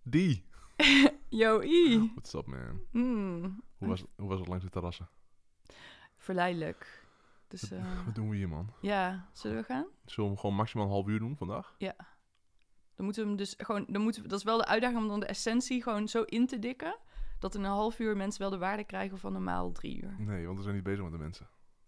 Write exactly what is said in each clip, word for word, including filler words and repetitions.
Die. Yo, I. What's up, man? Mm. Hoe was, hoe was het langs de terrassen? Verleidelijk. Dus, uh, Wat doen we hier, man? ja, zullen we gaan? Zullen we hem gewoon maximaal een half uur doen vandaag? Ja. Dan moeten we hem dus gewoon... Dan moeten we, dat is wel de uitdaging om dan de essentie gewoon zo in te dikken... dat in een half uur mensen wel de waarde krijgen van normaal drie uur. Nee, want we zijn niet bezig met de mensen.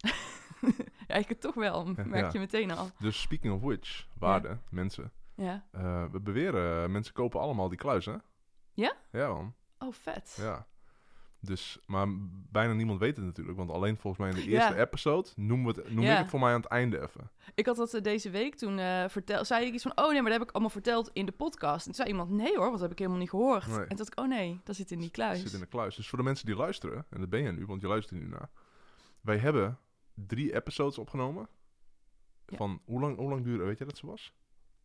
Ja, ik het toch wel. Merk Ja. je meteen al. Dus speaking of which, waarde, Ja. mensen. Ja. Uh, we beweren, mensen kopen allemaal die kluis, hè? Ja? Ja, man. Oh, vet. Ja. Dus, maar bijna niemand weet het natuurlijk. Want alleen volgens mij in de eerste Ja. episode noemen we het, noem Ja. ik het voor mij aan het einde even. Ik had dat uh, deze week toen uh, vertel, zei ik iets van... oh nee, maar dat heb ik allemaal verteld in de podcast. En toen zei iemand, nee hoor, wat heb ik helemaal niet gehoord. Nee. En toen dacht ik, oh nee, dat zit in die kluis. Het zit in de kluis. Dus voor de mensen die luisteren, en dat ben je nu, want je luistert nu naar. Wij hebben drie episodes opgenomen. Ja. Van, hoe lang, hoe lang duurde, weet je dat zo was?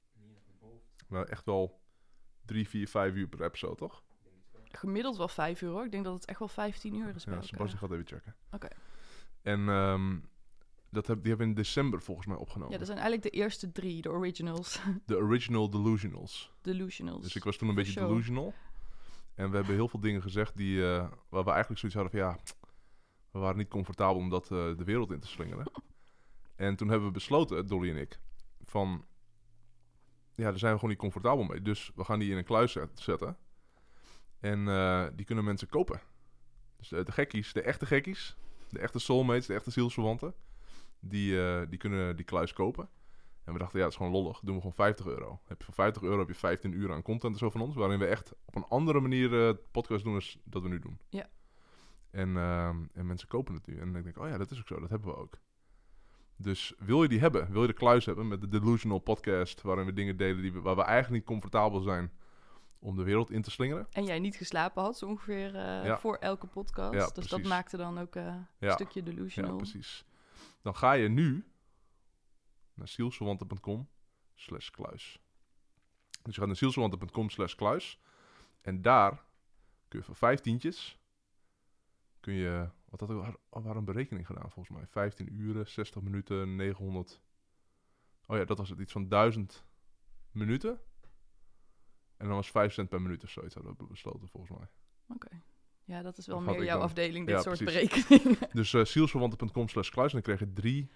Nou, echt wel drie, vier, vijf uur per episode, toch? Gemiddeld wel vijf uur hoor. Ik denk dat het echt wel vijftien uur is bij Ja, elkaar. Sebastian gaat even checken. Oké. En um, dat heb, die hebben we in december volgens mij opgenomen. Ja, dat zijn eigenlijk de eerste drie, de originals. De original delusionals. Delusionals. Dus ik was toen een beetje Show. delusional. En we hebben heel veel dingen gezegd die, uh, waar we eigenlijk zoiets hadden van ja, we waren niet comfortabel om dat uh, de wereld in te slingeren. En toen hebben we besloten, Dolly en ik, van ja, daar zijn we gewoon niet comfortabel mee. Dus we gaan die in een kluis zet, zetten. En uh, die kunnen mensen kopen. Dus de, de gekkies, de echte gekkies, de echte soulmates, de echte zielsverwanten, die, uh, die kunnen die kluis kopen. En we dachten, ja, dat is gewoon lollig. Doen we gewoon vijftig euro. Heb je voor vijftig euro heb je vijftien uur aan content en zo van ons. Waarin we echt op een andere manier uh, podcast doen als dat we nu doen. Ja. En, uh, en mensen kopen het nu. En dan denk ik, oh ja, dat is ook zo. Dat hebben we ook. Dus wil je die hebben? Wil je de kluis hebben met de Delusional podcast, waarin we dingen delen die we, waar we eigenlijk niet comfortabel zijn om de wereld in te slingeren? En jij niet geslapen had, zo ongeveer uh, ja. voor elke podcast. Ja, dus precies. dat maakte dan ook uh, ja. een stukje delusional. Ja, precies. Dan ga je nu naar zielsverwanten.com slash kluis. Dus je gaat naar zielsverwanten.com slash kluis. En daar kun je voor vijftientjes kun je, wat had ik al een berekening gedaan volgens mij. vijftien uren, zestig minuten, negenhonderd. Oh ja, dat was het. Iets van duizend minuten. En dan was vijf cent per minuut of zoiets hadden we besloten volgens mij. Oké. Okay. Ja, dat is wel Of meer jouw dan afdeling, dit ja, soort precies. berekeningen. Dus uh, zielsverwanten.com slash kluis. En dan krijg je drie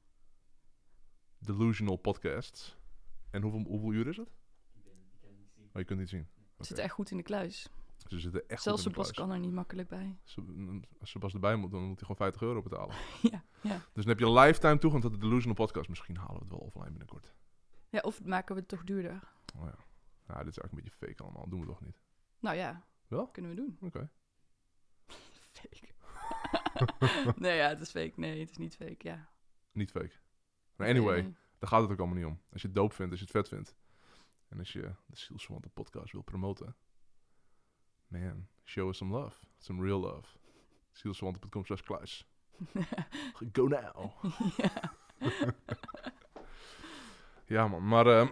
delusional podcasts. En hoeveel, hoeveel uur is het? Oh, je kunt niet zien. Het Okay. zit echt goed in de kluis. Ze zitten echt Zelfs goed in de Sebas kluis. kan er niet makkelijk bij. Als Sebas erbij moet, dan moet hij gewoon vijftig euro betalen. ja, ja. Dus dan heb je lifetime toegang tot de Delusional podcast. Misschien halen we het wel offline binnenkort. Ja, of maken we het toch duurder? Oh ja. Ja, dit is eigenlijk een beetje fake allemaal. Doen we toch niet? Nou ja. Wel? Kunnen we doen. Oké. Okay. Fake. Nee, ja, het is fake. Nee, het is niet fake, ja. Niet fake. Maar anyway, nee, nee. daar gaat het ook allemaal niet om. Als je het dope vindt, als je het vet vindt. En als je de Zielsverwanten podcast wil promoten. Man, show us some love. Some real love. zielsverwanten.com slash kluis. Go now. Ja. Ja man, maar uh,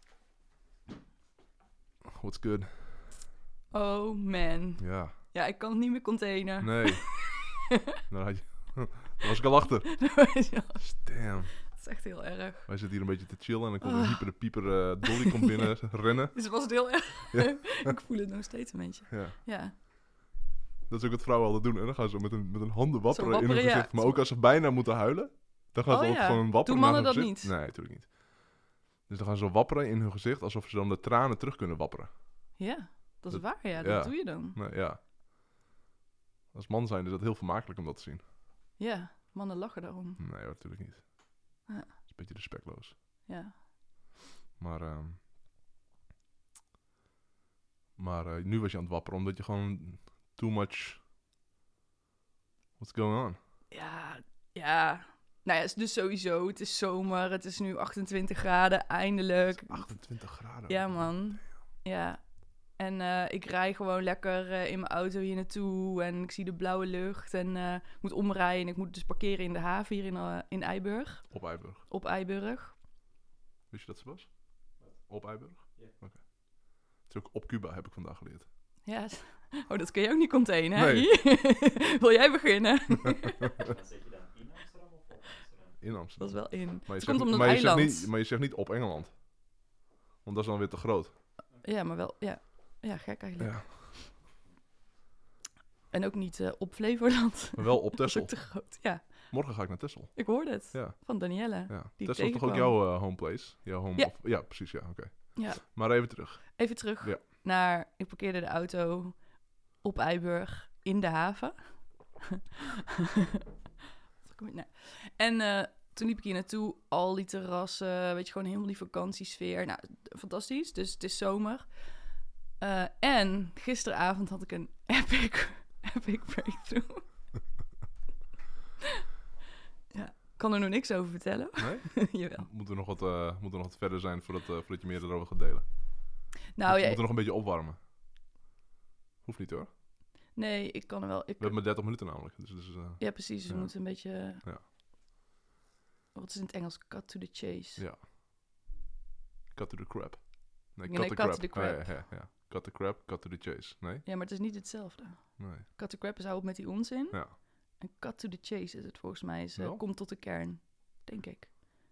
what's good? Oh man. Ja. Ja, ik kan het niet meer containen. Nee. Dan had je... Dan was ik al achter. Ja, Damn. dat is echt heel erg. Wij zitten hier een beetje te chillen en dan komt Oh. een hyper de pieper uh, Dolly komt binnen rennen. Dus het was het heel erg. Ja. Ik voel het nog steeds een beetje. Ja. Ja. Dat is ook wat vrouwen altijd doen. Hè? Dan gaan ze met hun, met hun handen wapperen, wapperen, in hun ja. gezicht. Maar ook als ze bijna moeten huilen, dan gaan ze Oh ook ja. gewoon wapperen. Doen naar mannen hun dat gezicht. niet? Nee, natuurlijk niet. Dus dan gaan ze wapperen in hun gezicht, alsof ze dan de tranen terug kunnen wapperen. Ja, dat is Dat- waar. Ja, ja. dat doe je dan. Nee, ja. Als man zijn is dat heel vermakelijk om dat te zien. Ja, mannen lachen daarom. Nee, hoor, natuurlijk niet. Ja. Dat is een beetje respectloos. Ja. Maar, um, maar uh, nu was je aan het wapperen, omdat je gewoon too much... What's going on? Ja, ja. Nou ja, dus sowieso. Het is zomer. Het is nu achtentwintig graden. Eindelijk. achtentwintig graden. Ja, man. Ja. En uh, ik rij gewoon lekker uh, in mijn auto hier naartoe. En ik zie de blauwe lucht. En uh, ik moet omrijden. Ik moet dus parkeren in de haven hier in, uh, in Eiburg. Op Eiburg. Op Eiburg. Wist je dat, Sebas? Op Eiburg? Ja. Oké. Okay. Het is ook op Cuba, heb ik vandaag geleerd. Ja. Oh, dat kun je ook niet containen, hè? Nee. Wil jij beginnen? Dan zet je dan in Amsterdam of op Amsterdam? In Amsterdam. Dat is wel in. Maar je, Het zegt, komt om dat maar, je zegt eiland. niet, maar je zegt niet op Engeland. Want dat is dan weer te groot. Ja, maar wel, ja. Ja, gek eigenlijk. Ja. En ook niet uh, op Flevoland. Maar wel op Dat is Texel. ook te groot. Ja, Morgen ga ik naar Texel. ik hoorde het. Ja. Van Danielle. Ja. Die Texel is toch ook tegenkwam. jouw uh, home place? Jouw home Ja. Of, ja, precies. Ja, oké. Okay. Ja. Maar even terug. Even terug Ja. naar... Ik parkeerde de auto op Eiburg in de haven. nee. En uh, toen liep ik hier naartoe. Al die terrassen. Weet je, gewoon helemaal die vakantiesfeer. Nou, fantastisch. Dus het is zomer. Uh, en gisteravond had ik een epic, epic breakthrough. ja, ik kan er nog niks over vertellen. Nee? Jawel. Moeten we nog wat, uh, moeten we nog wat verder zijn voordat, uh, voordat je meer erover gaat delen? Nou, we ja, moeten nog een beetje opwarmen. Hoeft niet hoor. nee, ik kan er wel... Ik, We hebben maar dertig minuten namelijk. Dus, dus, uh, ja, precies. We ja. moeten een beetje... Ja. Wat is in het Engels? Cut to the chase. Ja. Cut to the crap. Nee, Nee, cut, nee, the, cut crap. to the crap. Ah, ja, ja, ja. Cut the crap, cut to the chase. Nee? Ja, maar het is niet hetzelfde. Nee. Cut to crap is hou op met die onzin. Ja. En cut to the chase is het volgens mij. Is, uh, Wel? komt tot de kern. Denk ik.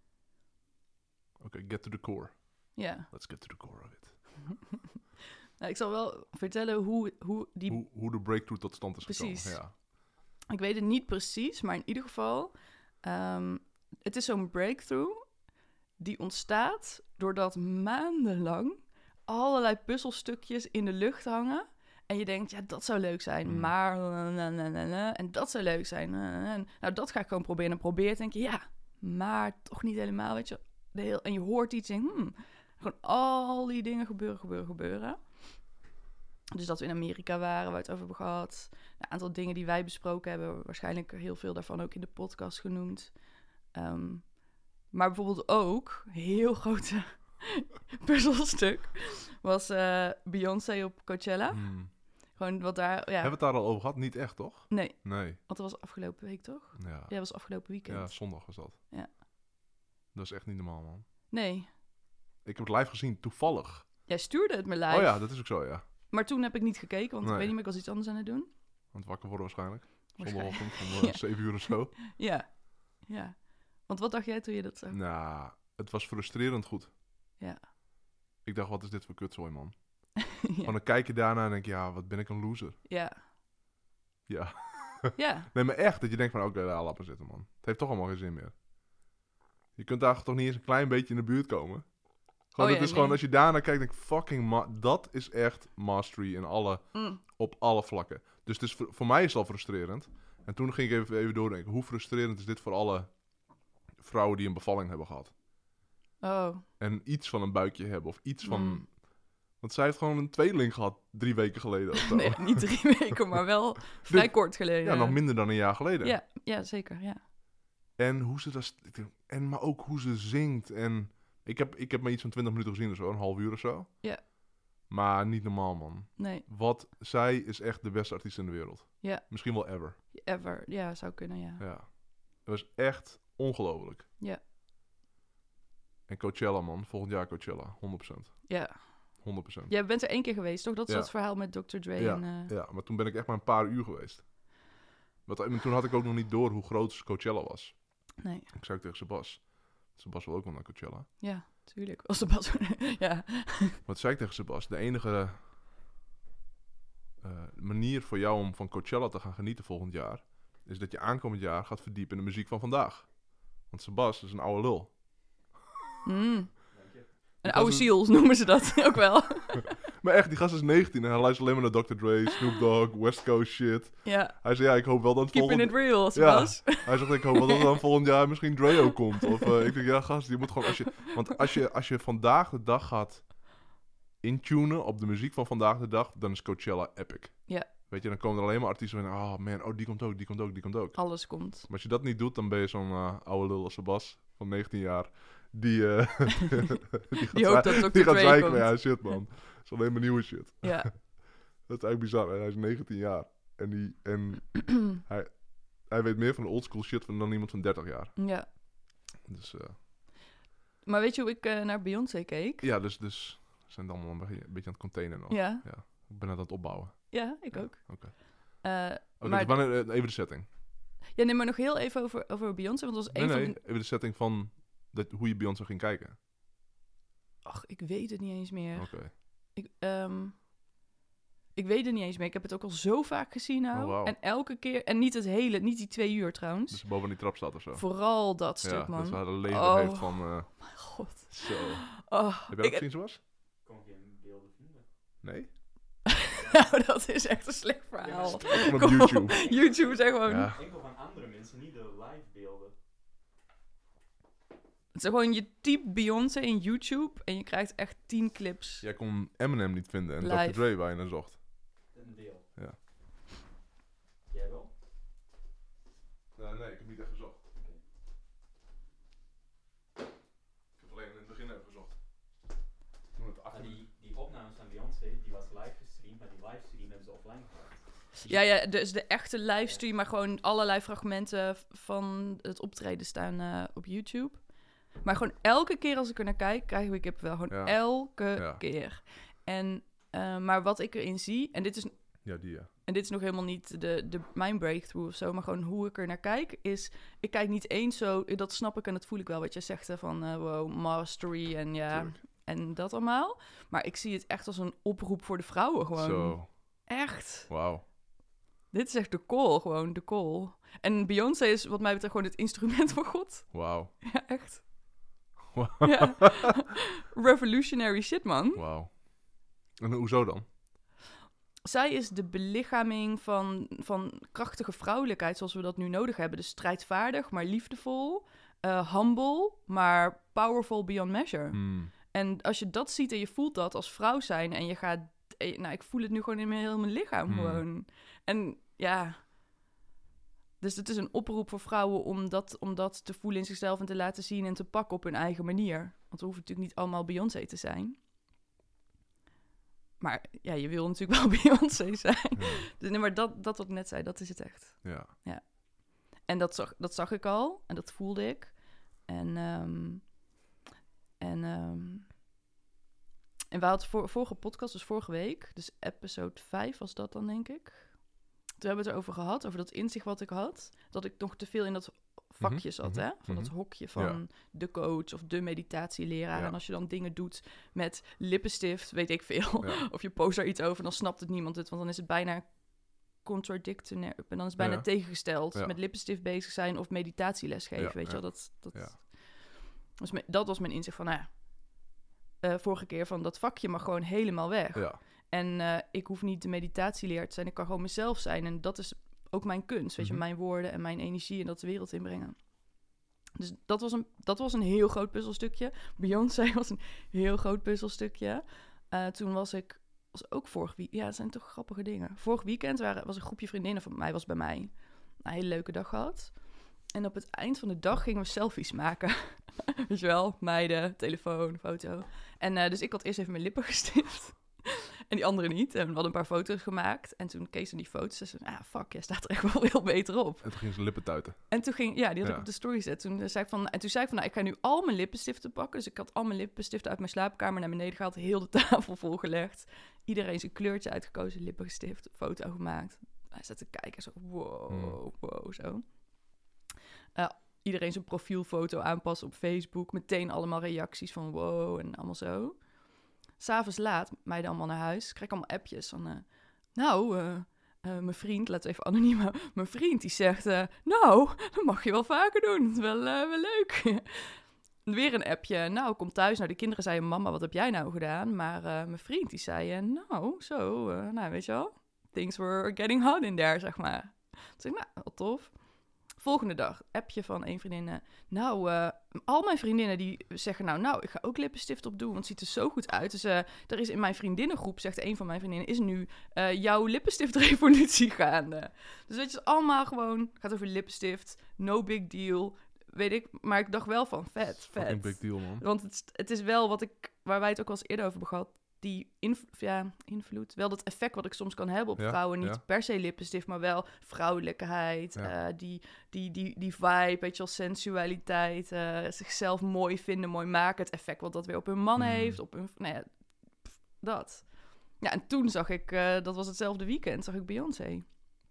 Oké, okay, get to the core. Ja. Let's get to the core of it. Nou, ik zal wel vertellen hoe, hoe die... Hoe, hoe de breakthrough tot stand is Precies. gekomen. Ja. Ik weet het niet precies, maar in ieder geval... Um, het is zo'n breakthrough die ontstaat doordat maandenlang allerlei puzzelstukjes in de lucht hangen. En je denkt, ja, dat zou leuk zijn. Mm. Maar... Na, na, na, na, en dat zou leuk zijn. Na, na, na. Nou, dat ga ik gewoon proberen. En probeer denk je, ja, maar toch niet helemaal, weet je. De heel, en je hoort iets en hmm, gewoon al die dingen gebeuren, gebeuren, gebeuren. Dus dat we in Amerika waren, waar we het over hebben gehad. Een aantal dingen die wij besproken hebben. Waarschijnlijk heel veel daarvan ook in de podcast genoemd. Um, maar bijvoorbeeld ook, heel grote puzzelstuk, was uh, Beyoncé op Coachella. Hmm. Gewoon wat daar, ja. Hebben we het daar al over gehad? Niet echt, toch? Nee, Nee. want dat was afgelopen week, toch? Ja. Ja, dat was afgelopen weekend. Ja, zondag was dat. Ja. Dat is echt niet normaal, man. Nee, Ik heb het live gezien, toevallig. jij stuurde het me live. Oh ja, dat is ook zo, ja. Maar toen heb ik niet gekeken, want Nee. ik weet niet meer, ik was iets anders aan het doen. Want wakker worden waarschijnlijk. Waarschijnlijk. Zondagochtend om uh, Ja. zeven uur of zo. Ja, ja. Want wat dacht jij toen je dat zag? Nou, het was frustrerend goed. Ja. Ik dacht, wat is dit voor kutzooi, man? ja. Want dan kijk je daarna en denk je, ja, wat ben ik een loser. Ja. Ja. Ja. Nee, maar echt, dat je denkt van, oké, okay, laat maar zitten, man. Het heeft toch allemaal geen zin meer. Je kunt daar toch niet eens een klein beetje in de buurt komen. Gewoon, Oh het ja, is gewoon, nee. als je daarna kijkt, denk ik, fucking, ma- dat is echt mastery in alle, Mm. op alle vlakken. Dus het is, voor, voor mij is het al frustrerend. En toen ging ik even, even doordenken, hoe frustrerend is dit voor alle vrouwen die een bevalling hebben gehad? Oh. En iets van een buikje hebben, of iets van... Mm. Want zij heeft gewoon een tweeling gehad, drie weken geleden of zo. Nee, niet drie weken, maar wel vrij Dit- kort geleden. Ja, nog minder dan een jaar geleden. Ja, ja, zeker, ja. En hoe ze dat... st- ik denk- En maar ook hoe ze zingt. En ik heb, ik heb maar iets van twintig minuten gezien of zo, een half uur of zo. Ja. Maar niet normaal, man. Nee, Wat, zij is echt de beste artiest in de wereld. Ja. Misschien wel ever. ever. Ja, zou kunnen, ja. Ja. Het was echt ongelooflijk. Ja. En Coachella, man. Volgend jaar Coachella. honderd procent. Ja. honderd procent. Jij bent er één keer geweest, toch? Dat is Ja. dat verhaal met dokter Dre Ja, en... eh, Ja, maar toen ben ik echt maar een paar uur geweest. Want, en toen had ik ook nog niet door hoe groot Coachella was. Nee, Ik zei ook tegen Sebas. Sebas wil ook wel naar Coachella. ja, tuurlijk. Als de bas... ja. Wat zei ik tegen Sebas? De enige uh, manier voor jou om van Coachella te gaan genieten volgend jaar... is dat je aankomend jaar gaat verdiepen in de muziek van vandaag. Want Sebas is een oude lul. Mm. Dank je. Een was oude een- ziels noemen ze dat ook wel. Maar echt, die gast is negentien en hij luistert alleen maar naar dokter Dre, Snoop Dogg, West Coast shit. ja. Hij zei, ja, ik hoop wel dat het Keeping volgend... it real, Ja. Sebas. Hij zegt, ik hoop wel dat er dan volgend jaar misschien Dre ook komt. Of uh, ik denk, ja gast, je moet gewoon... Als je, want als je, als je vandaag de dag gaat intunen op de muziek van vandaag de dag, dan is Coachella epic. Ja. Weet je, dan komen er alleen maar artiesten van, oh man, oh die komt ook, die komt ook, die komt ook. Alles komt. Maar als je dat niet doet, dan ben je zo'n uh, oude lul als Sebas van negentien jaar. Die, uh, die, gaat Die hoopt dat zei- dokter die gaat Dre zeiken, komt. ja shit man. Het is alleen maar nieuwe shit. Ja. Dat is eigenlijk bizar. Hè? Hij is negentien jaar. En, die, en hij, hij weet meer van de oldschool shit van dan iemand van dertig jaar. ja. Dus uh, Maar weet je hoe ik uh, naar Beyoncé keek? ja, dus, dus we zijn allemaal een beetje, een beetje aan het containen nog. Ja. Ik ben aan het opbouwen. Ja, ik Ja, ook. Oké. Uh, Oké, maar dus wanneer, uh, even de setting. ja, nee, maar nog heel even over, over Beyoncé, want dat was Nee, een van nee, de... even de setting van dat, hoe je Beyoncé ging kijken. Ach, ik weet het niet eens meer. Oké. Ik, um, Ik weet het niet eens meer. Ik heb het ook al zo vaak gezien nou. Oh, wauw. En elke keer... En niet het hele... Niet die twee uur trouwens. Dus boven die trap staat of zo. Vooral dat Ja, stuk, man. dat ze haar leven Oh. heeft van... eh, Mijn god. zo. Oh, Heb je dat ik- gezien zoals? Ik kon geen beelden vinden. Nee? nou, dat is echt een slecht verhaal. Ja, Gewoon op Kom. YouTube. YouTube is echt gewoon... Ja. enkel van andere mensen, niet de live beelden. Het is gewoon, je typt Beyoncé in YouTube en je krijgt echt tien clips. Jij kon Eminem niet vinden en Live. dokter Dre waar je naar zocht. Een deel. Ja. Jij wel? nee, ik heb niet echt gezocht. Ik heb alleen in het begin even gezocht. Toen het Maar achter... die, die opnames van Beyoncé, die was live gestreamd, maar die livestream hebben ze offline gehaald. Ja, ja, dus de echte livestream, maar gewoon allerlei fragmenten v- van het optreden staan eh, op YouTube. Maar gewoon elke keer als ik er naar kijk, krijg ik het wel gewoon Ja. elke Ja. keer. En, eh, maar wat ik erin zie, en dit is Ja, die ja. En dit is nog helemaal niet de, de, mijn breakthrough of zo, maar gewoon hoe ik er naar kijk, is... Ik kijk niet eens zo... Dat snap ik en dat voel ik wel, wat je zegt, hè, van uh, wow, mastery en ja, Tuurlijk. en dat allemaal. Maar ik zie het echt als een oproep voor de vrouwen gewoon. Zo. Echt. Wauw. Dit is echt de call, gewoon de call. En Beyoncé is wat mij betreft gewoon het instrument van God. Wauw. Ja, echt. Wauw. Ja. Revolutionary shit, man. Wauw. En hoezo dan? Zij is de belichaming van, van krachtige vrouwelijkheid zoals we dat nu nodig hebben. Dus strijdvaardig, maar liefdevol. Uh, humble, maar powerful beyond measure. Hmm. En als je dat ziet en je voelt dat als vrouw zijn... en je gaat... eh, Nou, ik voel het nu gewoon in mijn, heel mijn lichaam Hmm. gewoon. En ja... Dus het is een oproep voor vrouwen om dat, om dat te voelen in zichzelf... en te laten zien en te pakken op hun eigen manier. Want we hoeven natuurlijk niet allemaal Beyoncé te zijn... Maar ja, je wil natuurlijk wel Beyoncé zijn. Ja. Dus, nee, maar dat, dat wat ik net zei, dat is het echt. Ja. En dat zag, dat zag ik al. En dat voelde ik. En, ehm en, um, en we hadden voor, vorige podcast, dus vorige week... Dus episode vijf was dat dan, denk ik. Toen hebben we het erover gehad, over dat inzicht wat ik had. Dat ik nog te veel in dat vakje zat, mhm, hè? Van dat mhm. hokje van Ja. de coach of de meditatieleraar. Ja. En als je dan dingen doet met lippenstift, weet ik veel... Ja. of je post daar iets over, dan snapt het niemand het. Want dan is het bijna contradictory. En dan is het bijna Ja. tegengesteld. Ja. Met lippenstift bezig zijn of meditatieles geven, Ja, weet je ja. wel. Dat, dat, Ja. was mijn, dat was mijn inzicht van, nou ja... eh, vorige keer van dat vakje mag gewoon helemaal weg. Ja. En eh, ik hoef niet de meditatieleer te zijn. Ik kan gewoon mezelf zijn. En dat is ook mijn kunst. Weet je, Mhm. mijn woorden en mijn energie en dat de wereld inbrengen. Dus dat was een, dat was een heel groot puzzelstukje. Beyoncé was een heel groot puzzelstukje. Uh, toen was ik, was ook vorig weekend... Ja, het zijn toch grappige dingen. Vorig weekend waren, was een groepje vriendinnen van mij, was bij mij. Een hele leuke dag gehad. En op het eind van de dag gingen we selfies maken. Weet je wel, meiden, telefoon, foto. En uh, dus ik had eerst even mijn lippen gestift. En die andere niet. En we hadden een paar foto's gemaakt. En toen keek ze naar die foto's. En ze zei, ah, fuck, jij staat er echt wel heel beter op. En toen ging ze lippen tuiten. En toen ging, ja, die had Ja. ik op de story gezet. Toen zei ik van, en toen zei ik van, nou, ik ga nu al mijn lippenstiften pakken. Dus ik had al mijn lippenstiften uit mijn slaapkamer naar beneden gehaald. Heel de tafel volgelegd. Iedereen zijn kleurtje uitgekozen, lippengestift, foto gemaakt. Hij zat te kijken, zo, wow, Hmm. wow, zo. Uh, iedereen zijn profielfoto aanpassen op Facebook. Meteen allemaal reacties van wow en allemaal zo. S'avonds laat, meiden allemaal naar huis. Krijg ik allemaal appjes van... Uh, nou, uh, uh, mijn vriend, laten we even anoniem houden. Mijn vriend die zegt... Uh, nou, dat mag je wel vaker doen. Dat is wel, uh, wel leuk. Weer een appje. Nou, kom thuis. Nou, de kinderen zeiden... Mama, wat heb jij nou gedaan? Maar uh, mijn vriend die zei... Uh, nou, zo, uh, nou, weet je wel. Things were getting hot in there, zeg maar. Toen zei ik, nou, wat tof. Volgende dag, appje van een vriendin. Uh, nou, uh, al mijn vriendinnen die zeggen nou, nou, ik ga ook lippenstift op doen, want het ziet er zo goed uit. Dus uh, er is in mijn vriendinnengroep, zegt een van mijn vriendinnen, is nu uh, jouw lippenstiftrevolutie gaande. Dus weet je, het is allemaal gewoon, gaat over lippenstift, no big deal, weet ik. Maar ik dacht wel van, vet, vet. Een big deal, man. Want het, het is wel wat ik, waar wij het ook wel eens eerder over hebben gehad, die inv- ja, invloed, wel dat effect wat ik soms kan hebben op Ja, vrouwen. Niet ja. per se lippenstift, maar wel vrouwelijkheid. Ja. Uh, die, die, die, die vibe, weet je wel, sensualiteit. Uh, zichzelf mooi vinden, mooi maken. Het effect wat dat weer op hun man Hmm. heeft. Op hun, nou ja, pff, dat. Ja, en toen zag ik, uh, dat was hetzelfde weekend, zag ik Beyoncé.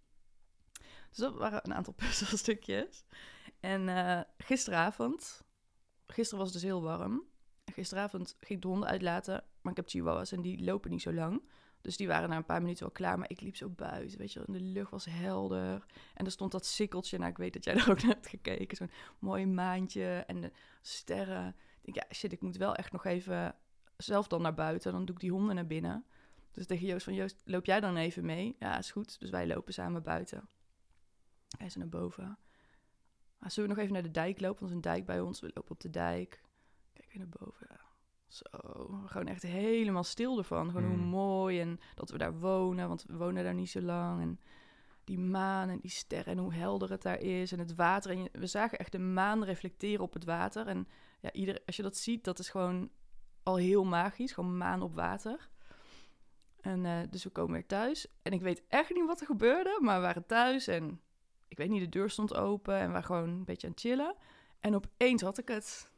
Dus dat waren een aantal puzzelstukjes. En uh, gisteravond, gisteren was het dus heel warm. Gisteravond ging ik de honden uitlaten, maar ik heb chihuahuas en die lopen niet zo lang. Dus die waren na een paar minuten wel klaar. Maar ik liep zo buiten, weet je wel. En de lucht was helder. En er stond dat sikkeltje. Nou, ik weet dat jij daar ook naar hebt gekeken. Zo'n mooi maantje en de sterren. Ik denk, ja, shit, ik moet wel echt nog even zelf dan naar buiten. Dan doe ik die honden naar binnen. Dus tegen Joost van, Joost, loop jij dan even mee? Ja, is goed. Dus wij lopen samen buiten. Hij is naar boven. Ah, zullen we nog even naar de dijk lopen? Want er is een dijk bij ons. We lopen op de dijk. Kijk weer naar boven. Ja. Zo, gewoon echt helemaal stil ervan. Gewoon Mm. hoe mooi en dat we daar wonen. Want we wonen daar niet zo lang. En die maan en die sterren en hoe helder het daar is. En het water. En je- we zagen echt de maan reflecteren op het water. En ja, ieder, als je dat ziet, dat is gewoon al heel magisch. Gewoon maan op water. En eh, dus we komen weer thuis. En ik weet echt niet wat er gebeurde. Maar we waren thuis en ik weet niet, de deur stond open. En we waren gewoon een beetje aan het chillen. En opeens had ik het.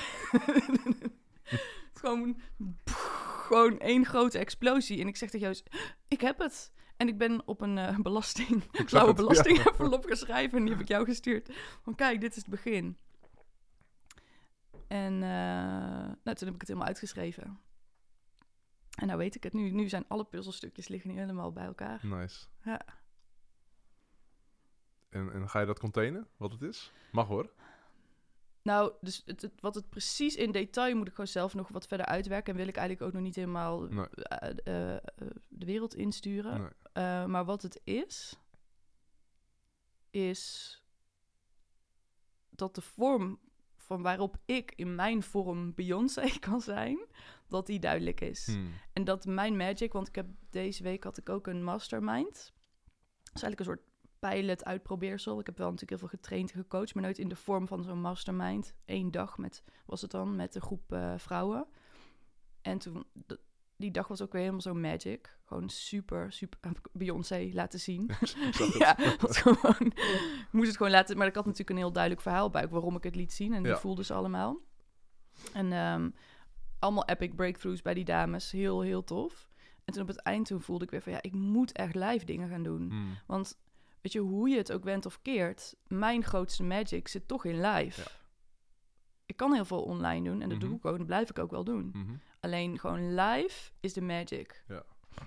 Het gewoon, pff, gewoon één grote explosie. En ik zeg tegen Joost, ik heb het. En ik ben op een uh, belasting, zag blauwe het, belastingenvelop geschreven. En die heb ik jou gestuurd. Van kijk, dit is het begin. En uh, nou, toen heb ik het helemaal uitgeschreven. En nou weet ik het. Nu, nu zijn alle puzzelstukjes liggen nu helemaal bij elkaar. Nice. Ja. En, en ga je dat containen, wat het is? Mag hoor. Nou, dus het, het- wat het precies in detail moet ik gewoon zelf nog wat verder uitwerken. En wil ik eigenlijk ook nog niet helemaal Nee. uh, uh, uh, de wereld insturen. Nee. Uh, maar wat het is, is dat de vorm van waarop ik in mijn vorm Beyoncé kan zijn, dat die duidelijk is. Hmm. En dat mijn magic, want ik heb deze week had ik ook een mastermind. Dat is eigenlijk een soort pilot uitprobeersel. Ik heb wel natuurlijk heel veel getraind en gecoacht, maar nooit in de vorm van zo'n mastermind. Eén dag met, was het dan, met een groep uh, vrouwen. En toen, d- die dag was ook weer helemaal zo magic. Gewoon super, super, heb ik Beyoncé laten zien. Ik zag het. Ja, was gewoon, ik moest het gewoon laten, maar ik had natuurlijk een heel duidelijk verhaal bij waarom ik het liet zien. En die Ja. voelden ze allemaal. En um, allemaal epic breakthroughs bij die dames. Heel, heel tof. En toen op het eind toen voelde ik weer van, ja, ik moet echt live dingen gaan doen. Hmm. Want weet je, hoe je het ook went of keert, mijn grootste magic zit toch in live. Ja. Ik kan heel veel online doen en dat Mhm. doe ik ook en dat blijf ik ook wel doen. Mhm. Alleen gewoon live is de magic. Ja.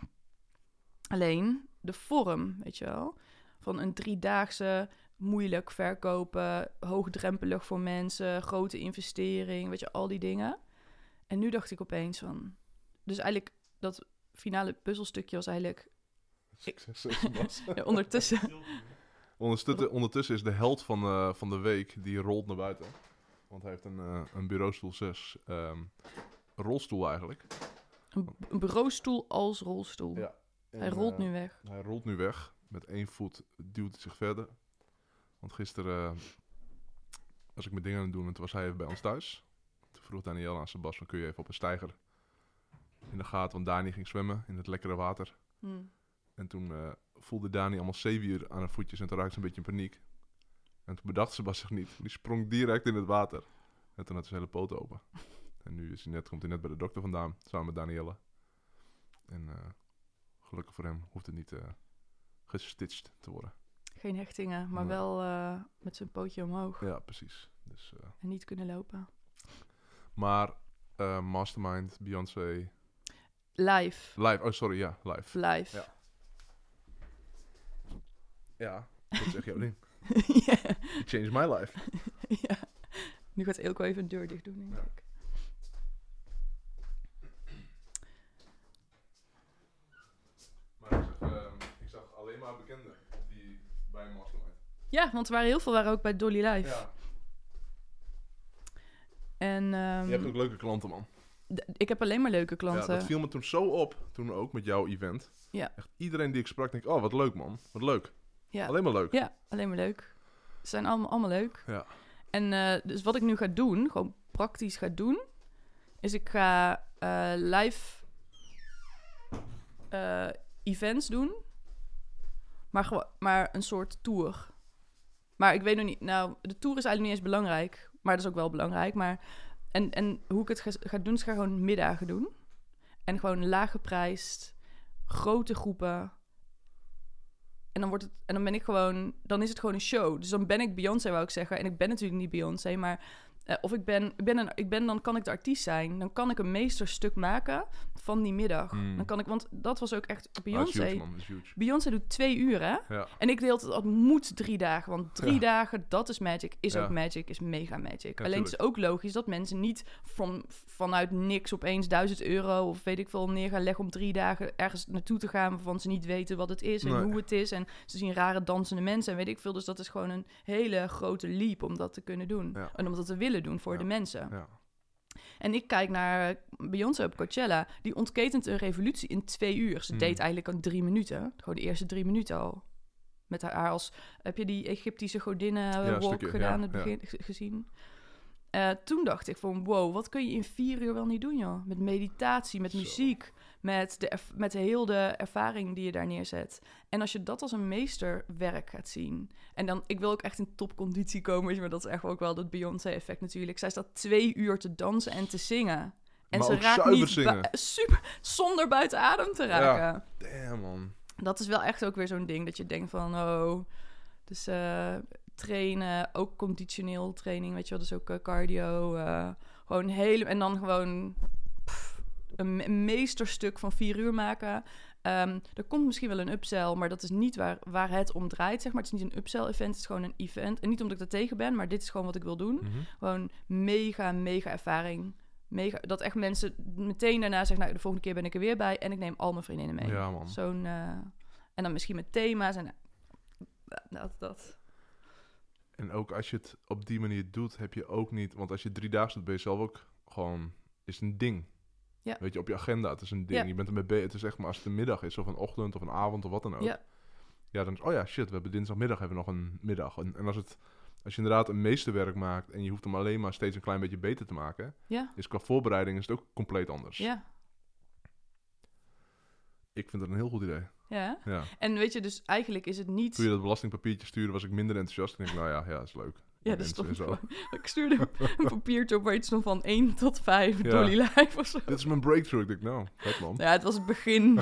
Alleen de vorm, weet je wel, van een driedaagse, moeilijk verkopen, hoogdrempelig voor mensen, grote investering, weet je, al die dingen. En nu dacht ik opeens van, dus eigenlijk dat finale puzzelstukje was eigenlijk Succes, Bas. ja, ondertussen. Ondertussen, ondertussen is de held van, uh, van de week, die rolt naar buiten. Want hij heeft een, uh, een bureaustoel zes. Um, een rolstoel eigenlijk. Een, een bureaustoel als rolstoel. Ja. En, Hij rolt uh, nu weg. Hij rolt nu weg. Met één voet duwt hij zich verder. Want gisteren uh, was ik mijn dingen aan het doen en toen was hij even bij ons thuis. Toen vroeg Danielle aan Sebas van kun je even op een steiger in de gaten. Want Dani ging zwemmen in het lekkere water. Hmm. En toen uh, voelde Dani allemaal zeewier aan haar voetjes en toen raakte ze een beetje in paniek. En toen bedacht Sebas zich niet. Die sprong direct in het water. En toen had ze zijn hele poot open. En nu is hij net, komt hij net bij de dokter vandaan, samen met Danielle. En uh, gelukkig voor hem hoeft het niet uh, gestitcht te worden. Geen hechtingen, maar Nee. wel uh, met zijn pootje omhoog. Ja, precies. Dus, uh, En niet kunnen lopen. maar uh, Mastermind, Beyoncé... Live. Live, oh sorry, ja, live. Live. Ja. Ja, dat is echt jouw ding. Ja. You changed my life. Ja. Nu gaat Eelco even een deur dicht doen, denk Ja. ik. Maar ik zag, uh, ik zag alleen maar bekenden die bij Mastermind. Ja, want er waren heel veel waren ook bij Dolly Live. Ja, En um, je hebt ook leuke klanten, man. d- ik heb alleen maar leuke klanten. Ja, dat viel me toen zo op, toen ook met jouw event. Ja. Echt iedereen die ik sprak, denk ik, oh, wat leuk, man. Wat leuk. Ja. Alleen maar leuk. Ja, alleen maar leuk. Ze zijn allemaal, allemaal leuk. Ja. En uh, dus wat ik nu ga doen, gewoon praktisch ga doen, is ik ga uh, live uh, events doen, maar, gewo- maar een soort tour. Maar ik weet nog niet, nou, de tour is eigenlijk niet eens belangrijk, maar dat is ook wel belangrijk. Maar, en, en hoe ik het ga, ga doen, is ik ga gewoon middagen doen. En gewoon laag geprijsd, grote groepen. En dan, wordt het, en dan ben ik gewoon, dan is het gewoon een show. Dus dan ben ik Beyoncé, wou ik zeggen. En ik ben natuurlijk niet Beyoncé, maar Uh, of ik ben, ik, ben een, ik ben, dan kan ik de artiest zijn. Dan kan ik een meesterstuk maken van die middag. Hmm. Dan kan ik, want dat was ook echt Ah, is Beyoncé. huge, man. Is huge. Beyoncé doet twee uur, hè? Ja. En ik deel het, het moet drie dagen. Want drie Ja. dagen, dat is magic. Is Ja. ook magic, is mega magic. Ja, Alleen het is ook logisch dat mensen niet van, vanuit niks opeens duizend euro... of weet ik veel, neer gaan leggen om drie dagen ergens naartoe te gaan... waarvan ze niet weten wat het is en Nee. hoe het is. En ze zien rare dansende mensen en weet ik veel. Dus dat is gewoon een hele grote leap om dat te kunnen doen. Ja. En om dat te willen doen voor Ja. de mensen. Ja. En ik kijk naar Beyoncé op Coachella. Die ontketent een revolutie in twee uur. Ze Hmm. deed eigenlijk al drie minuten. Gewoon de eerste drie minuten al. Met haar als... Heb je die Egyptische godinnen Ja, walk stukje, gedaan, ja, het ja. begin ge- gezien? Eh, toen dacht ik van, wow, wat kun je in vier uur wel niet doen, joh? Met meditatie, met Zo. muziek, met de, erv- met de heel de ervaring die je daar neerzet. En als je dat als een meesterwerk gaat zien... En dan, ik wil ook echt in topconditie komen, weet je, maar dat is echt ook wel dat Beyoncé-effect natuurlijk. Zij staat twee uur te dansen en te zingen. En Maar ze ook raakt zuiver niet zingen. bu- super, zonder buiten adem te raken. Damn, man. Dat is wel echt ook weer zo'n ding dat je denkt van, oh... Dus eh, trainen, ook conditioneel training, weet je wel. Dus ook eh, cardio. eh, gewoon hele... En dan gewoon pff, een, me- een meesterstuk van vier uur maken. Ehm, er komt misschien wel een upsell, maar dat is niet waar, waar het om draait, zeg maar. Het is niet een upsell-event, het is gewoon een event. En niet omdat ik er tegen ben, maar dit is gewoon wat ik wil doen. Mhm. Gewoon mega, mega ervaring. Mega, dat echt mensen meteen daarna zeggen... nou, de volgende keer ben ik er weer bij... en ik neem al mijn vriendinnen mee. Ja, man. Zo'n... eh, en dan misschien met thema's en... Dat, dat. En ook als je het op die manier doet, heb je ook niet... Want als je drie dagen doet, ben je zelf ook gewoon... Is een ding. Ja. Weet je, op je agenda, het is een ding. Ja. Je bent ermee bezig. Het is echt maar als het een middag is, of een ochtend, of een avond, of wat dan ook. Ja. Ja, dan is... Oh ja, shit, we hebben dinsdagmiddag hebben we nog een middag. En, en als het... Als je inderdaad een meesterwerk maakt... en je hoeft hem alleen maar steeds een klein beetje beter te maken... Ja, is qua voorbereiding is het ook compleet anders. ja, Ik vind dat een heel goed idee. ja. Ja. En weet je, dus eigenlijk is het niet... Toen je dat belastingpapiertje stuurde, was ik minder enthousiast. En ik nou ja, ja, dat is leuk. Ja, dat Mensen stond en zo. gewoon... Ik stuurde een papiertje op waar iets stond van één tot vijf Ja. Dolly Life of zo. Dit is mijn breakthrough. Ik denk, nou, vet man. Ja, het was het begin.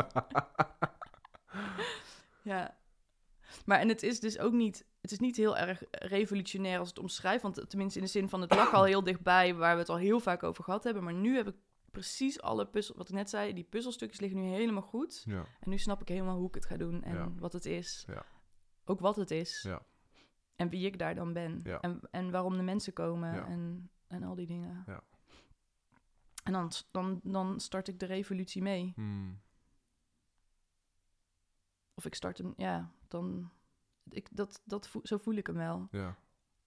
Ja. Maar en het is dus ook niet... Het is niet heel erg revolutionair als het omschrijft. Want tenminste in de zin van het lag al heel dichtbij... waar we het al heel vaak over gehad hebben. Maar nu heb ik precies alle puzzel... Wat ik net zei, die puzzelstukjes liggen nu helemaal goed. Ja, En nu snap ik helemaal hoe ik het ga doen en Ja. wat het is. Ja. Ook wat het is. Ja. En wie ik daar dan ben. Ja. En, en waarom de mensen komen Ja. en, en al die dingen. Ja. En dan, dan, dan start ik de revolutie mee. Hmm. Of ik start hem, ja, dan... Ik, dat, dat voel, zo voel ik hem wel. Ja.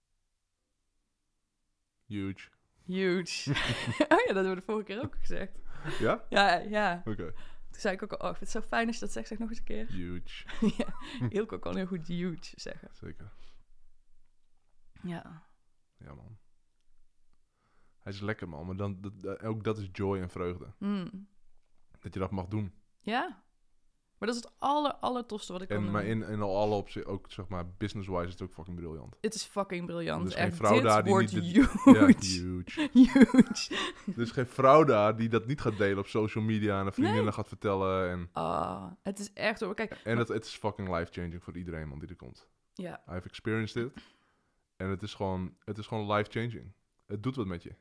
Huge. Huge. Oh ja, dat hebben we de vorige keer ook gezegd. Ja? Ja, ja. Oké. Toen zei ik ook al, oh, ik vind het zo fijn als je dat zegt. Zeg nog eens een keer. Huge. Ja, Ilko kan heel goed huge zeggen. Zeker. Ja. Ja, man. Hij is lekker, man. Maar dan, dat, dat- ook dat is joy en vreugde. Mm. Dat je dat mag doen. Ja. Maar dat is het aller, allertofste wat ik kan En, doen. maar in, in al alle opzichten, ook zeg maar business-wise, is het ook fucking briljant. Het is fucking briljant. Er is geen Echt, vrouw dit daar die wordt niet dit- huge. Ja, huge. Huge. Er is geen vrouw daar die dat niet gaat delen op social media en aan vriendinnen Nee. gaat vertellen. En, Ah, het is echt hoor. Kijk, en het, het is fucking life-changing voor iedereen, man, die er komt. ja, I've experienced it. En het is gewoon, het is gewoon life-changing. Het doet wat met je.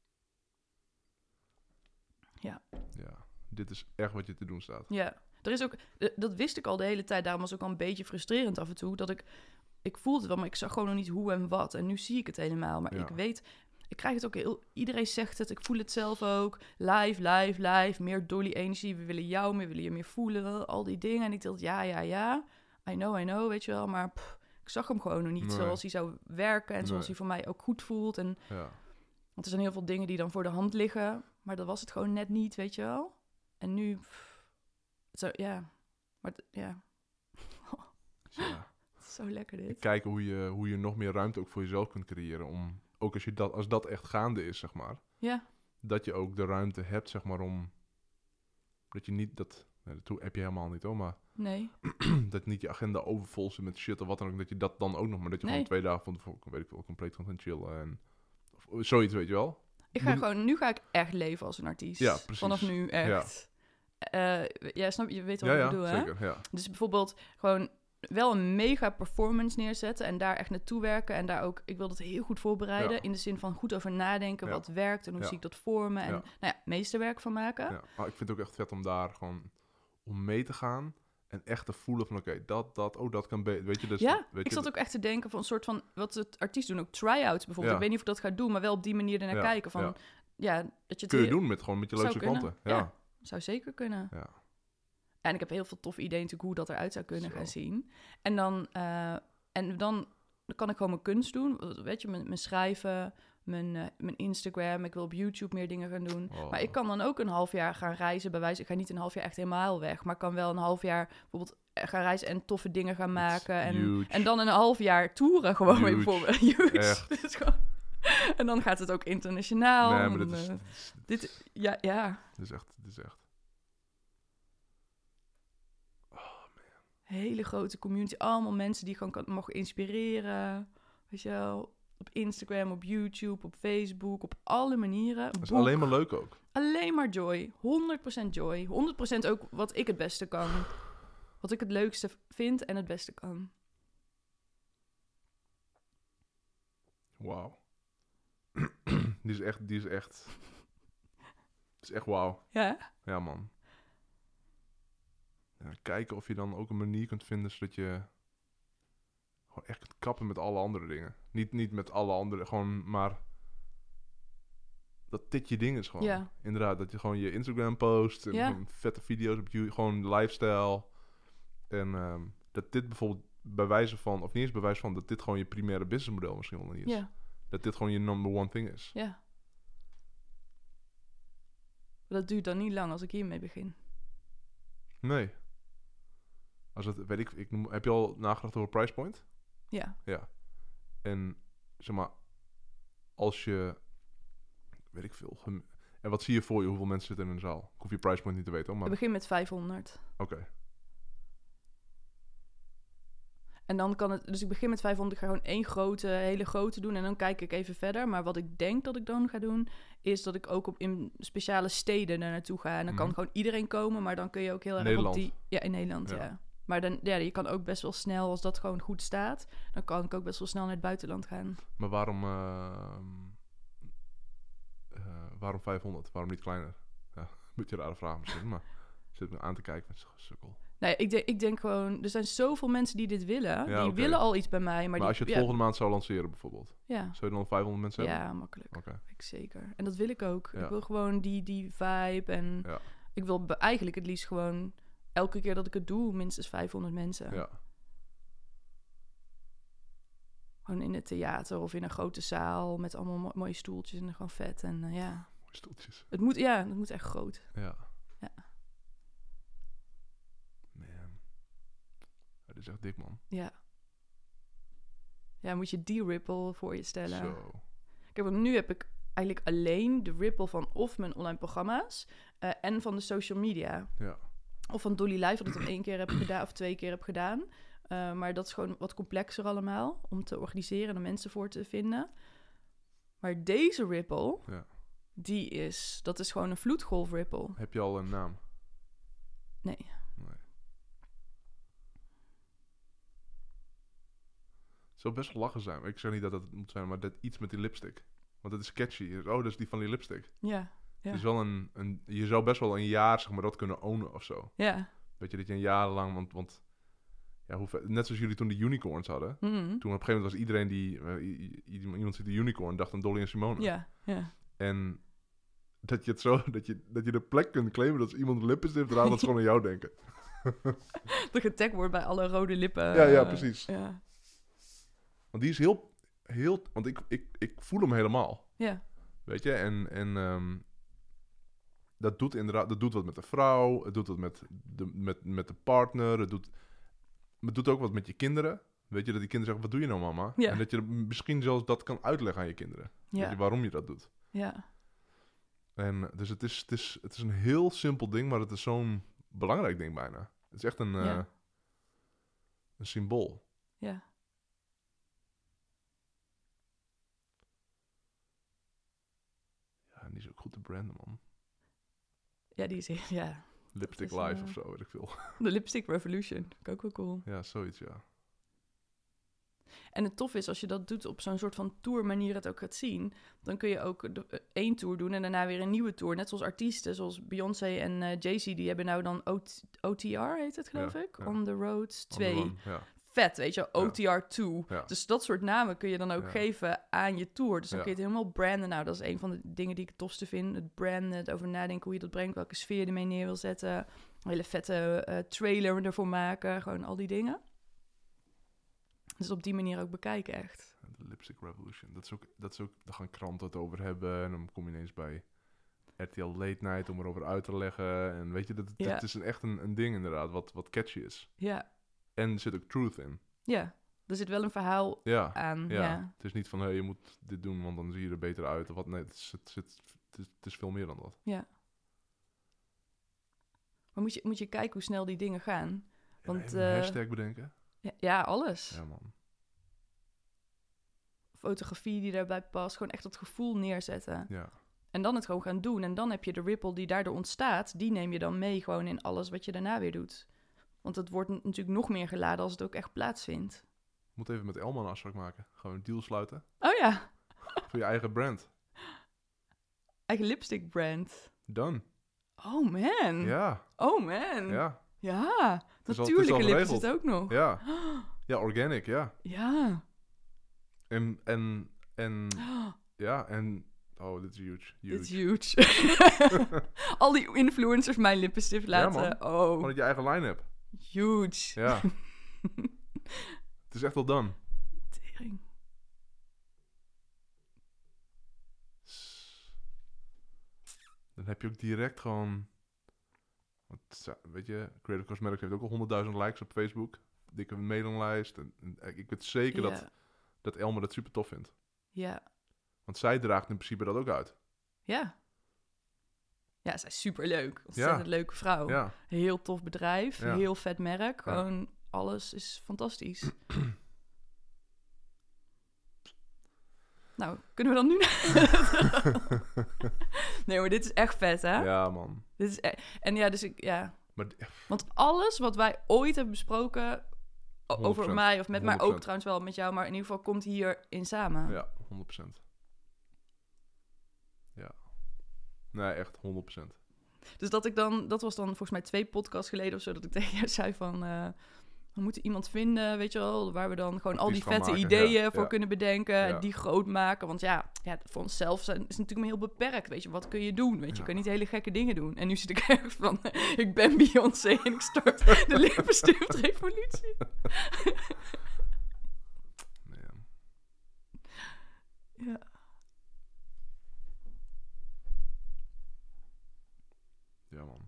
Ja. Ja. Dit is echt wat je te doen staat. ja. Er is ook, eh, dat wist ik al de hele tijd. Daarom was het ook al een beetje frustrerend af en toe. Dat ik, ik voelde het wel, maar ik zag gewoon nog niet hoe en wat. En nu zie ik het helemaal. Maar Ja. ik weet, ik krijg het ook heel, iedereen zegt het. Ik voel het zelf ook. Live, live, live. Meer Dolly-energie. We willen jou meer, we willen je meer voelen. Al die dingen. En ik dacht, ja, ja, ja. I know, I know, weet je wel. Maar pff, ik zag hem gewoon nog niet Nee. zoals hij zou werken. En zoals Nee. hij voor mij ook goed voelt. En Ja. want er zijn heel veel dingen die dan voor de hand liggen. Maar dat was het gewoon net niet, weet je wel. En nu... pff, zo, ja. Maar het- ja, Dus ja. het is zo lekker dit. Kijken hoe je, hoe je nog meer ruimte ook voor jezelf kunt creëren. Om, ook als, je dat, als dat echt gaande is, zeg maar. Ja, Dat je ook de ruimte hebt, zeg maar, om... Dat je niet... Dat, nee, dat heb je helemaal niet, hoor. Maar nee. dat niet je agenda overvol zit met shit of wat dan ook. Dat je dat dan ook nog... Maar dat je Nee. gewoon twee dagen van tevoren, weet ik wel, compleet van kan chillen. En, of zoiets, weet je wel. Ik ga Moet- gewoon, nu ga ik echt leven als een artiest. Ja, precies. Vanaf nu echt. Ja, ja snap je, je weet wat Ja, ik ja, bedoel, hè? zeker. Ja. Dus bijvoorbeeld gewoon wel een mega performance neerzetten en daar echt naartoe werken. En daar ook, ik wil dat heel goed voorbereiden. Ja. In de zin van goed over nadenken, Ja. wat werkt en hoe Ja. zie ik dat voor me. En Ja. nou ja, meesterwerk van maken. Ja. Maar ik vind het ook echt vet om daar gewoon om mee te gaan en echt te voelen van oké, dat, dat, oh, dat kan beter. Weet je, dus Ja, weet ik je, zat ook echt te denken van een soort van, wat het artiesten doen, ook try-outs bijvoorbeeld. Ja. Ik weet niet of ik dat ga doen, maar wel op die manier ernaar Ja, kijken. Van, ja. ja. dat je het kun je heel- doen met gewoon met je Zou leukste kunnen, klanten. ja. Ja. Zou zeker kunnen. Ja. En ik heb heel veel toffe ideeën natuurlijk hoe dat eruit zou kunnen Zo. gaan zien. En dan, eh, en dan kan ik gewoon mijn kunst doen. Weet je, mijn, mijn schrijven, mijn, eh, mijn Instagram. Ik wil op YouTube meer dingen gaan doen. Oh. Maar ik kan dan ook een half jaar gaan reizen. Bij wijze, ik ga niet een half jaar echt helemaal weg. Maar ik kan wel een half jaar bijvoorbeeld gaan reizen en toffe dingen gaan That's maken. En, huge. en dan een half jaar toeren gewoon weer Huge. bijvoorbeeld. Huge. Echt. Dit is gewoon... En dan gaat het ook internationaal. Nee, maar En, dit is, eh, dit is, dit, ja, ja. dit is echt, dit is echt. Hele grote community. Allemaal mensen die gewoon kan, mogen inspireren. Weet je wel. Op Instagram, op YouTube, op Facebook. Op alle manieren. Dat is Boek. alleen maar leuk ook. Alleen maar joy. honderd procent joy. honderd procent ook wat ik het beste kan. Wat ik het leukste vind en het beste kan. Wauw. die is echt, die is echt. Het is echt wauw. Ja? Ja, man. Ja, kijken of je dan ook een manier kunt vinden zodat je gewoon echt kunt kappen met alle andere dingen. Niet, niet met alle andere, gewoon maar dat dit je ding is gewoon. Ja. Inderdaad, dat je gewoon je Instagram post en Ja. gewoon vette video's op YouTube, gewoon lifestyle. En ehm, dat dit bijvoorbeeld bij wijze van, of niet eens bij wijze van, dat dit gewoon je primaire businessmodel misschien wel niet is. Ja. Dat dit gewoon je number one thing is. Ja. Maar dat duurt dan niet lang als ik hiermee begin. Nee. Als het, weet ik, ik noem, heb je al nagedacht over price point? Ja. Ja. En zeg maar, als je, weet ik veel. gem- En wat zie je voor je? Hoeveel mensen zitten in een zaal? Ik hoef je price point niet te weten, hoor, Ik maar begin met vijfhonderd. oké. En dan kan het... Dus ik begin met vijfhonderd. Ik ga gewoon één grote, hele grote doen. En dan kijk ik even verder. Maar wat ik denk dat ik dan ga doen... is dat ik ook op in speciale steden daar naartoe ga. En dan kan Mhm. gewoon iedereen komen. Maar dan kun je ook heel erg Nederland. op die... Ja, in Nederland, ja. Ja. Maar dan, ja, je kan ook best wel snel... Als dat gewoon goed staat... dan kan ik ook best wel snel naar het buitenland gaan. Maar waarom, ehm, eh, waarom vijfhonderd? Waarom niet kleiner? Ja, een beetje een rare vraag misschien, maar ik zit me aan te kijken met sukkel. Nee, ik, denk, ik denk gewoon... Er zijn zoveel mensen die dit willen. Ja, die oké. willen al iets bij mij. Maar, Maar, die, als je het ja, volgende maand zou lanceren bijvoorbeeld, Ja, zou je dan vijfhonderd mensen hebben? ja makkelijk. Oké. Ik zeker. En dat wil ik ook. Ja. Ik wil gewoon die, die vibe. En Ja. ik wil be- eigenlijk het liefst gewoon... Elke keer dat ik het doe, minstens vijfhonderd mensen. Ja. Gewoon in het theater of in een grote zaal... met allemaal mo- mooie stoeltjes en gewoon vet. En eh, ja, Mooie stoeltjes. het moet, ja, het moet echt groot. Ja. Ja. Man. Ja, dit is echt dik, man. Ja. Ja, moet je die Ripple voor je stellen. Zo. Kijk, want nu heb ik eigenlijk alleen de Ripple van of mijn online programma's... eh, en van de social media. Ja. Of van Dolly Live, wat ik dan één keer heb gedaan of twee keer heb gedaan. Uh, maar dat is gewoon wat complexer allemaal om te organiseren en er mensen voor te vinden. Maar deze Ripple, Ja. die is, dat is gewoon een vloedgolf Ripple. Heb je al een naam? Nee. Nee. Het zou best wel lachen zijn. Ik zeg niet dat dat het moet zijn, maar dat iets met die lipstick. Want het is catchy. Oh, dat is die van die lipstick. Ja. Ja. Het is wel een, een... Je zou best wel een jaar, zeg maar, dat kunnen ownen of zo. Ja. Weet je, dat je een jaar lang... Want, want ja, hoe, ver- net zoals jullie toen de unicorns hadden. Mhm. Toen op een gegeven moment was iedereen die... eh, i- i- iemand ziet de unicorn, dacht aan Dolly en Simone. Ja. Ja. En dat je het zo... Dat je, dat je de plek kunt claimen dat als iemand lippenstift eraan, dat ze gewoon aan jou denken. Dat getagd wordt bij alle rode lippen. Ja, ja, eh, precies. Ja. Want die is heel... heel want ik, ik, ik voel hem helemaal. Ja. Weet je, en... en ehm, dat doet inderdaad... Dat doet wat met de vrouw. Het doet wat met de, met, met de partner. Het doet... Het doet ook wat met je kinderen. Weet je, dat die kinderen zeggen, wat doe je nou, mama? Ja. En dat je misschien zelfs dat kan uitleggen aan je kinderen. Weet Ja. je, waarom je dat doet. Ja. En dus het is, het, is, het is een heel simpel ding, maar het is zo'n belangrijk ding bijna. Het is echt een, Ja. eh, een symbool. Ja. Ja, en die is ook goed te branden, man. Ja, die is, ja, Lipstick Dat is, Live uh, of zo, weet ik veel. De Lipstick Revolution. Vind ik ook wel cool. Ja, zoiets, ja. En het tof is, als je dat doet op zo'n soort van tour manier het ook gaat zien, dan kun je ook de, uh, één tour doen en daarna weer een nieuwe tour. Net zoals artiesten, zoals Beyoncé en uh, Jay-Z, die hebben nou dan O T- O T R, heet het geloof Ja, ik? ja. On the Road twee. On the run, ja. Vet, weet je, O T R twee. Ja. Dus dat soort namen kun je dan ook Ja. geven aan je tour. Dus dan Ja. kun je het helemaal branden. Nou, dat is een van de dingen die ik het tofste vind. Het branden, het over nadenken hoe je dat brengt, welke sfeer je ermee neer wil zetten. Een hele vette uh, trailer ervoor maken, gewoon al die dingen. Dus op die manier ook bekijken, echt. De Lipstick Revolution. Dat is ook, dat is ook, daar gaan kranten het over hebben. En dan kom je ineens bij R T L Late Night om erover uit te leggen. En weet je, dat, Ja. het is een, echt een, een ding inderdaad, wat, wat catchy is. Ja, En er zit ook truth in. ja. Er zit wel een verhaal Ja, aan. ja. Ja. Het is niet van, hé, je moet dit doen, want dan zie je er beter uit. Of wat. Nee, het is, het, is, het, is, het is veel meer dan dat. ja. Maar moet je, moet je kijken hoe snel die dingen gaan. Want, Want, een eh, hashtag bedenken. Ja, ja, alles. Ja, man. Fotografie die daarbij past. Gewoon echt dat gevoel neerzetten. Ja. En dan het gewoon gaan doen. En dan heb je de ripple die daardoor ontstaat. Die neem je dan mee gewoon in alles wat je daarna weer doet. Want het wordt n- natuurlijk nog meer geladen als het ook echt plaatsvindt. Moet even met Elma een afspraak maken. Gewoon een deal sluiten. Oh ja, Voor je eigen brand. eigen lipstick brand. Done. Oh man. Ja. Oh man. Ja. Ja, is al- het is natuurlijke al lippen geregeld. zit ook nog. Ja. Ja, organic, ja. Ja. En, en, en, ja, en, oh, dit is huge. Dit is Huge. huge. Al die influencers mijn lippenstift Ja, laten. man. Oh, Gewoon dat je eigen line-up. huge. Ja. Het is echt wel done. Tering. Dan heb je ook direct gewoon, want, za- weet je, Creative Cosmetics heeft ook al honderdduizend likes op Facebook. Dikke mailinglijst. En, en ik weet zeker Ja. dat, dat Elmer dat super tof vindt. Ja. Want zij draagt in principe dat ook uit. Ja. Ja, zij is superleuk. Ontzettend Ja. leuke vrouw. Ja. Heel tof bedrijf. Ja. Heel vet merk. Gewoon alles is fantastisch. Nou, kunnen we dan nu... Nee, maar dit is echt vet, hè? Ja, man. Dit is e- En ja, dus ik... Ja. Maar Want alles wat wij ooit hebben besproken... o- honderd over procent. mij, of met mij honderd ook procent. trouwens wel, met jou... maar in ieder geval komt hierin samen. Ja, honderd procent. Ja. Nee, echt honderd procent. Dus dat ik dan... Dat was dan volgens mij twee podcasts geleden of zo... dat ik tegen jou zei van... eh, we moeten iemand vinden, weet je wel... waar we dan gewoon al die Artiest gaan vette maken, ideeën ja, voor ja. kunnen bedenken... Ja. en die groot maken. Want ja, ja voor onszelf zijn, is het natuurlijk maar heel beperkt. Weet je, wat kun je doen? Weet je, Ja. je kan niet hele gekke dingen doen. En nu zit ik echt van... ik ben Beyoncé en ik start de lippenstift revolutie. Nee, ja. Ja. Ja, man.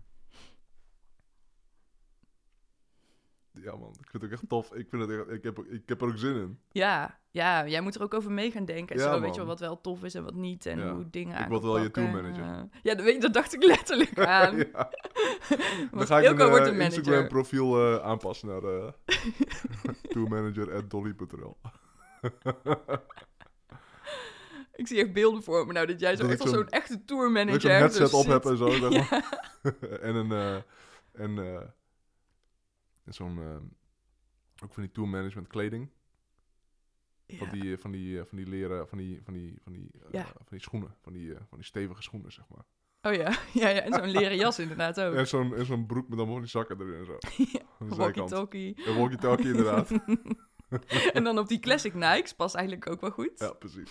Ja, man. Ik vind het ook echt tof. Ik, vind het echt, ik, heb, ik heb er ook zin in. Ja, ja, jij moet er ook over mee gaan denken. En Ja, zo, weet man. je wel, wat wel tof is en wat niet. En Ja. hoe dingen Ik aan word kan wel je pakken. tourmanager. Eh, ja, dat, weet je, dat dacht ik letterlijk aan. Ja. Dan Want ga ik Ilko mijn wordt eh, een manager. Instagram profiel uh, aanpassen naar uh, tourmanager at dolly punt n l. Ik zie echt beelden voor me. Nou, dat jij zo Dat echt ik als zo'n- zo'n echte Dat tourmanager... ik zo'n headset dus op zit. heb en zo. Zeg Ja. maar. en een... Uh, en, uh, en zo'n... Uh, ook van die tourmanagement kleding. Van Ja. die, van die, van die leren, van die, van die, van die, uh, Ja. van die schoenen, van die, uh, van die stevige schoenen, zeg maar. Oh ja, ja, ja. En zo'n leren jas inderdaad ook. En zo'n, en zo'n broek met allemaal van die zakken erin en zo. Ja, Aan de zijkant. walkie-talkie. Een walkie-talkie, inderdaad. En dan op die classic Nikes past eigenlijk ook wel goed. Ja, precies.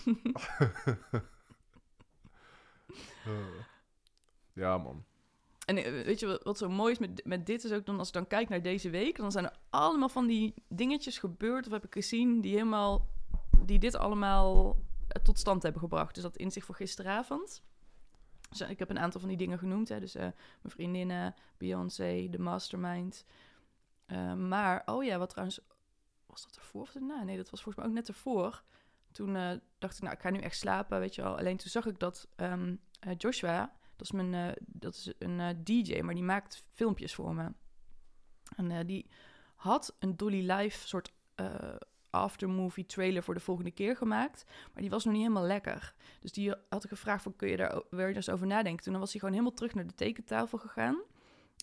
uh, ja, man. En eh, weet je wat, wat zo mooi is met, met dit is ook dan als ik dan kijk naar deze week, dan zijn er allemaal van die dingetjes gebeurd of heb ik gezien die helemaal, die dit allemaal eh, tot stand hebben gebracht. Dus dat inzicht voor gisteravond. Dus eh, ik heb een aantal van die dingen genoemd, hè. Dus eh, mijn vriendinnen, Beyoncé, de Mastermind. Uh, maar, oh ja, wat trouwens, was dat ervoor of daarna? Nee, dat was volgens mij ook net ervoor. Toen uh, dacht ik, nou, ik ga nu echt slapen, weet je wel. Alleen toen zag ik dat um, uh, Joshua, dat is, mijn, uh, dat is een uh, D J, maar die maakt filmpjes voor me. En uh, die had een Dolly Live soort uh, aftermovie trailer voor de volgende keer gemaakt. Maar die was nog niet helemaal lekker. Dus die had ik gevraagd, van, kun je daar, wil je daar eens over nadenken? Toen was hij gewoon helemaal terug naar de tekentafel gegaan.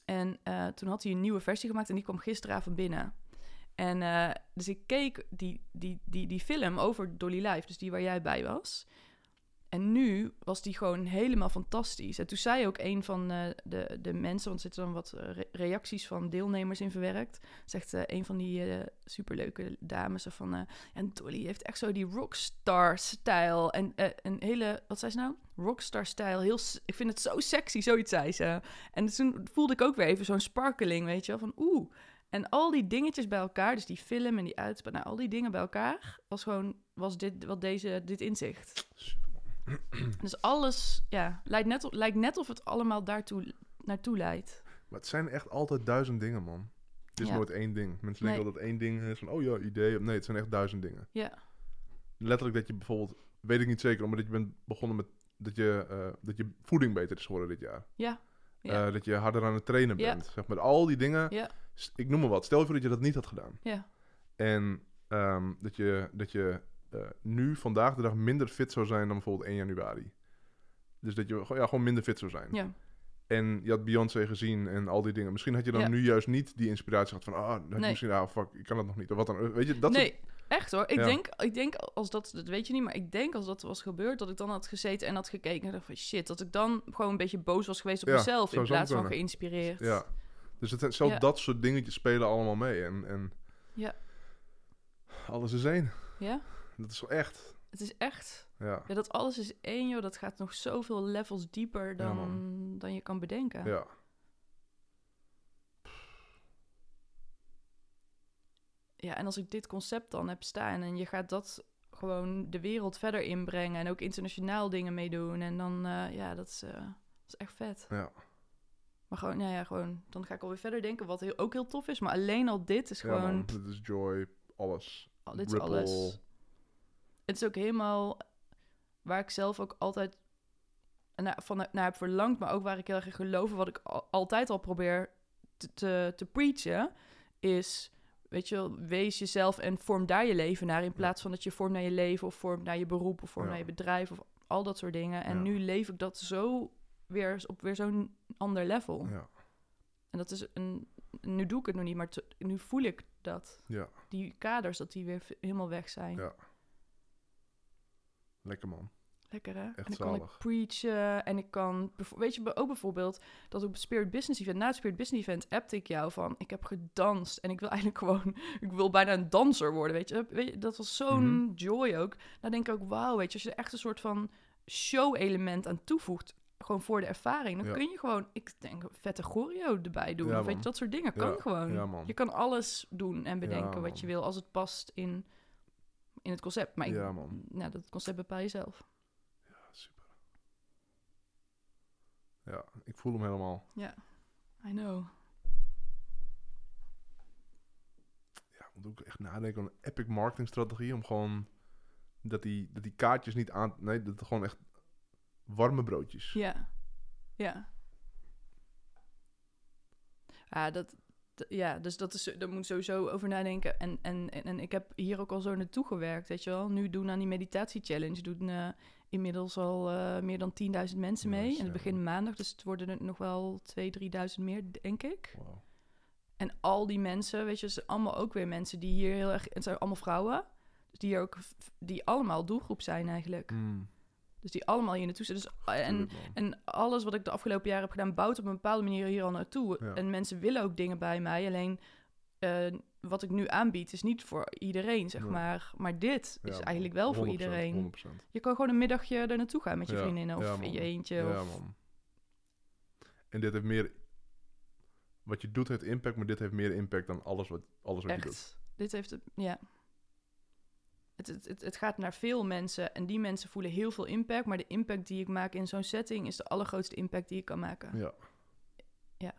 En uh, toen had hij een nieuwe versie gemaakt en die kwam gisteravond binnen. En uh, dus ik keek die, die, die, die film over Dolly Life, dus die waar jij bij was. En nu was die gewoon helemaal fantastisch. En toen zei ook een van uh, de, de mensen, want er zitten dan wat re- reacties van deelnemers in verwerkt. Zegt uh, een van die uh, superleuke dames van... Uh, en Dolly heeft echt zo die rockstar-stijl. En uh, een hele, wat zei ze nou? Rockstar-stijl. Heel, ik vind het zo sexy, zoiets zei ze. En toen voelde ik ook weer even zo'n sparkeling, weet je wel. Van oeh. En al die dingetjes bij elkaar, dus die film en die uitspraak, nou, al die dingen bij elkaar, was gewoon, was dit, wat deze, dit inzicht. Dus alles, ja, lijkt net, op, lijkt net of het allemaal daartoe naartoe leidt. Maar het zijn echt altijd duizend dingen, man. Het is ja. nooit één ding. Mensen Nee. denken dat één ding is van, oh ja, idee. Nee, het zijn echt duizend dingen. Ja. Letterlijk dat je bijvoorbeeld, weet ik niet zeker, maar dat je bent begonnen met dat je, uh, dat je voeding beter is geworden dit jaar. Ja. ja. Uh, dat je harder aan het trainen bent. Ja. Zeg maar, al die dingen. Ja. Ik noem maar wat. Stel je voor dat je dat niet had gedaan. Ja. En um, dat je, dat je uh, nu, vandaag de dag, minder fit zou zijn dan bijvoorbeeld één januari. Dus dat je ja, gewoon minder fit zou zijn. Ja. En je had Beyoncé gezien en al die dingen. Misschien had je dan ja. nu juist niet die inspiratie gehad van... ah, dan had je nee. misschien, ah, fuck, ik kan dat nog niet. Of wat dan, weet je, dat Nee, soort... echt hoor. Ik, ja. denk, ik denk als dat, dat weet je niet, maar ik denk als dat was gebeurd, dat ik dan had gezeten en had gekeken en dacht van shit, dat ik dan gewoon een beetje boos was geweest op ja, mezelf in plaats van kunnen. geïnspireerd. Ja, dus het zijn zelfs ja. dat soort dingetjes spelen allemaal mee. En, en ja. alles is één. Ja? Dat is wel echt... Het is echt... Ja. ja, dat alles is één, joh. Dat gaat nog zoveel levels dieper dan, ja, dan je kan bedenken. Ja. Ja, en als ik dit concept dan heb staan en je gaat dat gewoon de wereld verder inbrengen en ook internationaal dingen meedoen en dan, uh, ja, dat is, uh, dat is echt vet. Ja. Maar gewoon, nou ja, gewoon, dan ga ik alweer verder denken, wat heel, ook heel tof is, maar alleen al dit is gewoon... Ja, man, dit is joy, alles. Oh, dit is Ripple. alles. Het is ook helemaal waar ik zelf ook altijd naar, van, naar heb verlangd, maar ook waar ik heel erg in geloof, wat ik al, altijd al probeer te, te, te preachen, is, weet je wel, wees jezelf en vorm daar je leven naar, in plaats van dat je vormt naar je leven, of vormt naar je beroep, of vormt ja. naar je bedrijf, of al dat soort dingen. En ja. nu leef ik dat zo weer op weer zo'n ander level. Ja. En dat is een, nu doe ik het nog niet, maar te, nu voel ik dat. Ja. Die kaders, dat die weer v- helemaal weg zijn. Ja. Lekker, man. Lekker, hè? Echt en dan kan ik zalig. preachen en ik kan... Weet je, ook bijvoorbeeld dat op het Spirit Business Event... Na het Spirit Business Event appte ik jou van... Ik heb gedanst en ik wil eigenlijk gewoon... Ik wil bijna een danser worden, weet je. Weet je dat was zo'n Mm-hmm. joy ook. Dan denk ik ook, wauw, weet je. Als je er echt een soort van show-element aan toevoegt... Gewoon voor de ervaring. Dan ja. kun je gewoon, ik denk, vette choreo erbij doen. Ja, of weet je, dat soort dingen kan ja. gewoon. Ja, man. Je kan alles doen en bedenken Ja, wat je wil... als het past in, in het concept. Maar ik, Ja, man. Nou, dat concept bepaal je zelf. Super. Ja, ik voel hem helemaal. Ja, I know. Ja, ik moet ook echt nadenken aan een epic marketingstrategie om gewoon dat die, dat die kaartjes niet aan... Nee, dat het gewoon echt warme broodjes. Ja, ja. Ja, dat, d- ja dus dat is, daar moet ik sowieso over nadenken. En, en, en, en ik heb hier ook al zo naartoe gewerkt, weet je wel. Nu doen aan die meditatie-challenge doen uh, inmiddels al uh, meer dan tienduizend mensen mee. Nice, en het ja. begint maandag, dus het worden er nog wel tweeduizend, drieduizend meer, denk ik. Wow. En al die mensen, weet je, het zijn allemaal ook weer mensen die hier heel erg... Het zijn allemaal vrouwen, dus die hier ook... Die allemaal doelgroep zijn eigenlijk. Mm, Dus die allemaal hier naartoe zitten. Dus, en, tuurlijk, man. en alles wat ik de afgelopen jaren heb gedaan... bouwt op een bepaalde manier hier al naartoe. Ja. En mensen willen ook dingen bij mij. Alleen uh, wat ik nu aanbied is niet voor iedereen, zeg Nee. maar. Maar dit Ja, is man. eigenlijk wel voor honderd procent, iedereen. honderd procent. Je kan gewoon een middagje er naartoe gaan met je Ja. vriendinnen... of Ja, in man. je eentje. Ja, of... man. En dit heeft meer... Wat je doet heeft impact, maar dit heeft meer impact dan alles wat, alles wat je doet. Echt. Dit heeft het... Ja. Het, het, het, het gaat naar veel mensen en die mensen voelen heel veel impact. Maar de impact die ik maak in zo'n setting is de allergrootste impact die ik kan maken. Ja. Ja.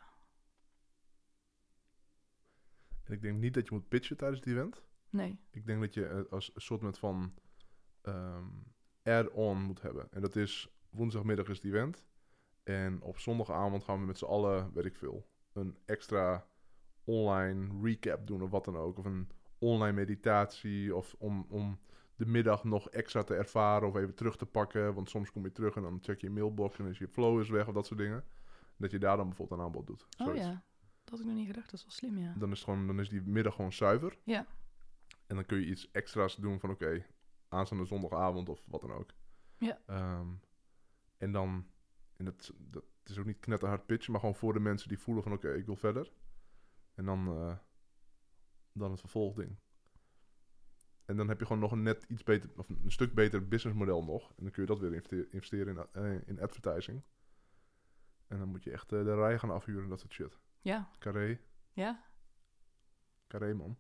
En ik denk niet dat je moet pitchen tijdens het event. Nee. Ik denk dat je het als een soort met van um, add-on moet hebben. En dat is woensdagmiddag is het event. En op zondagavond gaan we met z'n allen, weet ik veel, een extra online recap doen of wat dan ook. Of een online meditatie of om, om de middag nog extra te ervaren of even terug te pakken. Want soms kom je terug en dan check je je mailbox en is je flow is weg of dat soort dingen. Dat je daar dan bijvoorbeeld een aanbod doet. Oh Zoiets. ja, dat had ik nog niet gedacht. Dat is wel slim, ja. Dan is, het gewoon, dan is die middag gewoon zuiver. Ja. En dan kun je iets extra's doen van oké, okay, aanstaande zondagavond of wat dan ook. Ja. Um, en dan, en dat, dat is ook niet knetterhard pitchen, maar gewoon voor de mensen die voelen van oké, okay, ik wil verder. En dan, uh, dan het vervolgding. En dan heb je gewoon nog een net iets beter, of een stuk beter businessmodel nog. En dan kun je dat weer investeren, investeren in, uh, in advertising. En dan moet je echt uh, de rij gaan afhuren en dat soort shit. Ja. Carré. Ja. Carré, man.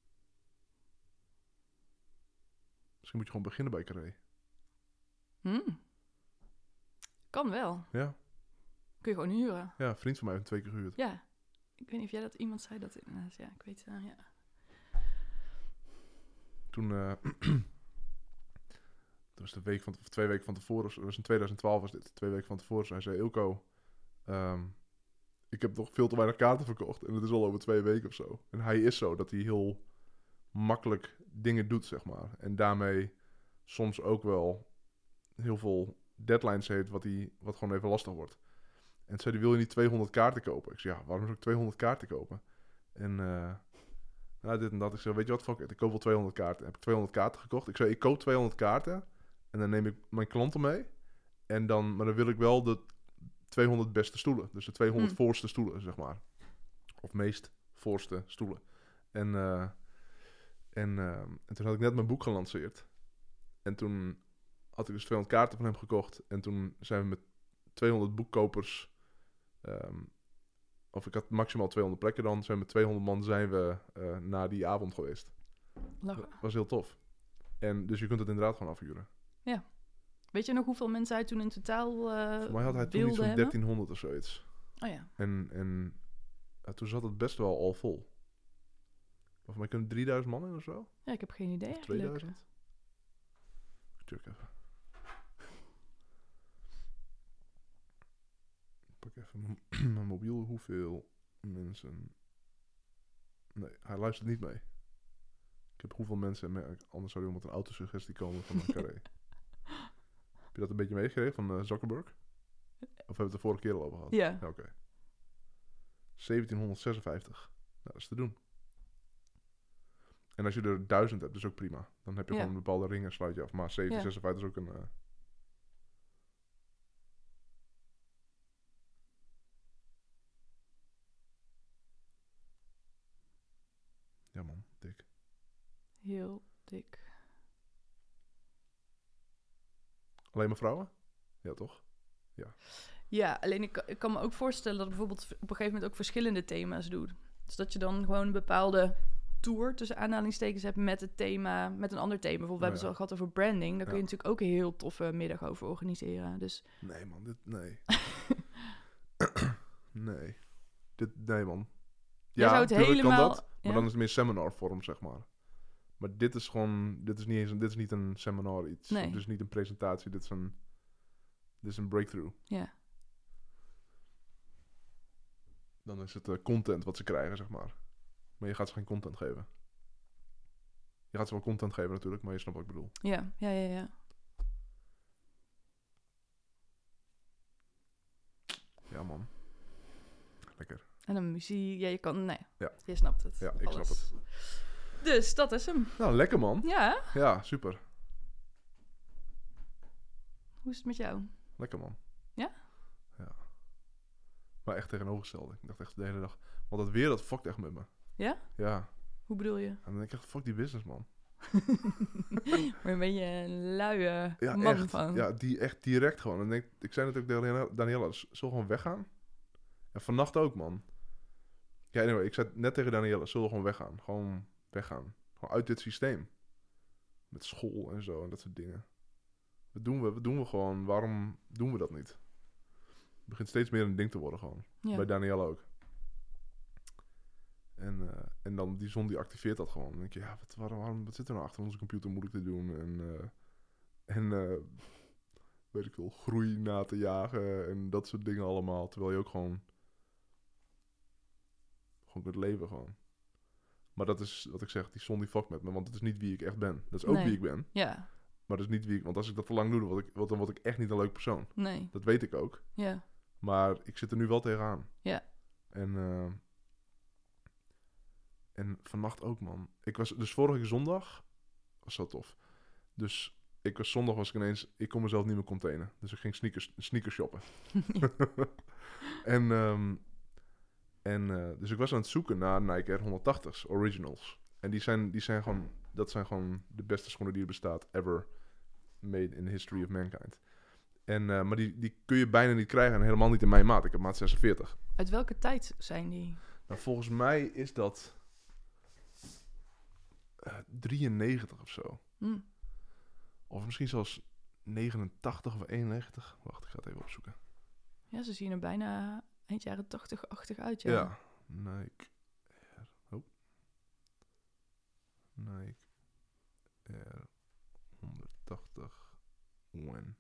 Misschien moet je gewoon beginnen bij Carré. Hmm. Kan wel. Ja. Kun je gewoon huren. Ja, een vriend van mij heeft hem twee keer gehuurd. Ja. Ik weet niet of jij dat iemand zei dat inderdaad. Ja, ik weet uh, ja. Toen, uh, dat was de week van, of twee weken van tevoren, dat was in twintig twaalf was dit, twee weken van tevoren, hij zei, Ilko, um, ik heb nog veel te weinig kaarten verkocht en het is al over twee weken of zo. En hij is zo, dat hij heel makkelijk dingen doet, zeg maar. En daarmee soms ook wel heel veel deadlines heeft, wat, hij, wat gewoon even lastig wordt. En zei hij, wil je niet tweehonderd kaarten kopen? Ik zei, ja, waarom zou ik tweehonderd kaarten kopen? En uh, nou, dit en dat. Ik zei, weet je wat, fuck it, ik koop wel tweehonderd kaarten. Heb ik tweehonderd kaarten gekocht. Ik zei, ik koop tweehonderd kaarten en dan neem ik mijn klanten mee. En dan, maar dan wil ik wel de tweehonderd beste stoelen. Dus de tweehonderd Mm. voorste stoelen, zeg maar. Of meest voorste stoelen. En, uh, en, uh, en toen had ik net mijn boek gelanceerd. En toen had ik dus tweehonderd kaarten van hem gekocht. En toen zijn we met tweehonderd boekkopers... Um, of ik had maximaal tweehonderd plekken dan. Zijn we met tweehonderd man zijn we uh, naar die avond geweest. Lachen. Dat was heel tof. En dus je kunt het inderdaad gewoon afhuren. Ja. Weet je nog hoeveel mensen hij toen in totaal uh, Voor mij had hij toen wilde iets van hebben? dertienhonderd of zoiets. Oh ja. En, en uh, toen zat het best wel al vol. Of mij kunnen drieduizend man in of zo? Ja, ik heb geen idee Of eigenlijk. tweeduizend? Check even. Ik pak even mijn, mijn mobiel. Hoeveel mensen... Nee, hij luistert niet mee. Ik heb hoeveel mensen... Mee, anders zou hij met een autosuggestie komen van een carré. Heb je dat een beetje meegekregen van uh, Zuckerberg? Of hebben we het de vorige keer al over gehad? Ja. Ja, oké. Okay. zeventienhonderdzesenvijftig. Nou, dat is te doen. En als je er duizend hebt, is ook prima. Dan heb je Ja. gewoon een bepaalde ringen, sluit je af. Maar zeventienhonderdzesenvijftig is ook een... Uh... Ja man, dik. Heel dik. Alleen maar vrouwen? Ja, toch? Ja. Ja, alleen ik, ik kan me ook voorstellen dat bijvoorbeeld op een gegeven moment ook verschillende thema's doet. Dus dat je dan gewoon een bepaalde tour tussen aanhalingstekens hebt met het thema, met een ander thema. Bijvoorbeeld, we Ja. hebben het al gehad over branding. Daar Ja. kun je natuurlijk ook een heel toffe middag over organiseren. Dus Nee man, dit... Nee. nee. Dit... Nee man. Jij zou het tuurlijk helemaal- kan dat. Maar ja. dan is het meer seminarvorm, zeg maar. Maar dit is gewoon... Dit is niet, eens, dit is niet een seminar iets. Nee. Dit is niet een presentatie. Dit is een... Dit is een breakthrough. ja, Dan is het uh, content wat ze krijgen, zeg maar. Maar je gaat ze geen content geven. Je gaat ze wel content geven natuurlijk, maar je snapt wat ik bedoel. ja, ja, ja, ja. Ja, man. Lekker. En dan muziek. Ja, je kan... Nee, Ja. je snapt het. Ja, ik snap het. Dus dat is hem. Nou, lekker man. Ja, Ja, super. hoe is het met jou? Lekker man. Ja? Ja. Maar echt tegenovergesteld. Ik dacht echt de hele dag... Want dat weer, dat fokt echt met me. Ja? Ja. Hoe bedoel je? En dan denk ik echt, fuck die business, man. Waar ben je een luie Ja, man echt. van? Ja, die echt direct gewoon. En denk, ik zei natuurlijk tegen Daniela, Daniela, zullen we gewoon weggaan? En vannacht ook, man. Ja, anyway, ik zei net tegen Daniela, zullen we gewoon weggaan? Gewoon weggaan. Gewoon uit dit systeem. Met school en zo en dat soort dingen. Wat doen we? Wat doen we gewoon? Waarom doen we dat niet? Het begint steeds meer een ding te worden gewoon. Ja. Bij Daniela ook. En, uh, en dan die zon die activeert dat gewoon. Dan denk je, ja, wat, waarom, waarom, wat zit er nou achter onze computer moeilijk te doen? En, uh, en uh, weet ik veel, groei na te jagen en dat soort dingen allemaal. Terwijl je ook gewoon, gewoon kunt leven gewoon. Maar dat is wat ik zeg, die zon die fuckt met me. Want het is niet wie ik echt ben. Dat is ook Nee. wie ik ben. Ja, Maar dat is niet wie ik... Want als ik dat te lang doe, dan word ik, dan word ik echt niet een leuk persoon. nee, Dat weet ik ook. ja. Maar ik zit er nu wel tegenaan. Ja. En, eh, en vannacht ook, man. Ik was, dus vorige zondag was zo tof. Dus ik was zondag was ik ineens... Ik kon mezelf niet meer containen. Dus ik ging sneakers, sneakers shoppen. en... ehm, En uh, dus ik was aan het zoeken naar Nike R honderdtachtig's, originals. En die zijn, die zijn gewoon, dat zijn gewoon de beste schoenen die er bestaat ever made in the history of mankind. En, uh, maar die, die kun je bijna niet krijgen en helemaal niet in mijn maat. Ik heb maat zesenveertig. Uit welke tijd zijn die? Nou, volgens mij is dat uh, drieënnegentig of zo. Hm. Of misschien zelfs negenentachtig of eenennegentig. Wacht, ik ga het even opzoeken. Ja, ze zien er bijna eind jaren tachtig-achtig uit, ja. Ja, Nike R. Oh. Nike R honderdtachtig. When?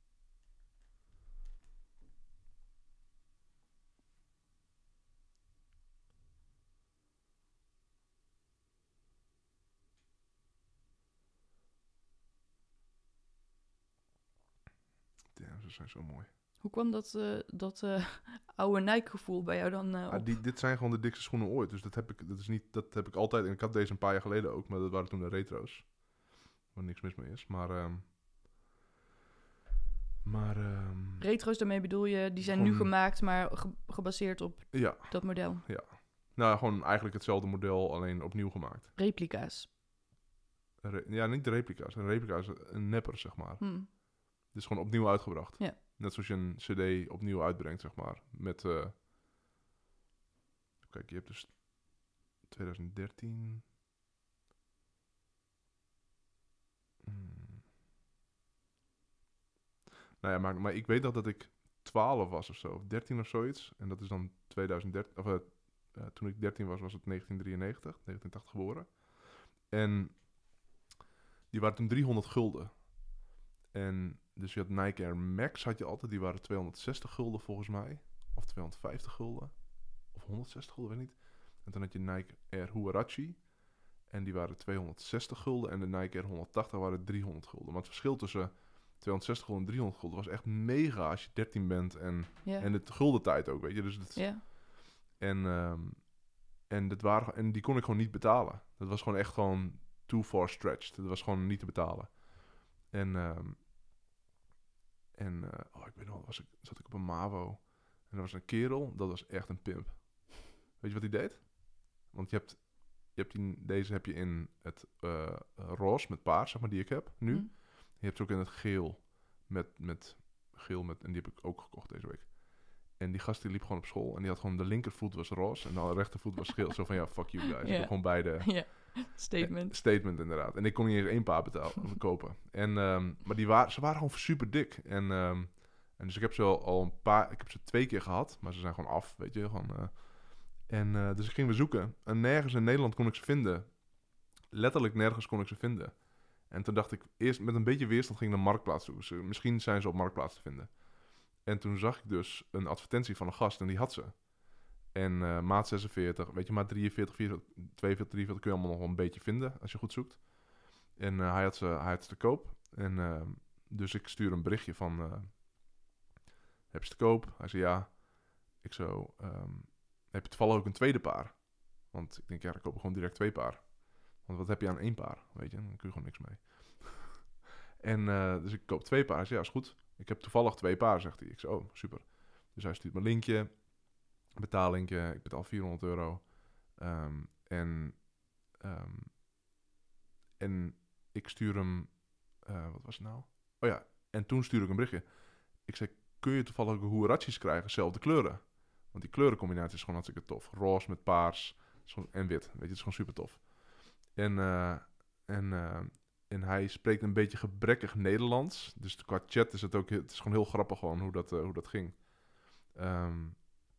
Damn, ze zijn zo mooi. Hoe kwam dat, uh, dat uh, oude Nike-gevoel bij jou dan uh, op? Ah, die, dit zijn gewoon de dikste schoenen ooit. Dus dat heb ik, dat is niet, dat heb ik altijd. En ik had deze een paar jaar geleden ook, maar dat waren toen de retro's. Waar niks mis mee is. Maar... Um, maar um, retro's, daarmee bedoel je, die zijn gewoon, nu gemaakt, maar ge- gebaseerd op ja, dat model? Ja. Nou, gewoon eigenlijk hetzelfde model, alleen opnieuw gemaakt. Replica's? Re- ja, niet de replica's. Een replica is een nepper, zeg maar. Hmm. Dus gewoon opnieuw uitgebracht. Ja. Net zoals je een cd opnieuw uitbrengt, zeg maar. Met, uh, kijk, je hebt dus twintig dertien... Hmm. Nou ja, maar, maar ik weet nog dat ik twaalf was of zo. Of dertien of zoiets. En dat is dan twintig dertien... Of uh, uh, toen ik dertien was, was het negentien drieënnegentig. negentien tachtig geboren. En die waren toen driehonderd gulden. En dus je had Nike Air Max had je altijd. Die waren tweehonderdzestig gulden volgens mij. Of tweehonderdvijftig gulden. Of honderdzestig gulden, weet ik niet. En toen had je Nike Air Huarache. En die waren tweehonderdzestig gulden. En de Nike Air honderdtachtig waren driehonderd gulden. Maar het verschil tussen tweehonderdzestig gulden en driehonderd gulden was echt mega als je dertien bent. En, Yeah. en het gulden tijd ook, weet je. Dus het, Yeah. en, um, en, dat waren, en die kon ik gewoon niet betalen. Dat was gewoon echt gewoon too far stretched. Dat was gewoon niet te betalen. En... Um, En, uh, oh, ik weet nog, was ik, zat ik op een MAVO. En er was een kerel, dat was echt een pimp. Weet je wat hij deed? Want je hebt, je hebt die, deze heb je in het uh, roze met paars, zeg maar, die ik heb nu. Mm. Je hebt ze ook in het geel met, met geel met, en die heb ik ook gekocht deze week. En die gast die liep gewoon op school en die had gewoon de linkervoet was roze en de rechtervoet was geel. Zo van, ja, fuck you guys. Yeah. Ik heb gewoon beide... Yeah. Statement. Statement, inderdaad. En ik kon niet eens één paar betalen, kopen. En, um, maar die waren, ze waren gewoon super dik. En, um, en dus ik heb ze al, al een paar... Ik heb ze twee keer gehad, maar ze zijn gewoon af, weet je. Gewoon, uh, en uh, dus ik ging we zoeken. En nergens in Nederland kon ik ze vinden. Letterlijk nergens kon ik ze vinden. En toen dacht ik, eerst met een beetje weerstand ging ik naar Marktplaats zoeken. Dus misschien zijn ze op Marktplaats te vinden. En toen zag ik dus een advertentie van een gast en die had ze. En uh, maat zesenveertig, weet je, maat drieënveertig, vierenveertig, tweeënveertig, drieënveertig kun je allemaal nog wel een beetje vinden als je goed zoekt. En uh, hij, had ze, hij had ze te koop. En uh, dus ik stuur een berichtje van, uh, heb je ze te koop? Hij zei ja. Ik zo, um, heb je toevallig ook een tweede paar? Want ik denk, ja, dan koop ik gewoon direct twee paar. Want wat heb je aan één paar? Weet je, dan kun je gewoon niks mee. en uh, dus ik koop twee paar. Hij zei, ja, is goed. Ik heb toevallig twee paar, zegt hij. Ik zo, oh, super. Dus hij stuurt me een linkje. Betalinkje, ik betaal vierhonderd euro. Um, en, um, en ik stuur hem... Uh, wat was het nou? Oh ja, en toen stuur ik een berichtje. Ik zei, kun je toevallig ook Huaraches krijgen? Zelfde kleuren. Want die kleurencombinatie is gewoon hartstikke tof. Roze met paars en wit. Weet je, het is gewoon super tof. En, uh, en, uh, en hij spreekt een beetje gebrekkig Nederlands. Dus qua chat is het ook... Het is gewoon heel grappig gewoon hoe dat, uh, hoe dat ging. Um,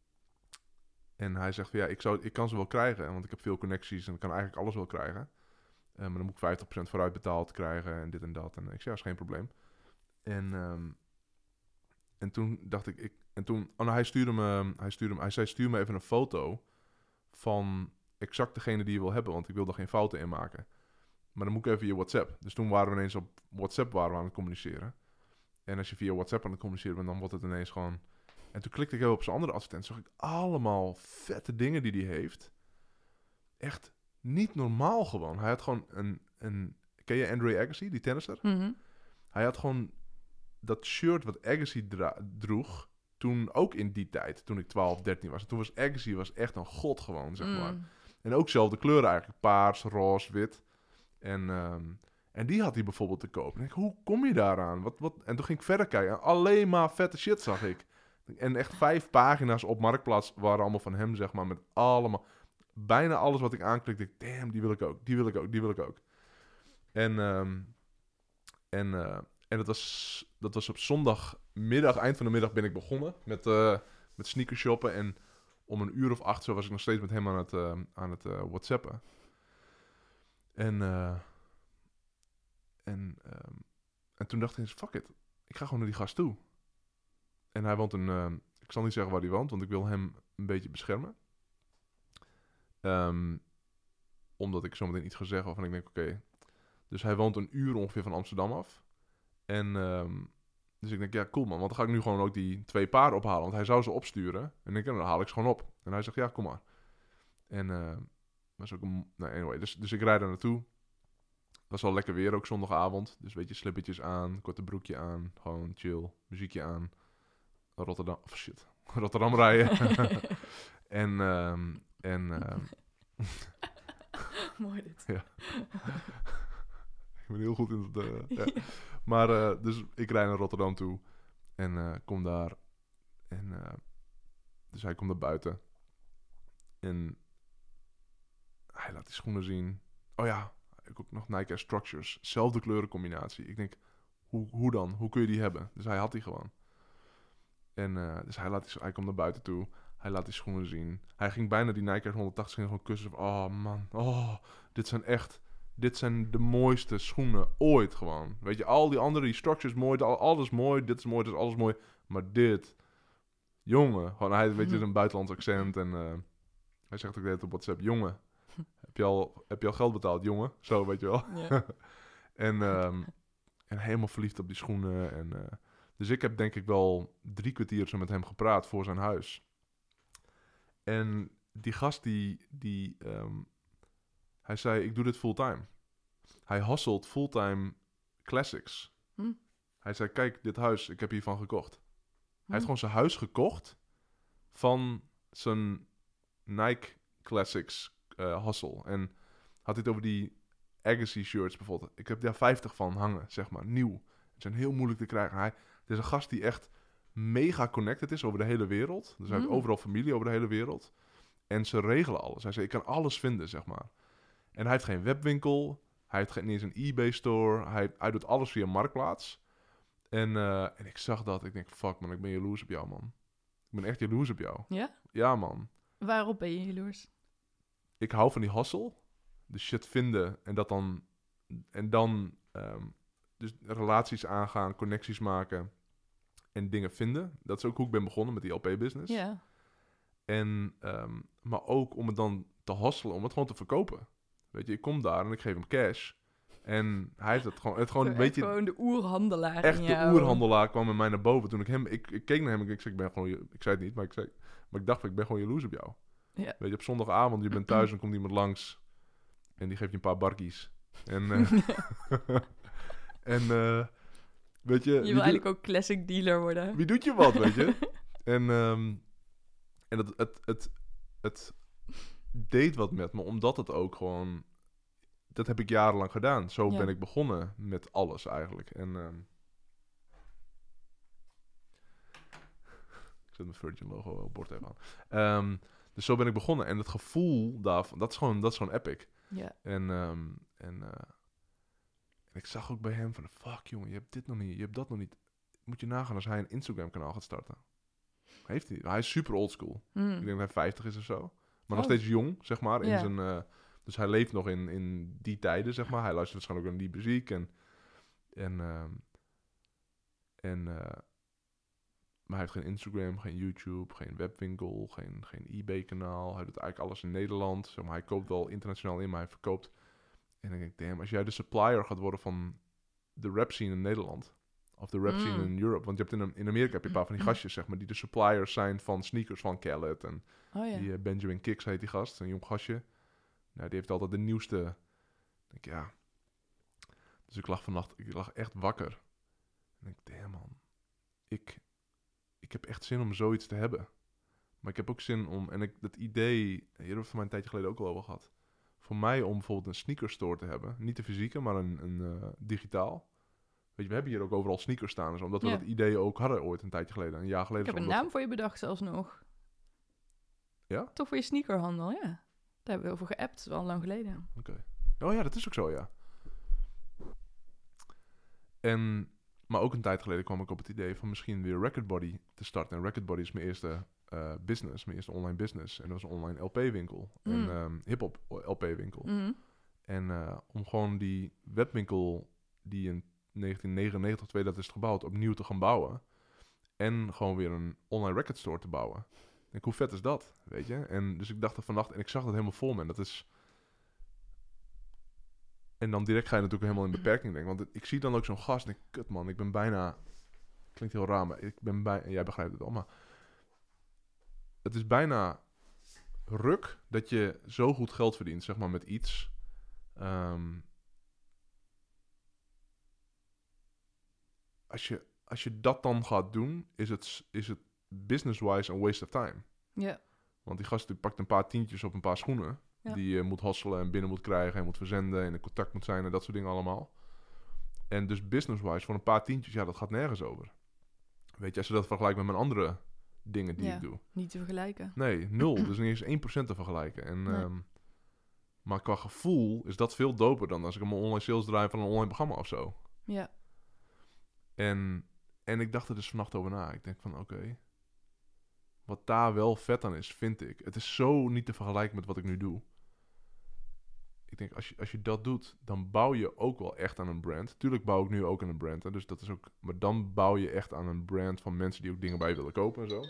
En hij zegt van ja, ik, zou, ik kan ze wel krijgen, want ik heb veel connecties en ik kan eigenlijk alles wel krijgen. Uh, maar dan moet ik vijftig procent vooruit betaald krijgen en dit en dat. En ik zei ja, is geen probleem. En, um, en toen dacht ik, ik en toen, oh nou, hij stuurde me, hij stuurde me, hij zei stuur me even een foto van exact degene die je wil hebben, want ik wil er geen fouten in maken. Maar dan moet ik even via WhatsApp. Dus toen waren we ineens op WhatsApp waren we aan het communiceren. En als je via WhatsApp aan het communiceren bent, dan wordt het ineens gewoon En toen klikte ik even op zijn andere advertentie. Zag ik allemaal vette dingen die hij heeft. Echt niet normaal gewoon. Hij had gewoon een... een ken je Andre Agassi, die tennisser? Mhm. Hij had gewoon dat shirt wat Agassi dra- droeg... toen ook in die tijd, toen ik twaalf, dertien was. En toen was Agassi was echt een god gewoon, zeg maar. Mm. En ook zelfde kleuren eigenlijk. Paars, roze, wit. En, ehm, en die had hij bijvoorbeeld te koop. En ik, hoe kom je daaraan? Wat, wat? En toen ging ik verder kijken. En alleen maar vette shit zag ik. En echt vijf pagina's op Marktplaats waren allemaal van hem, zeg maar. Met allemaal... Bijna alles wat ik aanklikte. Ik, damn, die wil ik ook. Die wil ik ook. Die wil ik ook. En... ehm, en... eh, En dat was, dat was op zondagmiddag, eind van de middag ben ik begonnen met, uh, met sneakers shoppen. En om een uur of acht zo was ik nog steeds met hem aan het, uh, aan het uh, whatsappen. En, uh, en, um, en toen dacht ik eens, fuck it, ik ga gewoon naar die gast toe. En hij woont in, uh, ik zal niet zeggen waar hij woont, want ik wil hem een beetje beschermen. Um, omdat ik zometeen iets ga zeggen waarvan ik denk, oké. Okay. Dus hij woont een uur ongeveer van Amsterdam af. En um, dus ik denk, ja, cool man. Want dan ga ik nu gewoon ook die twee paar ophalen. Want hij zou ze opsturen. En ik denk, ja, dan haal ik ze gewoon op. En hij zegt, ja, kom maar. En uh, was ook een... Nee, anyway. Dus, dus ik rijd daar naartoe. Was al lekker weer, ook zondagavond. Dus weet je, slippertjes aan, korte broekje aan. Gewoon chill, muziekje aan. Rotterdam... Oh shit. Rotterdam rijden. en... Um, en um, Mooi dit. Ja. Ik ben heel goed in het... Uh, ja. Maar, uh, dus ik rijd naar Rotterdam toe. En uh, kom daar. En, uh, dus hij komt naar buiten. En hij laat die schoenen zien. Oh ja, ik ook nog Nike Air Structures. Zelfde kleurencombinatie. Ik denk, hoe, hoe dan? Hoe kun je die hebben? Dus hij had die gewoon. En uh, dus hij, laat die, hij komt naar buiten toe. Hij laat die schoenen zien. Hij ging bijna die Nike Air honderdtachtig ging gewoon kussen. Oh man, oh, dit zijn echt... Dit zijn de mooiste schoenen ooit gewoon. Weet je, al die andere, die structures mooi, alles mooi, dit is mooi, dit is alles mooi. Maar dit, jongen, gewoon hij weet je, een buitenlands accent en uh, hij zegt ook net op WhatsApp, jongen, heb je al, heb je al geld betaald, jongen? Zo, weet je wel. Ja. en, um, en helemaal verliefd op die schoenen. En, uh, dus ik heb denk ik wel drie kwartier zo met hem gepraat voor zijn huis. En die gast die, die um, hij zei, ik doe dit fulltime. Hij hustelt fulltime classics. Hm. Hij zei, kijk, dit huis, ik heb hiervan gekocht. Hm. Hij heeft gewoon zijn huis gekocht van zijn Nike Classics uh, hustle. En had hij het over die Agassi shirts bijvoorbeeld. Ik heb daar vijftig van hangen, zeg maar, nieuw. Ze zijn heel moeilijk te krijgen. Hij het is een gast die echt mega connected is over de hele wereld. Dus hij hm. heeft overal familie over de hele wereld. En ze regelen alles. Hij zei, ik kan alles vinden, zeg maar. En hij heeft geen webwinkel. Hij heeft geen, niet eens een eBay-store. Hij, hij doet alles via Marktplaats. En, uh, en ik zag dat. Ik denk, fuck man, ik ben jaloers op jou, man. Ik ben echt jaloers op jou. Ja? Ja, man. Waarop ben je jaloers? Ik hou van die hustle. De shit vinden. En dat dan... En dan... Um, dus relaties aangaan, connecties maken. En dingen vinden. Dat is ook hoe ik ben begonnen met die L P-business. Ja. En... Um, maar ook om het dan te hustelen. Om het gewoon te verkopen. Weet je, ik kom daar en ik geef hem cash. En hij heeft het gewoon... Het gewoon, weet je, gewoon de oerhandelaar echt in de oerhandelaar kwam met mij naar boven. Toen ik hem... Ik, ik keek naar hem en ik zei, ik ben gewoon... Ik zei het niet, maar ik zei... Maar ik dacht, ik ben gewoon jaloers op jou. Ja. Weet je, op zondagavond, je bent thuis en komt iemand langs. En die geeft je een paar barkies. En... Uh, en... Uh, weet je... Je wil eigenlijk doet, ook classic dealer worden. Wie doet je wat, weet je? en... Um, en het... het, het, het deed wat met me, omdat het ook gewoon... Dat heb ik jarenlang gedaan. Zo ja. ben ik begonnen met alles eigenlijk. En um, ik zet mijn Virgin logo op bord even aan. Um, dus zo ben ik begonnen. En het gevoel daarvan, dat is gewoon, dat is gewoon epic. Ja. En, um, en, uh, en ik zag ook bij hem van, fuck jongen, je hebt dit nog niet, je hebt dat nog niet. Moet je nagaan als hij een Instagram kanaal gaat starten. Heeft hij? Hij is super oldschool. Mm. Ik denk dat hij vijftig is of zo. Maar oh. nog steeds jong, zeg maar. In ja. zijn, uh, dus hij leeft nog in, in die tijden, zeg maar. Hij luistert waarschijnlijk ook naar die muziek. En, en, uh, en, uh, maar hij heeft geen Instagram, geen YouTube, geen webwinkel, geen, geen eBay-kanaal. Hij doet eigenlijk alles in Nederland. Zeg maar, hij koopt wel internationaal in, maar hij verkoopt. En dan denk ik, damn, als jij de supplier gaat worden van de rap scene in Nederland. Of de rap scene Mm. in Europe. Want je hebt in, in Amerika heb je een paar van die gastjes, zeg maar, die de suppliers zijn van sneakers van Khaled. En Oh ja. die eh, Benjamin Kicks heet die gast, een jong gastje. Nou, die heeft altijd de nieuwste. Ik denk, ja. Dus ik lag vannacht, ik lag echt wakker. En ik denk, damn man. Ik, ik heb echt zin om zoiets te hebben. Maar ik heb ook zin om, en ik, dat idee, hier hebben we het van mij een tijdje geleden ook al over gehad. Voor mij om bijvoorbeeld een sneakerstore te hebben. Niet de fysieke, maar een, een uh, digitaal. Weet je, we hebben hier ook overal sneakers staan. Dus omdat we Ja. dat idee ook hadden ooit een tijdje geleden. Een jaar geleden. Ik heb een omdat naam voor je bedacht zelfs nog. Ja? Toch voor je sneakerhandel, ja. Daar hebben we over geappt, dat is al lang geleden. Oké. Oh ja, dat is ook zo, ja. En, maar ook een tijd geleden kwam ik op het idee van misschien weer Record Body te starten. En Record Body is mijn eerste uh, business, mijn eerste online business. En dat was een online L P-winkel. Mm. En um, hip-hop L P-winkel. Mhm. En uh, om gewoon die webwinkel die in negentien negenennegentig, tweeduizend is gebouwd, opnieuw te gaan bouwen. En gewoon weer een online record store te bouwen. Ik denk, hoe vet is dat? Weet je? En dus ik dacht er vannacht, en ik zag dat helemaal voor me. En dat is... En dan direct ga je natuurlijk helemaal in beperking denken. Want ik zie dan ook zo'n gast en ik, kut man, ik ben bijna... Klinkt heel raar, maar ik ben bijna... Jij begrijpt het al, maar... Het is bijna ruk dat je zo goed geld verdient, zeg maar, met iets. Um, als, je, als je dat dan gaat doen, is het, is het business-wise een waste of time. Ja. Want die gast die pakt een paar tientjes op een paar schoenen. Ja. Die je moet hasselen en binnen moet krijgen en moet verzenden en in contact moet zijn en dat soort dingen allemaal. En dus business-wise, voor een paar tientjes, ja, dat gaat nergens over. Weet je, als je dat vergelijkt met mijn andere dingen die Ja. ik doe. Niet te vergelijken. Nee, nul. Dus niet eens één procent te vergelijken. En, Nee. um, maar qua gevoel is dat veel doper dan als ik een online sales draai van een online programma of zo. Ja. En, en ik dacht er dus vannacht over na. Ik denk van, oké. Okay, wat daar wel vet aan is, vind ik. Het is zo niet te vergelijken met wat ik nu doe. Ik denk, als je, als je dat doet, dan bouw je ook wel echt aan een brand. Tuurlijk bouw ik nu ook aan een brand. Hè, dus dat is ook, maar dan bouw je echt aan een brand van mensen die ook dingen bij je willen kopen en zo.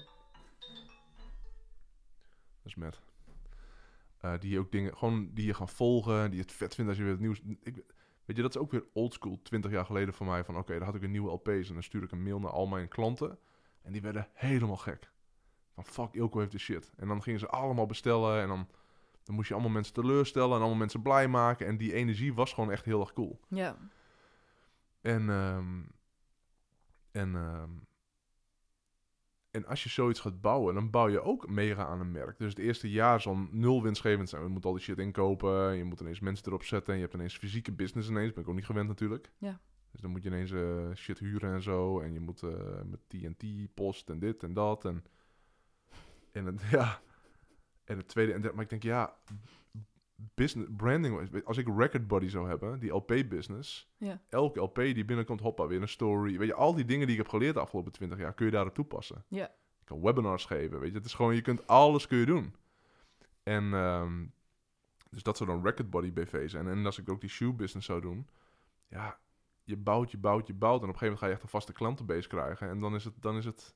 Dat is met. Uh, die ook dingen, gewoon die je gaan volgen, die het vet vinden als je weer het nieuws... Ik, weet je, dat is ook weer oldschool, twintig jaar geleden voor mij. Van oké, okay, dan had ik een nieuwe L P's en dan stuurde ik een mail naar al mijn klanten. En die werden helemaal gek. Van fuck, Ilko heeft de shit. En dan gingen ze allemaal bestellen en dan, dan moest je allemaal mensen teleurstellen en allemaal mensen blij maken. En die energie was gewoon echt heel erg cool. Ja. En, um, en, um, en als je zoiets gaat bouwen, dan bouw je ook mega aan een merk. Dus het eerste jaar zal nul winstgevend zijn. Je moet al die shit inkopen, je moet ineens mensen erop zetten. En je hebt ineens fysieke business ineens. Ben ik ook niet gewend natuurlijk. Ja. Dus dan moet je ineens uh, shit huren en zo. En je moet uh, met T N T, post en dit en dat. En, en het, ja... En het tweede en derde, maar ik denk, ja, business, branding, als ik Record Body zou hebben, die L P-business, Ja. elke L P die binnenkomt, hoppa, weer een story. Weet je, al die dingen die ik heb geleerd de afgelopen twintig jaar, kun je daarop toepassen. Ja. Je kan webinars geven, weet je. Het is gewoon, je kunt alles kun je doen. En, um, dus dat zou dan Record Body B V zijn. En als ik ook die shoe business zou doen, ja, je bouwt, je bouwt, je bouwt. En op een gegeven moment ga je echt een vaste klantenbase krijgen. En dan is het, dan is het,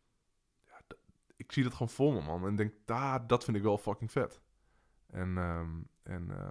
ik zie dat gewoon voor me, man. En denk, daar, dat vind ik wel fucking vet. En, um, en, uh,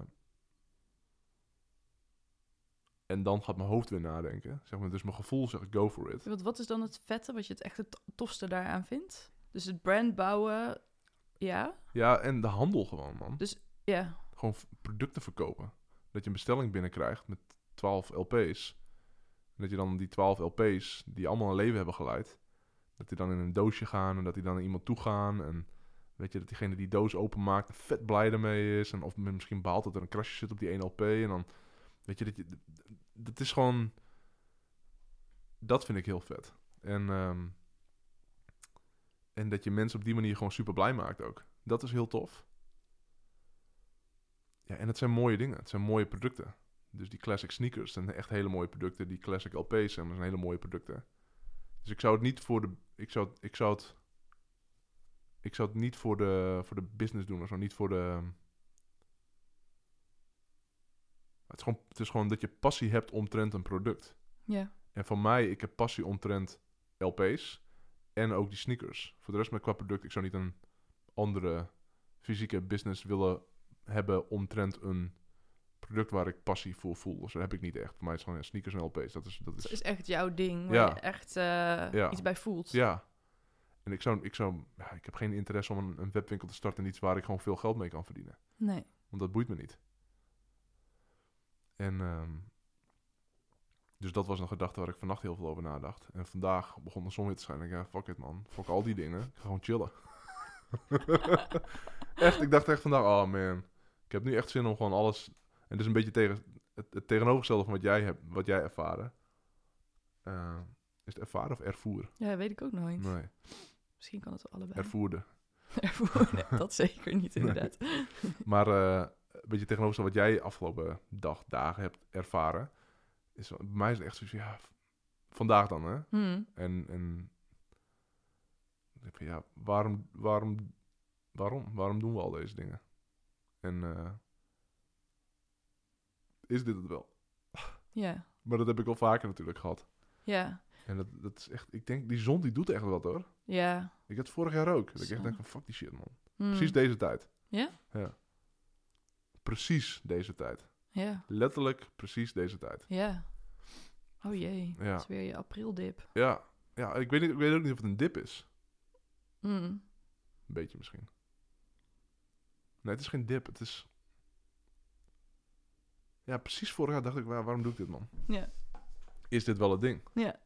en dan gaat mijn hoofd weer nadenken. Zeg maar, dus mijn gevoel zegt, go for it. Wat, wat is dan het vette, wat je het echt het tofste daaraan vindt? Dus het brand bouwen, ja? Ja, en de handel gewoon, man. Dus, ja. Gewoon f- producten verkopen. Dat je een bestelling binnenkrijgt met twaalf L P's. En dat je dan die twaalf L P's, die allemaal een leven hebben geleid, dat die dan in een doosje gaan en dat die dan naar iemand toe gaan. En weet je, dat diegene die doos openmaakt vet blij ermee is. En of misschien behaalt dat er een krasje zit op die één L P. En dan, weet je, dat je... Dat is gewoon... Dat vind ik heel vet. En, um, en dat je mensen op die manier gewoon super blij maakt ook. Dat is heel tof. Ja, en het zijn mooie dingen. Het zijn mooie producten. Dus die classic sneakers zijn echt hele mooie producten. Die classic L P's zijn hele mooie producten. Dus ik zou het niet voor de... Ik zou, ik zou het... Ik zou het niet voor de, voor de business doen. Of zo. Niet voor de... Het is, gewoon, het is gewoon dat je passie hebt omtrent een product. Ja. En voor mij, ik heb passie omtrent L P's. En ook die sneakers. Voor de rest met qua product. Ik zou niet een andere fysieke business willen hebben omtrent een product waar ik passie voor voel. Dus dat heb ik niet echt. Voor mij is het gewoon ja, sneakers en L P's. Dat is, dat is, Dat is echt jouw ding, waar Ja. je echt eh, Ja. iets bij voelt. Ja. En ik zou, ik zou, ja, ik heb geen interesse om een, een webwinkel te starten en iets waar ik gewoon veel geld mee kan verdienen. Nee. Want dat boeit me niet. En ehm, dus dat was een gedachte waar ik vannacht heel veel over nadacht. En vandaag begon de zon weer te schijnen. Ik dacht, ja, fuck it man. Fuck al die dingen. Ik ga gewoon chillen. Echt, ik dacht echt vandaag, oh man. Ik heb nu echt zin om gewoon alles... En het is een beetje tegen, het, het tegenovergestelde van wat jij hebt, wat jij ervaren. Uh, is het ervaren of ervoer? Ja, weet ik ook nooit. Nee, Misschien kan het wel allebei. ervoerde. Ervoer. Nee, dat zeker niet, inderdaad. Maar uh, een beetje tegenovergesteld wat jij afgelopen dag, dagen hebt ervaren. Is, bij mij is het echt zoiets, ja, v- vandaag dan, hè. Hmm. En, en ik denk van, ja, waarom, waarom, waarom, waarom doen we al deze dingen? En uh, is dit het wel? Ja. Maar dat heb ik wel vaker natuurlijk gehad. Ja. En dat, dat is echt, ik denk, die zon die doet echt wat hoor. Ja. Ik had het vorig jaar ook. Dat ik Zo. echt denk van, fuck die shit man. Hmm. Precies deze tijd. Ja? Ja. Precies deze tijd. Ja. Letterlijk precies deze tijd. Ja. Oh jee. Ja. Dat is weer je aprildip. Ja, ja ik, weet niet, ik weet ook niet of het een dip is. Hmm. Een beetje misschien. Nee, het is geen dip. Het is... Ja, precies vorig jaar dacht ik, waar, waarom doe ik dit man? Ja. Is dit wel het ding? Ja.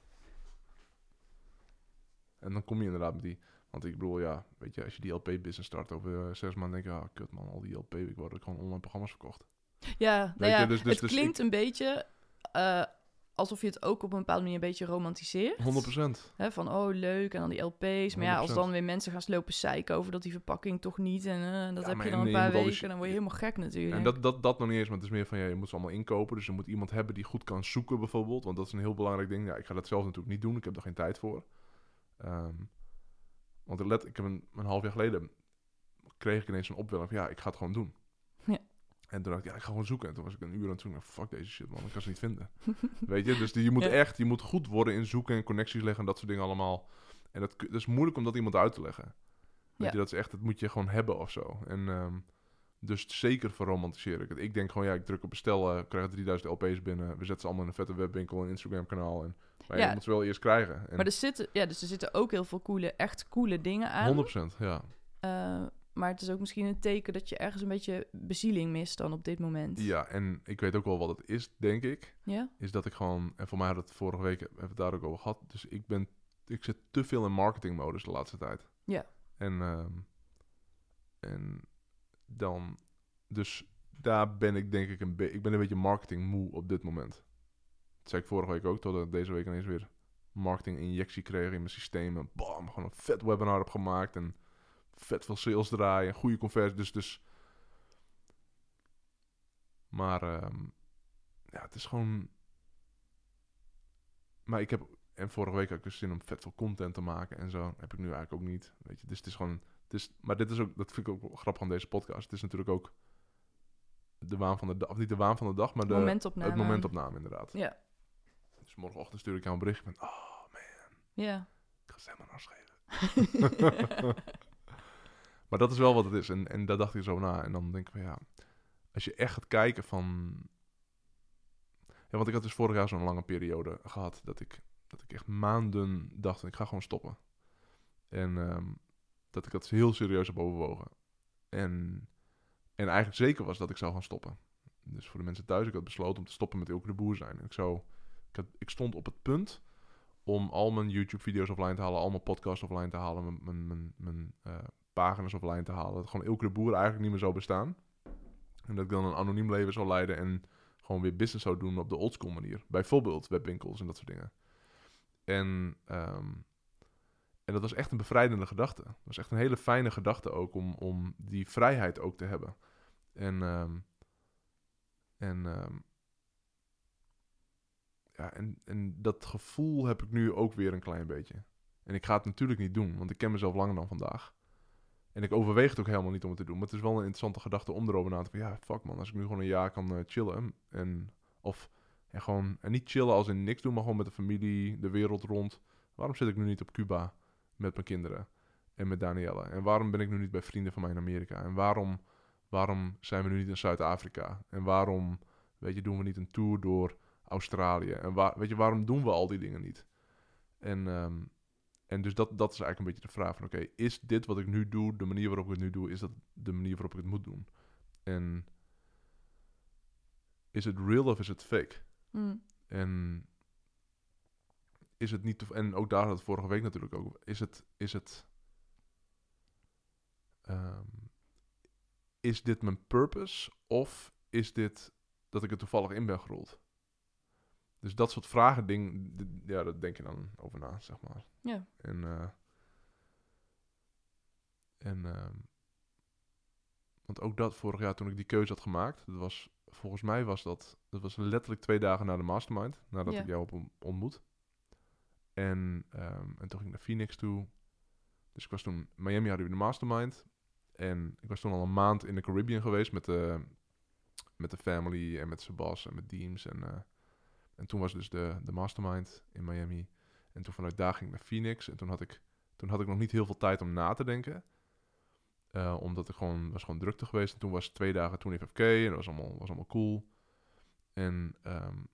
En dan kom je inderdaad met die... Want ik bedoel, ja, weet je, als je die L P-business start over uh, zes maanden, denk je, ah, kut man, al die L P, ik word ook gewoon online programma's verkocht. Ja, nou Weet ja, je, dus- dus- het dus klinkt ik- een beetje uh, alsof je het ook op een bepaalde manier een beetje romantiseert. honderd procent. Hè, van, oh leuk, en dan die L P's. Maar ja, als honderd procent. dan weer mensen gaan slopen zeiken over dat die verpakking toch niet... en uh, dat Ja, heb maar je en dan een je paar moet al die weken, sh- dan word je helemaal gek natuurlijk. En dat, dat, dat nog niet eens, maar het is meer van, ja, je moet ze allemaal inkopen. Dus je moet iemand hebben die goed kan zoeken bijvoorbeeld. Want dat is een heel belangrijk ding. Ja, ik ga dat zelf natuurlijk niet doen. Ik heb er geen tijd voor. Um, want ik, let, ik heb een, een half jaar geleden... kreeg ik ineens een opwelling van, ja, ik ga het gewoon doen. Ja. En toen dacht ik, ja, ik ga gewoon zoeken. En toen was ik een uur aan het zoeken. Fuck deze shit, man. Ik kan ze niet vinden. Weet je? Dus die, je moet Ja. echt, je moet goed worden in zoeken en connecties leggen en dat soort dingen allemaal. En dat, dat is moeilijk om dat iemand uit te leggen. Weet Ja. je, dat is echt, dat moet je gewoon hebben of zo. En um, dus zeker verromantiseer ik het. Ik denk gewoon, ja, ik druk op bestel, uh, krijg drieduizend L P's binnen. We zetten ze allemaal in een vette webwinkel, een Instagram kanaal. En, maar Ja. je moet ze wel eerst krijgen. En Maar er zitten, ja, dus er zitten ook heel veel coole, echt coole dingen aan. honderd procent, ja. Uh, maar het is ook misschien een teken dat je ergens een beetje bezieling mist dan op dit moment. Ja, en ik weet ook wel wat het is, denk ik. Ja? Is dat ik gewoon, en voor mij had het vorige week, hebben we het daar ook over gehad. Dus ik ben, ik zit te veel in marketingmodus de laatste tijd. Ja. En, um, en dan, dus daar ben ik denk ik een beetje, ik ben een beetje marketingmoe op dit moment. Dat zei ik vorige week ook, totdat ik deze week ineens weer marketing injectie kreeg in mijn systemen. Bam, gewoon een vet webinar heb gemaakt en vet veel sales draaien, goede conversie. Dus, dus. Maar um, ja, het is gewoon. Maar ik heb, en vorige week had ik dus zin om vet veel content te maken en zo. Heb ik nu eigenlijk ook niet. Weet je, dus het is gewoon. Het is, maar dit is ook, dat vind ik ook grappig aan deze podcast. Het is natuurlijk ook de waan van de dag, of niet de waan van de dag, maar de Momentopname. het momentopname inderdaad. Ja. Dus morgenochtend stuur ik jou een bericht van, oh man, Ja. ik ga seminar geven. Maar dat is wel wat het is. En, en daar dacht ik zo na. En dan denk ik van ja, als je echt gaat kijken van... Ja, want ik had dus vorig jaar zo'n lange periode gehad dat ik, dat ik echt maanden dacht, ik ga gewoon stoppen. En um, dat ik dat heel serieus heb overwogen. En, en eigenlijk zeker was dat ik zou gaan stoppen. Dus voor de mensen thuis, ik had besloten om te stoppen met Ilke de Boer zijn. Ik, zou, ik, had, ik stond op het punt om al mijn YouTube-video's offline te halen, al mijn podcasts offline te halen, mijn, mijn, mijn, mijn uh, pagina's offline te halen. Dat gewoon Ilke de Boer eigenlijk niet meer zou bestaan. En dat ik dan een anoniem leven zou leiden en gewoon weer business zou doen op de oldschool manier. Bijvoorbeeld webwinkels en dat soort dingen. En, um, en dat was echt een bevrijdende gedachte. Dat was echt een hele fijne gedachte ook om, om die vrijheid ook te hebben. En, um, en, um, ja, en, en dat gevoel heb ik nu ook weer een klein beetje. En ik ga het natuurlijk niet doen, want ik ken mezelf langer dan vandaag. En ik overweeg het ook helemaal niet om het te doen. Maar het is wel een interessante gedachte om erover na te denken. Ja, fuck man, als ik nu gewoon een jaar kan uh, chillen. En, of en gewoon, en niet chillen als in niks doen, maar gewoon met de familie, de wereld rond. Waarom zit ik nu niet op Cuba met mijn kinderen en met Danielle? En waarom ben ik nu niet bij vrienden van mij in Amerika? En waarom, waarom zijn we nu niet in Zuid-Afrika? En waarom, weet je, doen we niet een tour door Australië? En waar, weet je, waarom doen we al die dingen niet? En, um, en dus dat, dat is eigenlijk een beetje de vraag van, oké, okay, is dit wat ik nu doe, de manier waarop ik het nu doe, is dat de manier waarop ik het moet doen? En is het real of is het fake? Mm. En is het niet... Te, en ook daar had het vorige week natuurlijk ook. Is het... Is het... Um, is dit mijn purpose? Of is dit dat ik er toevallig in ben gerold? Dus dat soort vragen, ding, d- ja, daar denk je dan over na, zeg maar. Ja. En... Uh, en... Um, want ook dat vorig jaar toen ik die keuze had gemaakt, dat was... Volgens mij was dat... Dat was letterlijk twee dagen na de mastermind. Nadat Ja. ik jou heb ontmoet. En, um, en toen ging ik naar Phoenix toe. Dus ik was toen... Miami hadden we de mastermind. En ik was toen al een maand in de Caribbean geweest met de, met de family en met Sebas en met Deems. En, uh, en toen was dus de, de mastermind in Miami. En toen vanuit daar ging ik naar Phoenix. En toen had ik, toen had ik nog niet heel veel tijd om na te denken. Uh, omdat ik gewoon... was gewoon drukte geweest. En toen was het twee dagen toen F F K. En dat was allemaal, was allemaal cool. En... Um,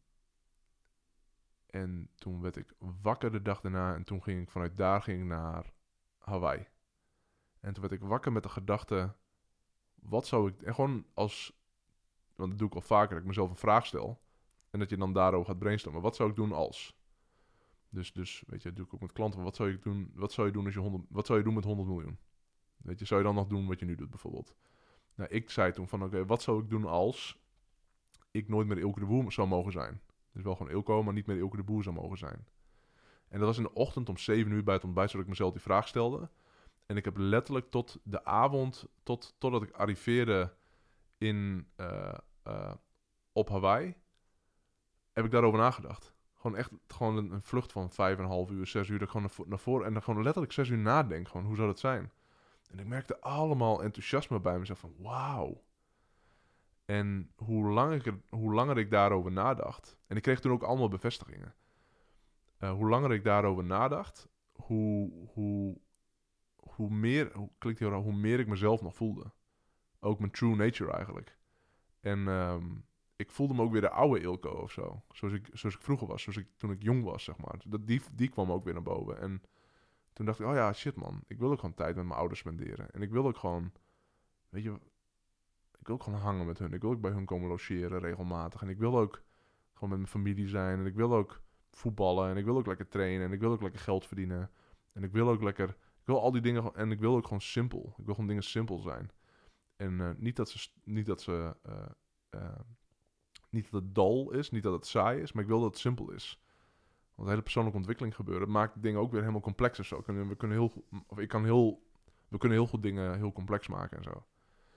En toen werd ik wakker de dag daarna. En toen ging ik vanuit daar ging ik naar Hawaii. En toen werd ik wakker met de gedachte... Wat zou ik... En gewoon als... Want dat doe ik al vaker. Dat ik mezelf een vraag stel. En dat je dan daarover gaat brainstormen. Wat zou ik doen als... Dus, dus weet je, dat doe ik ook met klanten. Wat zou je doen, wat zou je doen als je honderd... Wat zou je doen met honderd miljoen? Weet je, zou je dan nog doen wat je nu doet bijvoorbeeld? Nou, ik zei toen van... Oké, okay, wat zou ik doen als... Ik nooit meer Ilke de Boer zou mogen zijn? Dus wel gewoon Ilko, maar niet meer Ilke de Boer zou mogen zijn. En dat was in de ochtend om zeven uur bij het ontbijt, zodat ik mezelf die vraag stelde. En ik heb letterlijk tot de avond, tot, totdat ik arriveerde in, uh, uh, op Hawaii, heb ik daarover nagedacht. Gewoon echt gewoon een, een vlucht van vijf en een half uur, zes uur, dat ik gewoon naar, naar voren en dan gewoon letterlijk zes uur nadenk. Gewoon, hoe zou dat zijn? En ik merkte allemaal enthousiasme bij mezelf van, wauw. En hoe langer, ik, hoe langer ik daarover nadacht... En ik kreeg toen ook allemaal bevestigingen. Uh, hoe langer ik daarover nadacht... Hoe, hoe, hoe meer... Hoe, klinkt heel raar, hoe meer ik mezelf nog voelde. Ook mijn true nature eigenlijk. En um, ik voelde me ook weer de oude Ilko of zo. Zoals ik, zoals ik vroeger was. Zoals ik toen ik jong was, zeg maar. Dat, die, die kwam ook weer naar boven. En toen dacht ik... Oh ja, shit man. Ik wil ook gewoon tijd met mijn ouders spenderen. En ik wil ook gewoon... Weet je... Ik wil ook gewoon hangen met hun. Ik wil ook bij hun komen logeren regelmatig. En ik wil ook gewoon met mijn familie zijn. En ik wil ook voetballen. En ik wil ook lekker trainen. En ik wil ook lekker geld verdienen. En ik wil ook lekker... Ik wil al die dingen... En ik wil ook gewoon simpel. Ik wil gewoon dingen simpel zijn. En uh, niet dat ze... Niet dat ze... Uh, uh, niet dat het dal is. Niet dat het saai is. Maar ik wil dat het simpel is. Want de hele persoonlijke ontwikkeling gebeuren... maakt dingen ook weer helemaal complex of zo. We kunnen heel... Of ik kan heel... We kunnen heel goed dingen heel complex maken en zo.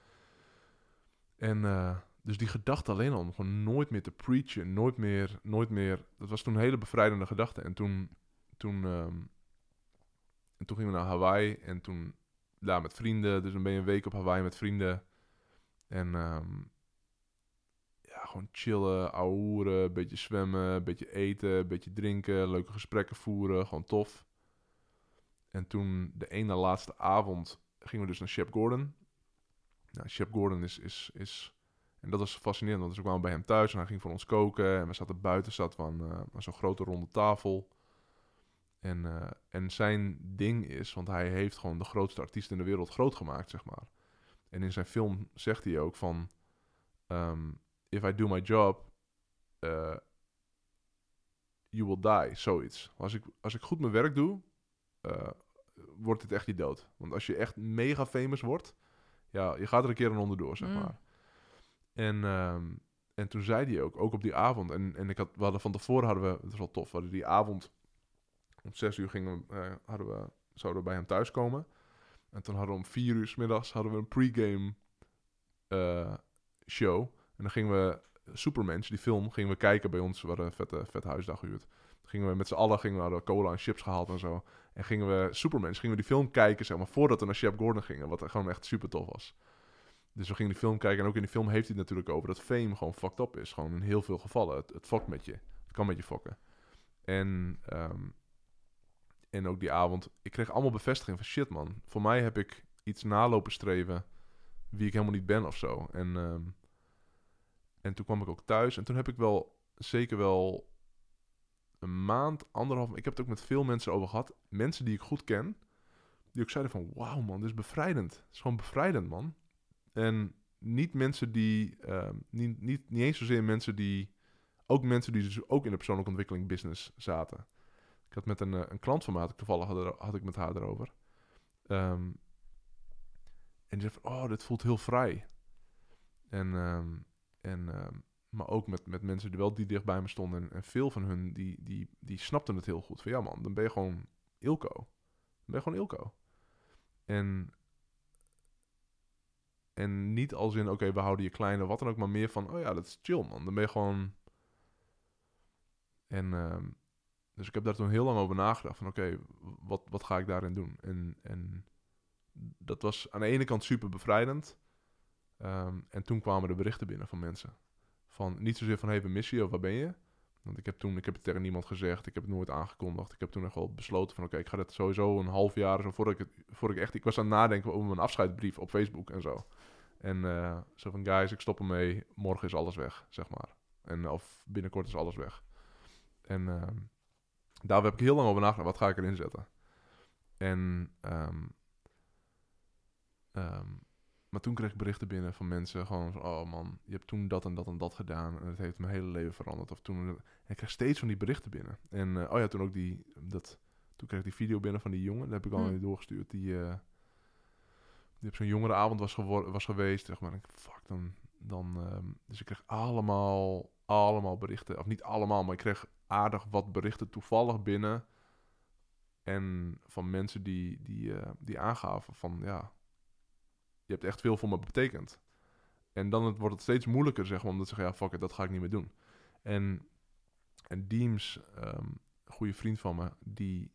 En uh, dus die gedachte alleen al om gewoon nooit meer te preachen, nooit meer, nooit meer... Dat was toen een hele bevrijdende gedachte. En toen, toen, um, en toen gingen we naar Hawaii en toen daar met vrienden. Dus dan ben je een week op Hawaii met vrienden. En um, ja, gewoon chillen, ouwehoeren, een beetje zwemmen, een beetje eten, een beetje drinken, leuke gesprekken voeren, gewoon tof. En toen de ene laatste avond gingen we dus naar Shep Gordon. Nou, Shep Gordon is, is, is... En dat was fascinerend, want we kwamen bij hem thuis en hij ging voor ons koken. En we zaten buiten, zat van uh, zo'n grote ronde tafel. En, uh, en zijn ding is, want hij heeft gewoon de grootste artiest in de wereld groot gemaakt, zeg maar. En in zijn film zegt hij ook van... Um, If I do my job, uh, you will die, zoiets. Als ik, als ik goed mijn werk doe, uh, wordt het echt je dood. Want als je echt mega famous wordt... Ja, je gaat er een keer aan onderdoor, zeg maar. Mm. En, um, en toen zei hij ook, ook op die avond... En, en ik had, we hadden van tevoren hadden we... Het is wel tof, we hadden die avond... Om zes uur gingen we, uh, hadden we, zouden we bij hem thuiskomen. En toen hadden we om vier uur 's middags... hadden we een pregame uh, show. En dan gingen we... Supermensch, die film, gingen we kijken bij ons. We hadden een vette, vet huisdag gehuurd. Gingen we met z'n allen, gingen we, hadden cola en chips gehaald en zo. En gingen we Supermensch, gingen we die film kijken, zeg maar, voordat we naar Shep Gordon gingen. Wat gewoon echt super tof was. Dus we gingen die film kijken. En ook in die film heeft hij het natuurlijk over dat fame gewoon fucked up is. Gewoon in heel veel gevallen. Het, het fokt met je. Het kan met je fokken. En, um, en ook die avond, ik kreeg allemaal bevestiging van shit man. Voor mij heb ik iets nalopen streven wie ik helemaal niet ben of zo. En, ehm, en toen kwam ik ook thuis. En toen heb ik wel zeker wel een maand, anderhalf... Ik heb het ook met veel mensen over gehad. Mensen die ik goed ken. Die ook zeiden van, wauw man, dit is bevrijdend. Het is gewoon bevrijdend, man. En niet mensen die... ehm, niet, niet, niet eens zozeer mensen die... Ook mensen die dus ook in de persoonlijke ontwikkeling business zaten. Ik had met een, eh, een klant van me, had ik toevallig had, er- had ik met haar erover. Ehm, en die zei van, oh, dit voelt heel vrij. En, ehm, en, ehm, maar ook met, met mensen die wel die dicht bij me stonden. En, en veel van hun, die, die, die snapten het heel goed. Van ja man, dan ben je gewoon Ilko. Dan ben je gewoon Ilko. En, en niet als in, oké, we houden je klein of wat dan ook. Maar meer van, oh ja, dat is chill man. Dan ben je gewoon... En... ehm, Dus ik heb daar toen heel lang over nagedacht. Van oké, wat, wat ga ik daarin doen? En, en dat was aan de ene kant super bevrijdend. Ehm, en toen kwamen de berichten binnen van mensen. Van, niet zozeer van, hey, we missen je of waar ben je? Want ik heb toen, ik heb het tegen niemand gezegd. Ik heb het nooit aangekondigd. Ik heb toen echt wel besloten van, oké, ik ga dit sowieso een half jaar... Zo, voordat ik, het, voordat ik echt... Ik was aan het nadenken over mijn afscheidsbrief op Facebook en zo. En uh, zo van, guys, ik stop ermee. Morgen is alles weg, zeg maar. En of binnenkort is alles weg. En... Uh, Daar heb ik heel lang over nagedacht. Wat ga ik erin zetten? En... Um, um, maar toen kreeg ik berichten binnen van mensen. Gewoon van... Oh man, je hebt toen dat en dat en dat gedaan. En het heeft mijn hele leven veranderd. Of toen... En ik kreeg steeds van die berichten binnen. En... Uh, oh ja, toen ook die... Dat, toen kreeg ik die video binnen van die jongen. Dat heb ik al Hmm. doorgestuurd. Die... Uh, die op zo'n jongerenavond was, gewo- was geweest. Zeg maar. En ik, fuck, dan... dan um, dus ik kreeg allemaal... Allemaal berichten. Of niet allemaal, maar ik kreeg... aardig wat berichten toevallig binnen. En van mensen die, die, uh, die aangaven van... ja, je hebt echt veel voor me betekend. En dan het, wordt het steeds moeilijker, zeg maar, om te zeggen... ja, fuck it, dat ga ik niet meer doen. En, en Deems, um, een goede vriend van me... die,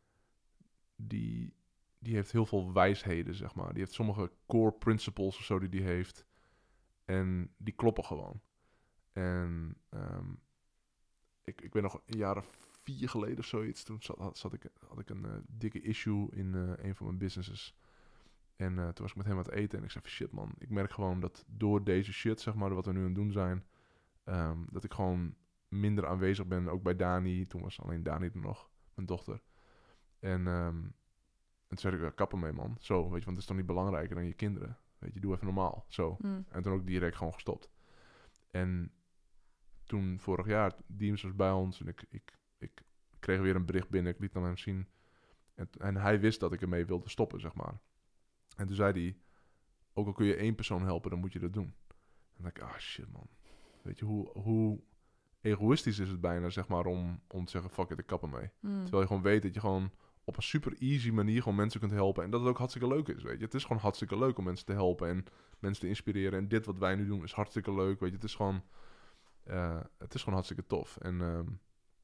die, die heeft heel veel wijsheden, zeg maar. Die heeft sommige core principles of zo die die heeft. En die kloppen gewoon. En... Um, Ik, ik ben nog een jaar of vier geleden of zoiets. Toen zat, zat ik, had ik een uh, dikke issue in uh, een van mijn businesses. En uh, toen was ik met hem aan het eten. En ik zei, shit man. Ik merk gewoon dat door deze shit, zeg maar, wat we nu aan het doen zijn. Um, dat ik gewoon minder aanwezig ben. Ook bij Dani. Toen was alleen Dani er nog. Mijn dochter. En, um, en toen zei ik, ja, kappen mee man. Zo, weet je. Want het is toch niet belangrijker dan je kinderen. Weet je, doe even normaal. Zo. Mm. En toen ook direct gewoon gestopt. En... Toen vorig jaar, Deems was bij ons en ik, ik, ik kreeg weer een bericht binnen. Ik liet hem hem zien. En, en hij wist dat ik ermee wilde stoppen, zeg maar. En toen zei hij, ook al kun je één persoon helpen, dan moet je dat doen. En dan dacht ik, ah shit man. Weet je, hoe, hoe egoïstisch is het bijna, zeg maar, om, om te zeggen, fuck it, ik kap ermee. Mm. Terwijl je gewoon weet dat je gewoon op een super easy manier gewoon mensen kunt helpen. En dat het ook hartstikke leuk is, weet je. Het is gewoon hartstikke leuk om mensen te helpen en mensen te inspireren. En dit wat wij nu doen is hartstikke leuk, weet je. Het is gewoon... Uh, het is gewoon hartstikke tof. En, um,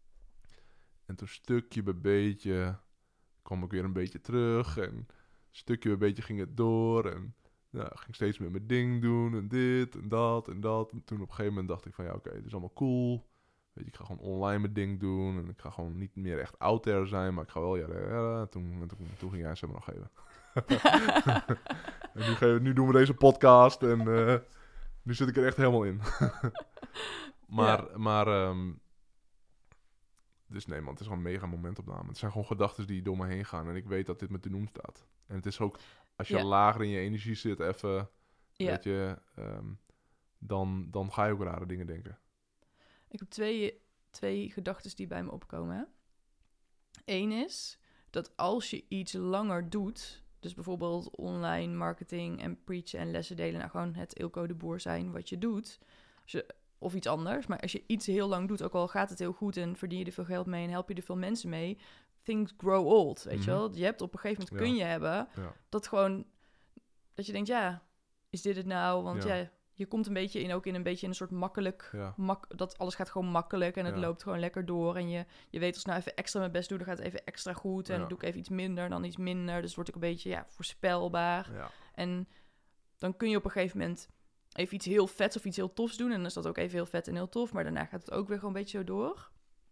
en toen stukje bij beetje kwam ik weer een beetje terug. En stukje bij beetje ging het door. En ja, ging steeds meer mijn ding doen. En dit en dat en dat. En toen op een gegeven moment dacht ik van ja, oké, okay, dit is allemaal cool. Weet je, ik ga gewoon online mijn ding doen. En ik ga gewoon niet meer echt out there zijn. Maar ik ga wel, ja, ja, ja. Toen, toen, toen ging jij ze me nog geven. En nu, ge- nu doen we deze podcast. En uh, nu zit ik er echt helemaal in. Maar, ja. maar um, dus nee man, het is gewoon een mega momentopname. Het zijn gewoon gedachten die door me heen gaan. En ik weet dat dit me te doen staat. En het is ook, als je ja. lager in je energie zit, even, ja. weet je, um, dan, dan ga je ook rare dingen denken. Ik heb twee, twee gedachten die bij me opkomen. Hè? Eén is, dat als je iets langer doet, dus bijvoorbeeld online marketing en preachen en lessen delen, nou gewoon het Ilko de Boer zijn wat je doet, als je... Of iets anders. Maar als je iets heel lang doet, ook al gaat het heel goed en verdien je er veel geld mee en help je er veel mensen mee, things grow old, weet mm-hmm. je wel? Je hebt op een gegeven moment, ja. kun je hebben, ja. dat gewoon, dat je denkt, ja, is dit het nou? Want ja, ja je komt een beetje in, ook in een beetje in een soort makkelijk, ja. mak, dat alles gaat gewoon makkelijk en het ja. loopt gewoon lekker door. En je, je weet als ik nou even extra mijn best doe, dan gaat het even extra goed. En ja. dan doe ik even iets minder, dan iets minder. Dus wordt ik een beetje, ja, voorspelbaar. Ja. En dan kun je op een gegeven moment even iets heel vets of iets heel tofs doen. En dan is dat ook even heel vet en heel tof. Maar daarna gaat het ook weer gewoon een beetje zo door.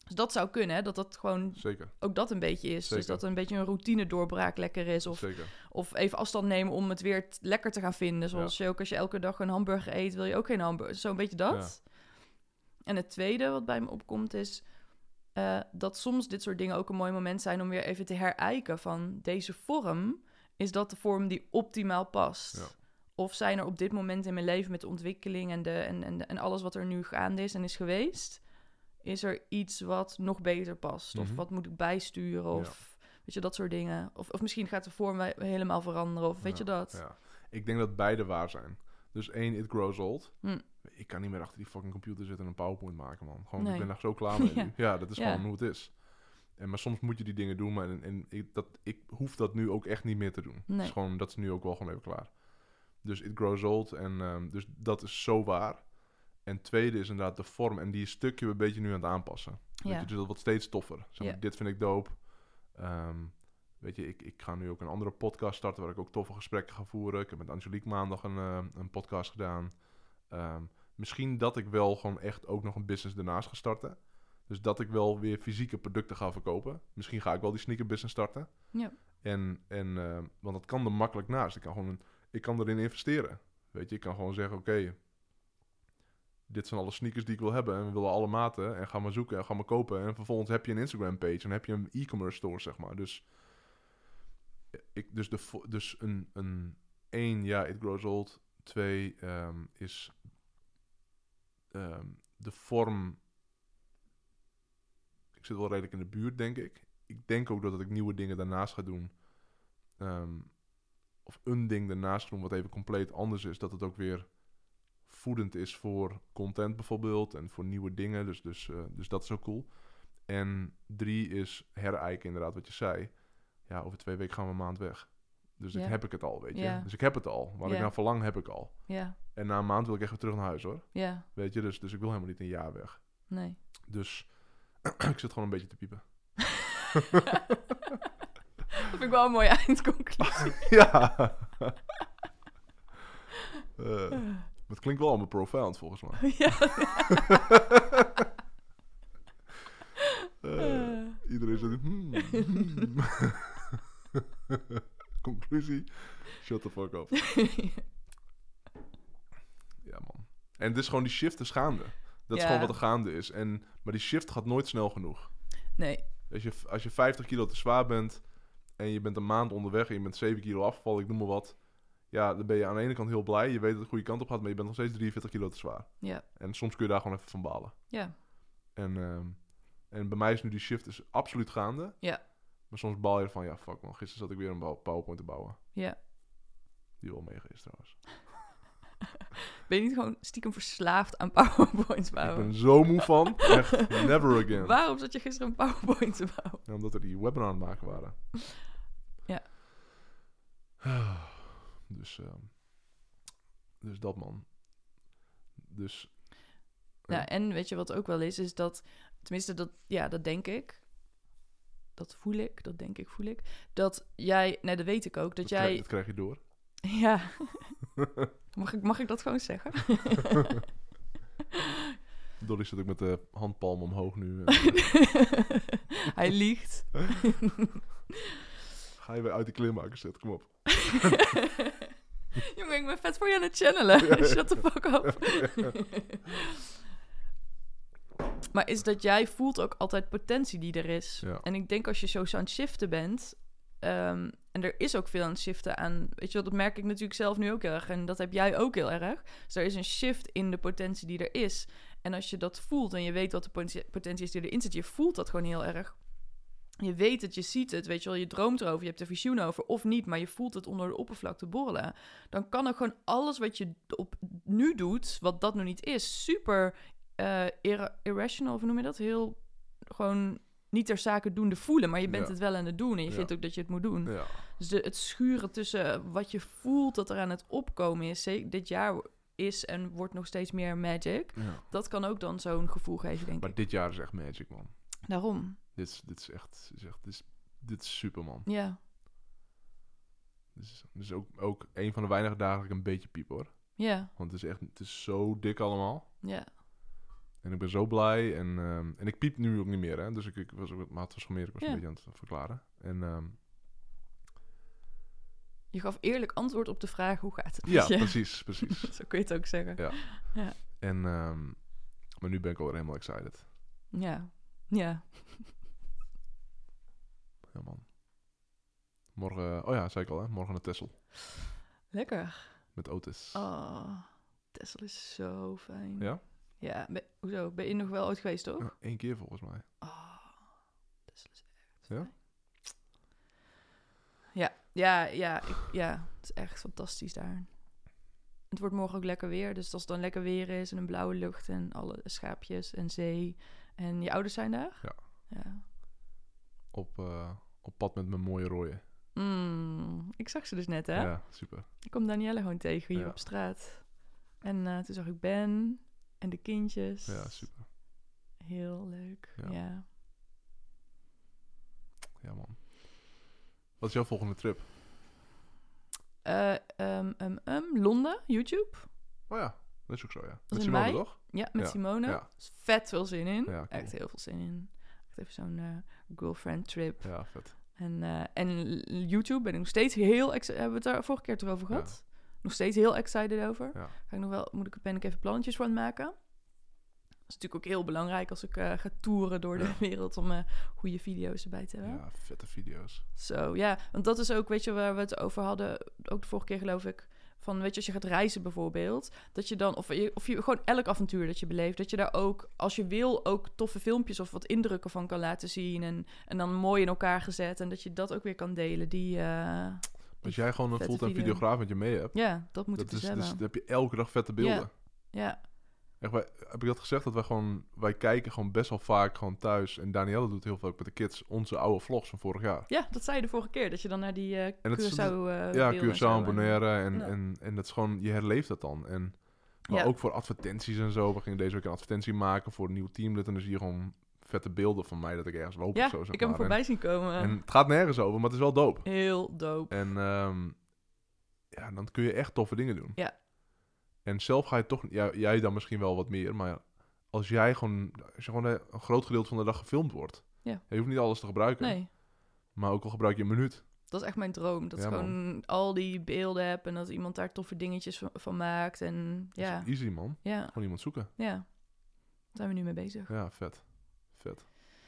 Dus dat zou kunnen, hè? Dat dat gewoon Zeker, ook dat een beetje is. Zeker. Dus dat een beetje een routine doorbraak lekker is. Of, zeker. of even afstand nemen om het weer t- lekker te gaan vinden. Zoals je ook als je elke dag een hamburger eet, wil je ook geen hamburger. Zo'n beetje dat. En het tweede wat bij me opkomt is... Uh, dat soms dit soort dingen ook een mooi moment zijn om weer even te herijken van deze vorm, is dat de vorm die optimaal past? Ja. Of zijn er op dit moment in mijn leven met de ontwikkeling en, de, en, en, en alles wat er nu gaande is en is geweest, is er iets wat nog beter past? Mm-hmm. Of wat moet ik bijsturen? Of ja. weet je, dat soort dingen. Of, of misschien gaat de vorm helemaal veranderen, of weet ja, je dat? Ja. Ik denk dat beide waar zijn. Dus één, it grows old. Hm. Ik kan niet meer achter die fucking computer zitten en een PowerPoint maken, man. Gewoon, Nee. ik ben daar zo klaar mee ja. nu. Ja, dat is ja. gewoon hoe het is. En, maar soms moet je die dingen doen, maar en, en ik, dat, ik hoef dat nu ook echt niet meer te doen. Nee. Dus gewoon, dat is nu ook wel gewoon even klaar. Dus it grows old. En um, dus dat is zo waar. En tweede is inderdaad de vorm. En die is stukje een beetje nu aan het aanpassen. Ja. Weet je, dus dat wordt steeds toffer. Zeg maar, ja. Dit vind ik dope. Um, weet je, ik, ik ga nu ook een andere podcast starten waar ik ook toffe gesprekken ga voeren. Ik heb met Angelique maandag een, uh, een podcast gedaan. Um, misschien dat ik wel gewoon echt ook nog een business daarnaast ga starten. Dus dat ik wel weer fysieke producten ga verkopen. Misschien ga ik wel die sneaker business starten. Ja. En, en uh, want dat kan er makkelijk naast. Ik kan gewoon een, ik kan erin investeren. Weet je, ik kan gewoon zeggen, oké, okay, dit zijn alle sneakers die ik wil hebben. En we willen alle maten. En ga maar zoeken en ga maar kopen. En vervolgens heb je een Instagram page. En heb je een e-commerce store, zeg maar. Dus, ik, dus, de, dus een, een één, ja, it grows old. Twee, um, is um, de vorm. Ik zit wel redelijk in de buurt, denk ik. Ik denk ook dat ik nieuwe dingen daarnaast ga doen. Um, of een ding daarnaast ga doen wat even compleet anders is. Dat het ook weer voedend is voor content bijvoorbeeld. En voor nieuwe dingen. Dus, dus, uh, dus dat is ook cool. En drie is herijken, inderdaad, wat je zei. Ja, over twee weken gaan we een maand weg. Dus ja. ik heb ik het al, weet je. Ja. Dus ik heb het al. Waar ja. ik naar verlang, heb ik al. Ja. En na een maand wil ik echt weer terug naar huis, hoor. Ja. Weet je, dus, dus ik wil helemaal niet een jaar weg. Nee. Dus ik zit gewoon een beetje te piepen. Dat vind ik wel een mooie eindconclusie. ja. uh, het klinkt wel allemaal profound, volgens mij. ja. uh, iedereen zegt... Hmm, hmm. Conclusie. Shut the fuck up. ja, man. En het is gewoon die shift is gaande. Dat ja. is gewoon wat er gaande is. En, maar die shift gaat nooit snel genoeg. Nee. Als je, als je vijftig kilo te zwaar bent... en je bent een maand onderweg... en je bent zeven kilo afgevallen, ik noem maar wat... ja, dan ben je aan de ene kant heel blij. Je weet dat het de goede kant op gaat... maar je bent nog steeds drieënveertig kilo te zwaar. Ja. En soms kun je daar gewoon even van balen. Ja. En, uh, en bij mij is nu die shift is absoluut gaande. Ja. Maar soms baal je ervan... ja, fuck man, gisteren zat ik weer een PowerPoint te bouwen. Ja. Die wel mega is trouwens. Ben je niet gewoon stiekem verslaafd aan PowerPoints bouwen? Ik ben zo moe van. Echt, never again. Waarom zat je gisteren een PowerPoint te bouwen? Ja, omdat we die webinar aan het maken waren. Ja. Dus, uh, dus dat, man. Dus... Ja, en weet je wat ook wel is? Is dat, tenminste, dat, ja, dat denk ik. Dat voel ik, dat denk ik, voel ik. Dat jij, nee, dat weet ik ook. Dat, dat jij... Krijg, dat krijg je door. Ja. mag, ik, mag ik dat gewoon zeggen? Dolly zit ook met de handpalm omhoog nu. Hij liegt. Ga je weer uit die kleermaker zetten, kom op. Jongen, ik ben vet voor je aan het channelen. Ja, ja. Shut the fuck up. Maar is dat jij voelt ook altijd potentie die er is. Ja. En ik denk als je zo aan het shiften bent... Um, en er is ook veel aan het shiften aan... Weet je wel, dat merk ik natuurlijk zelf nu ook heel erg. En dat heb jij ook heel erg. Dus er is een shift in de potentie die er is. En als je dat voelt en je weet wat de potentie, potentie is die erin zit... je voelt dat gewoon heel erg. Je weet het, je ziet het, weet je wel, je droomt erover... je hebt er visioen over, of niet... maar je voelt het onder de oppervlakte borrelen. Dan kan er gewoon alles wat je op nu doet... wat dat nu niet is, super uh, ir- irrational... of hoe noem je dat? Heel gewoon... niet ter zake doende voelen, maar je bent ja. het wel aan het doen... en je ja. vindt ook dat je het moet doen. Ja. Dus de, het schuren tussen wat je voelt dat er aan het opkomen is... dit jaar is en wordt nog steeds meer magic... Ja. dat kan ook dan zo'n gevoel geven, denk maar ik. dit jaar is echt magic, man. Daarom. Dit is, dit is echt... Is echt dit, is, dit is super, man. Ja. Dit is, dit is ook, ook een van de weinige dagen dat ik een beetje piep, hoor. Ja. Want het is echt... Het is zo dik allemaal. Ja. En ik ben zo blij. En, um, en ik piep nu ook niet meer, hè. Dus ik, ik was ook, maar het was gewoon meer, ik was Ja. een beetje aan het verklaren. En um, Je gaf eerlijk antwoord op de vraag, hoe gaat het ja, met je? precies, precies. Zo kun je het ook zeggen. Ja. Ja. En, um, maar nu ben ik alweer helemaal excited. Ja. Ja. Ja, man. Morgen, oh ja, zei ik al, hè. Morgen naar Texel. Lekker. Met Otis. Oh, Texel is zo fijn. Ja? Ja, ben, hoezo? Ben je nog wel ooit geweest, toch? Ja, Eén keer volgens mij. Oh, Texel is echt Ja? fijn. Ja, ja, ja, ik, ja, het is echt fantastisch daar. Het wordt morgen ook lekker weer, dus als het dan lekker weer is en een blauwe lucht en alle schaapjes en zee. En je ouders zijn daar? Ja. Ja. Op, uh, op pad met mijn mooie rooien. Mm, ik zag ze dus net, hè? Ja, super. Ik kom Danielle gewoon tegen hier Ja. op straat. En uh, toen zag ik Ben en de kindjes. Ja, super. Heel leuk, Ja. ja. Ja, man. Wat is jouw volgende trip? Uh, um, um, um, Londen, YouTube. Oh ja, dat is ook zo, ja. is Met in Simone, mei. toch? Ja, met Ja, Simone. ja. Is vet veel zin in. Ja, cool. Echt heel veel zin in. Echt even zo'n uh, girlfriend trip. Ja, vet. En, uh, en YouTube ben ik nog steeds heel... Ex- hebben we het daar vorige keer het erover gehad? Nog steeds heel excited over. Ja. Ga ik nog wel, moet ik, ben ik even plannetjes voor aan het maken. Dat is natuurlijk ook heel belangrijk als ik uh, ga toeren door Ja. de wereld om uh, goede video's erbij te hebben. Ja, vette video's. Zo, ja. Want dat is ook, weet je, waar we het over hadden, ook de vorige keer geloof ik, van, weet je, als je gaat reizen bijvoorbeeld, dat je dan, of je, of je gewoon elk avontuur dat je beleeft, dat je daar ook, als je wil, ook toffe filmpjes of wat indrukken van kan laten zien en, en dan mooi in elkaar gezet en dat je dat ook weer kan delen, die... Uh, Als jij gewoon een vette fulltime video. videograaf met je mee hebt, ja, dat moet dat ik dus is, hebben. dus, dan heb je elke dag vette beelden. Ja. Echt, wij, heb ik dat gezegd? Dat wij gewoon, wij kijken gewoon best wel vaak gewoon thuis. En Danielle doet heel veel ook met de kids onze oude vlogs van vorig jaar. Ja, dat zei je de vorige keer, dat je dan naar die uh, het is- Curaçao uh, Ja, beelden Curaçao zo en Bonaire. En, Ja. en, en dat is gewoon, je herleeft dat dan. En, maar Ja. ook voor advertenties en zo. We gingen deze week een advertentie maken voor een nieuw teamlid. En dan zie je gewoon vette beelden van mij dat ik ergens loop Ja, of zo. Zeg ik heb hem maar. voorbij en, zien komen. en het gaat nergens over, maar het is wel dope. Heel dope. En um, ja, dan kun je echt toffe dingen doen. Ja. En zelf ga je toch... Ja, jij dan misschien wel wat meer, maar als jij gewoon... Als je gewoon een groot gedeelte van de dag gefilmd wordt... Ja. Je hoeft niet alles te gebruiken. Nee, Maar ook al gebruik je een minuut. dat is echt mijn droom. Dat Ja, ik gewoon al die beelden heb en dat iemand daar toffe dingetjes van, van maakt. En Ja. ja, Dat is easy, man. ja, Gewoon iemand zoeken. ja. Daar zijn we nu mee bezig. Ja, vet. Vet.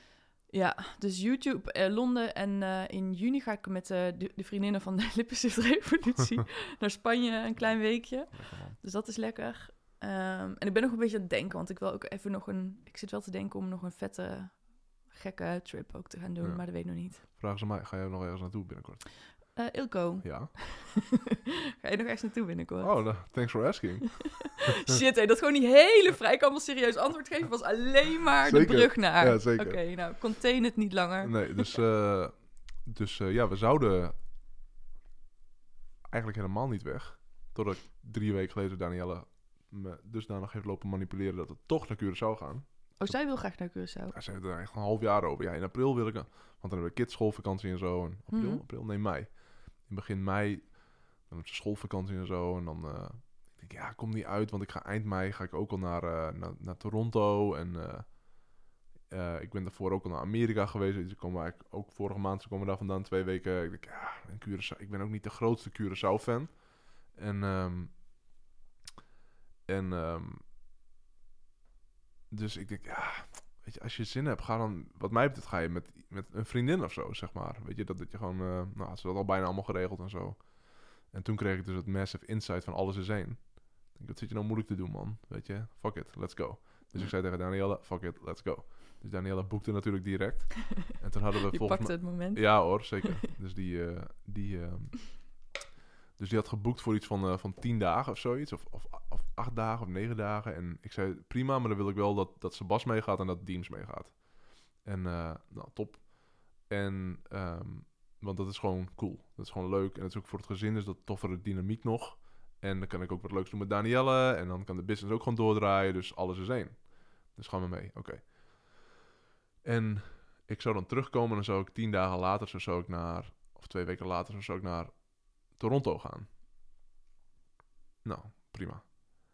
Ja, dus YouTube, eh, Londen en uh, in juni ga ik met uh, de, de vriendinnen van de Lippenstiftrevolutie naar Spanje een klein weekje. Lekker, man. Dus dat is lekker. Um, en ik ben nog een beetje aan het denken, want ik wil ook even nog een... Ik zit wel te denken om nog een vette, gekke trip ook te gaan doen, Ja. maar dat weet ik nog niet. Vragen ze mij, ga jij nog ergens naartoe binnenkort? Uh, Ilko, Ja. ga je nog ergens naartoe binnenkort? Oh, nou, thanks for asking. Shit, hé, dat gewoon die hele vrij, ik kan wel serieus antwoord geven, was alleen maar de Zeker. brug naar. Ja, zeker. Oké, okay, nou, contain het niet langer. Nee, dus... Uh, dus uh, ja, we zouden... Eigenlijk helemaal niet weg. Totdat ik drie weken geleden Danielle me dusdanig heeft lopen manipuleren dat we toch naar Curaçao gaan. Oh, zij wil graag naar Curaçao. Hij zei er echt een half jaar over. Ja, in april wil ik... Want dan hebben we kids schoolvakantie en zo. En april, Mhm. april, nee, mei. In begin mei, dan hebben ze schoolvakantie en zo. En dan uh, ik denk ik, ja, kom niet uit. Want ik ga eind mei ga ik ook al naar, uh, naar, naar Toronto. En uh, uh, ik ben daarvoor ook al naar Amerika geweest. Dus ik kom eigenlijk ook vorige maand, ze komen daar vandaan twee weken. Ik denk, ja, en Curaçao. Ik ben ook niet de grootste Curaçao-fan. En... Um, en... Um, dus ik denk, ja... Weet je, als je zin hebt, ga dan... Wat mij betreft ga je met, met een vriendin of zo, zeg maar. Weet je, dat, dat je gewoon... Uh, nou, ze had al bijna allemaal geregeld en zo. En toen kreeg ik dus het massive insight van alles is één. Ik denk, wat zit je nou moeilijk te doen, man? Weet je, fuck it, let's go. Dus ik zei tegen Danielle, fuck it, let's go. Dus Danielle boekte natuurlijk direct. En toen hadden we Je volgens pakte mij... het moment. Ja hoor, zeker. Dus die... Uh, die uh, dus die had geboekt voor iets van, uh, van tien dagen of zoiets. Of, of, of acht dagen of negen dagen. En ik zei, prima, maar dan wil ik wel dat, dat Sebas meegaat en dat Deems meegaat. En uh, nou, top. En, um, want dat is gewoon cool. Dat is gewoon leuk. En het is ook voor het gezin, dus dat toffere dynamiek nog. En dan kan ik ook wat leuks doen met Danielle. En dan kan de business ook gewoon doordraaien. Dus alles is één. Dus gaan we mee. Oké. Okay. En ik zou dan terugkomen en dan zou ik tien dagen later, zo zou ik naar... Of twee weken later, zo zou ik naar... Toronto gaan. Nou, prima.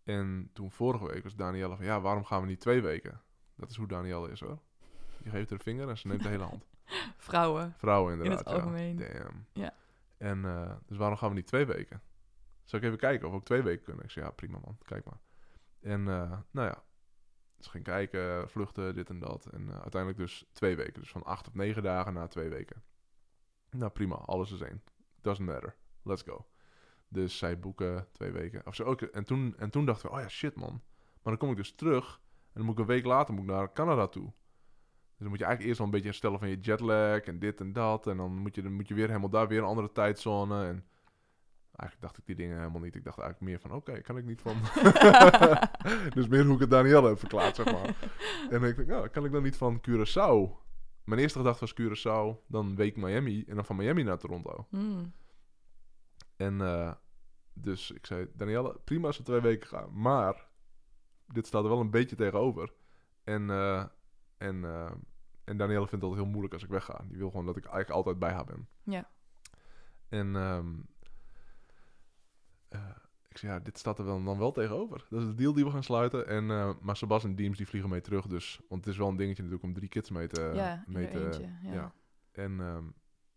En toen vorige week was Danielle van, ja, waarom gaan we niet twee weken? Dat is hoe Danielle is, hoor. Je geeft haar een vinger en ze neemt de hele hand. Vrouwen. Vrouwen inderdaad, In het algemeen. Ja. Damn. Ja. En uh, dus waarom gaan we niet twee weken? Zal ik even kijken of we ook twee weken kunnen? Ik zei, ja, prima man, kijk maar. En uh, nou ja, ze ging kijken, vluchten, dit en dat. En uh, uiteindelijk dus twee weken. Dus van acht of negen dagen na twee weken. Nou prima, alles is één. Doesn't matter. Let's go. Dus zij boeken twee weken. Of zo ook. En toen, en toen dachten we, oh ja, shit man. Maar dan kom ik dus terug. En dan moet ik een week later moet ik naar Canada toe. Dus dan moet je eigenlijk eerst wel een beetje herstellen van je jetlag en dit en dat. En dan moet je, dan moet je weer helemaal daar weer een andere tijdzone. En eigenlijk dacht ik die dingen helemaal niet. Ik dacht eigenlijk meer van, oké, okay, kan ik niet van... dus meer hoe ik het Danielle heb verklaard, zeg maar. En ik dacht, nou, kan ik dan niet van Curaçao? Mijn eerste gedachte was Curaçao, dan een week Miami en dan van Miami naar Toronto. Mm. En uh, dus ik zei, Danielle, prima als we twee weken gaan. Maar dit staat er wel een beetje tegenover. En, uh, en, uh, en Danielle vindt het altijd heel moeilijk als ik wegga. Die wil gewoon dat ik eigenlijk altijd bij haar ben. Ja. En um, uh, ik zei, ja, dit staat er wel, dan wel tegenover. Dat is de deal die we gaan sluiten. En, uh, maar Sebas en Deems die vliegen mee terug. Dus, want het is wel een dingetje natuurlijk om drie kids mee te... Ja, mee te eentje, ja. ja. En um,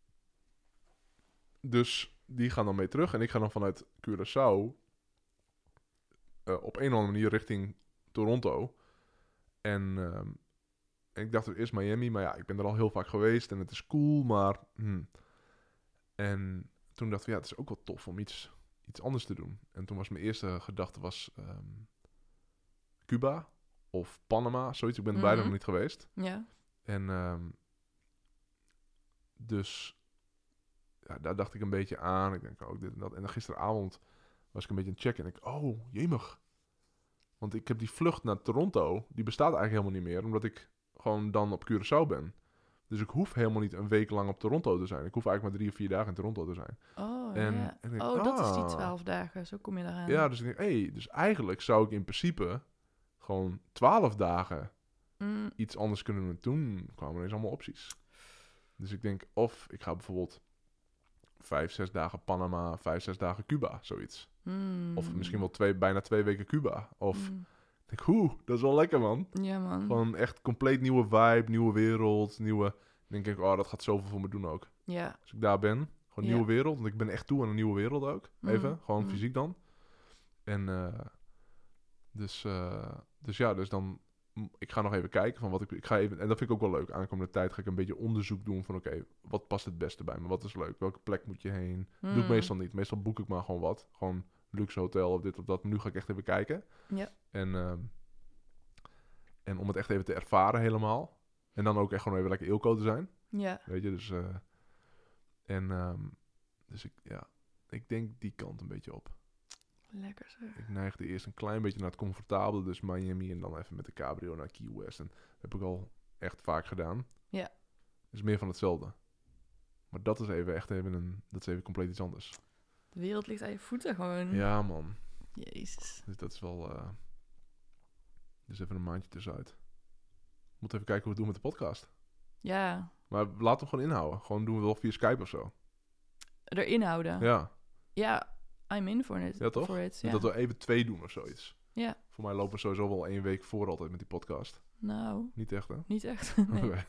dus die gaan dan mee terug. En ik ga dan vanuit Curaçao uh, op een of andere manier richting Toronto. En, um, en ik dacht er eerst Miami. Maar ja, ik ben er al heel vaak geweest. En het is cool, maar... Hmm. En toen dacht ik, ja, het is ook wel tof om iets, iets anders te doen. En toen was mijn eerste gedachte was um, Cuba of Panama, zoiets. Ik ben er mm-hmm. beide nog niet geweest. Ja. En um, dus ja, daar dacht ik een beetje aan. Ik denk ook oh, dit en dat. En dan gisteravond was ik een beetje aan het checken. En ik, oh, jemig. Want ik heb die vlucht naar Toronto, die bestaat eigenlijk helemaal niet meer. Omdat ik gewoon dan op Curaçao ben. Dus ik hoef helemaal niet een week lang op Toronto te zijn. Ik hoef eigenlijk maar drie of vier dagen in Toronto te zijn. Oh, en, ja. en ik, oh ah, dat is die twaalf dagen. Zo kom je eraan. Ja, dus ik denk, hé, hey, dus eigenlijk zou ik in principe gewoon twaalf dagen mm. iets anders kunnen doen. Toen kwamen er eens allemaal opties. Dus ik denk, of ik ga bijvoorbeeld vijf, zes dagen Panama, vijf, zes dagen Cuba, zoiets. Mm. Of misschien wel twee, bijna twee weken Cuba. Of... Mm. Ik denk, oeh, dat is wel lekker, man. Ja, man. Gewoon echt compleet nieuwe vibe, nieuwe wereld, nieuwe... Dan denk ik, oh, dat gaat zoveel voor me doen ook. Ja. Als ik daar ben, gewoon ja. nieuwe wereld. Want ik ben echt toe aan een nieuwe wereld ook. Even, mm. gewoon mm. fysiek dan. En uh, dus, uh, dus ja, dus dan... Ik ga nog even kijken van wat ik... ik ga even, en dat vind ik ook wel leuk. Aankomende tijd ga ik een beetje onderzoek doen van... Oké, okay, wat past het beste bij me? Wat is leuk? Welke plek moet je heen? Mm. Doe ik meestal niet. Meestal boek ik maar gewoon wat. Gewoon luxe hotel of dit of dat. Maar nu ga ik echt even kijken. Ja. En... Uh, En om het echt even te ervaren helemaal. En dan ook echt gewoon even lekker Eelco te zijn. Ja. Weet je, dus... Uh, en um, dus ik, ja, ik denk die kant een beetje op. Lekker zo. Ik neigde eerst een klein beetje naar het comfortabele. Dus Miami en dan even met de cabrio naar Key West. En dat heb ik al echt vaak gedaan. Ja. Dus meer van hetzelfde. Maar dat is even echt even een... Dat is even compleet iets anders. De wereld ligt aan je voeten gewoon. Ja, man. Jezus. Dus dat is wel... Uh, Dus even een maandje tussenuit. Moet even kijken hoe we het doen met de podcast. Ja. Maar laten we gewoon inhouden. Gewoon doen we wel via Skype of zo. Erin houden? Ja. Ja, I'm in for it. Ja, toch? For it, ja. Dat we even twee doen of zoiets. Ja. Voor mij lopen we sowieso wel één week voor altijd met die podcast. Nou. Niet echt, hè? Niet echt, nee. Okay.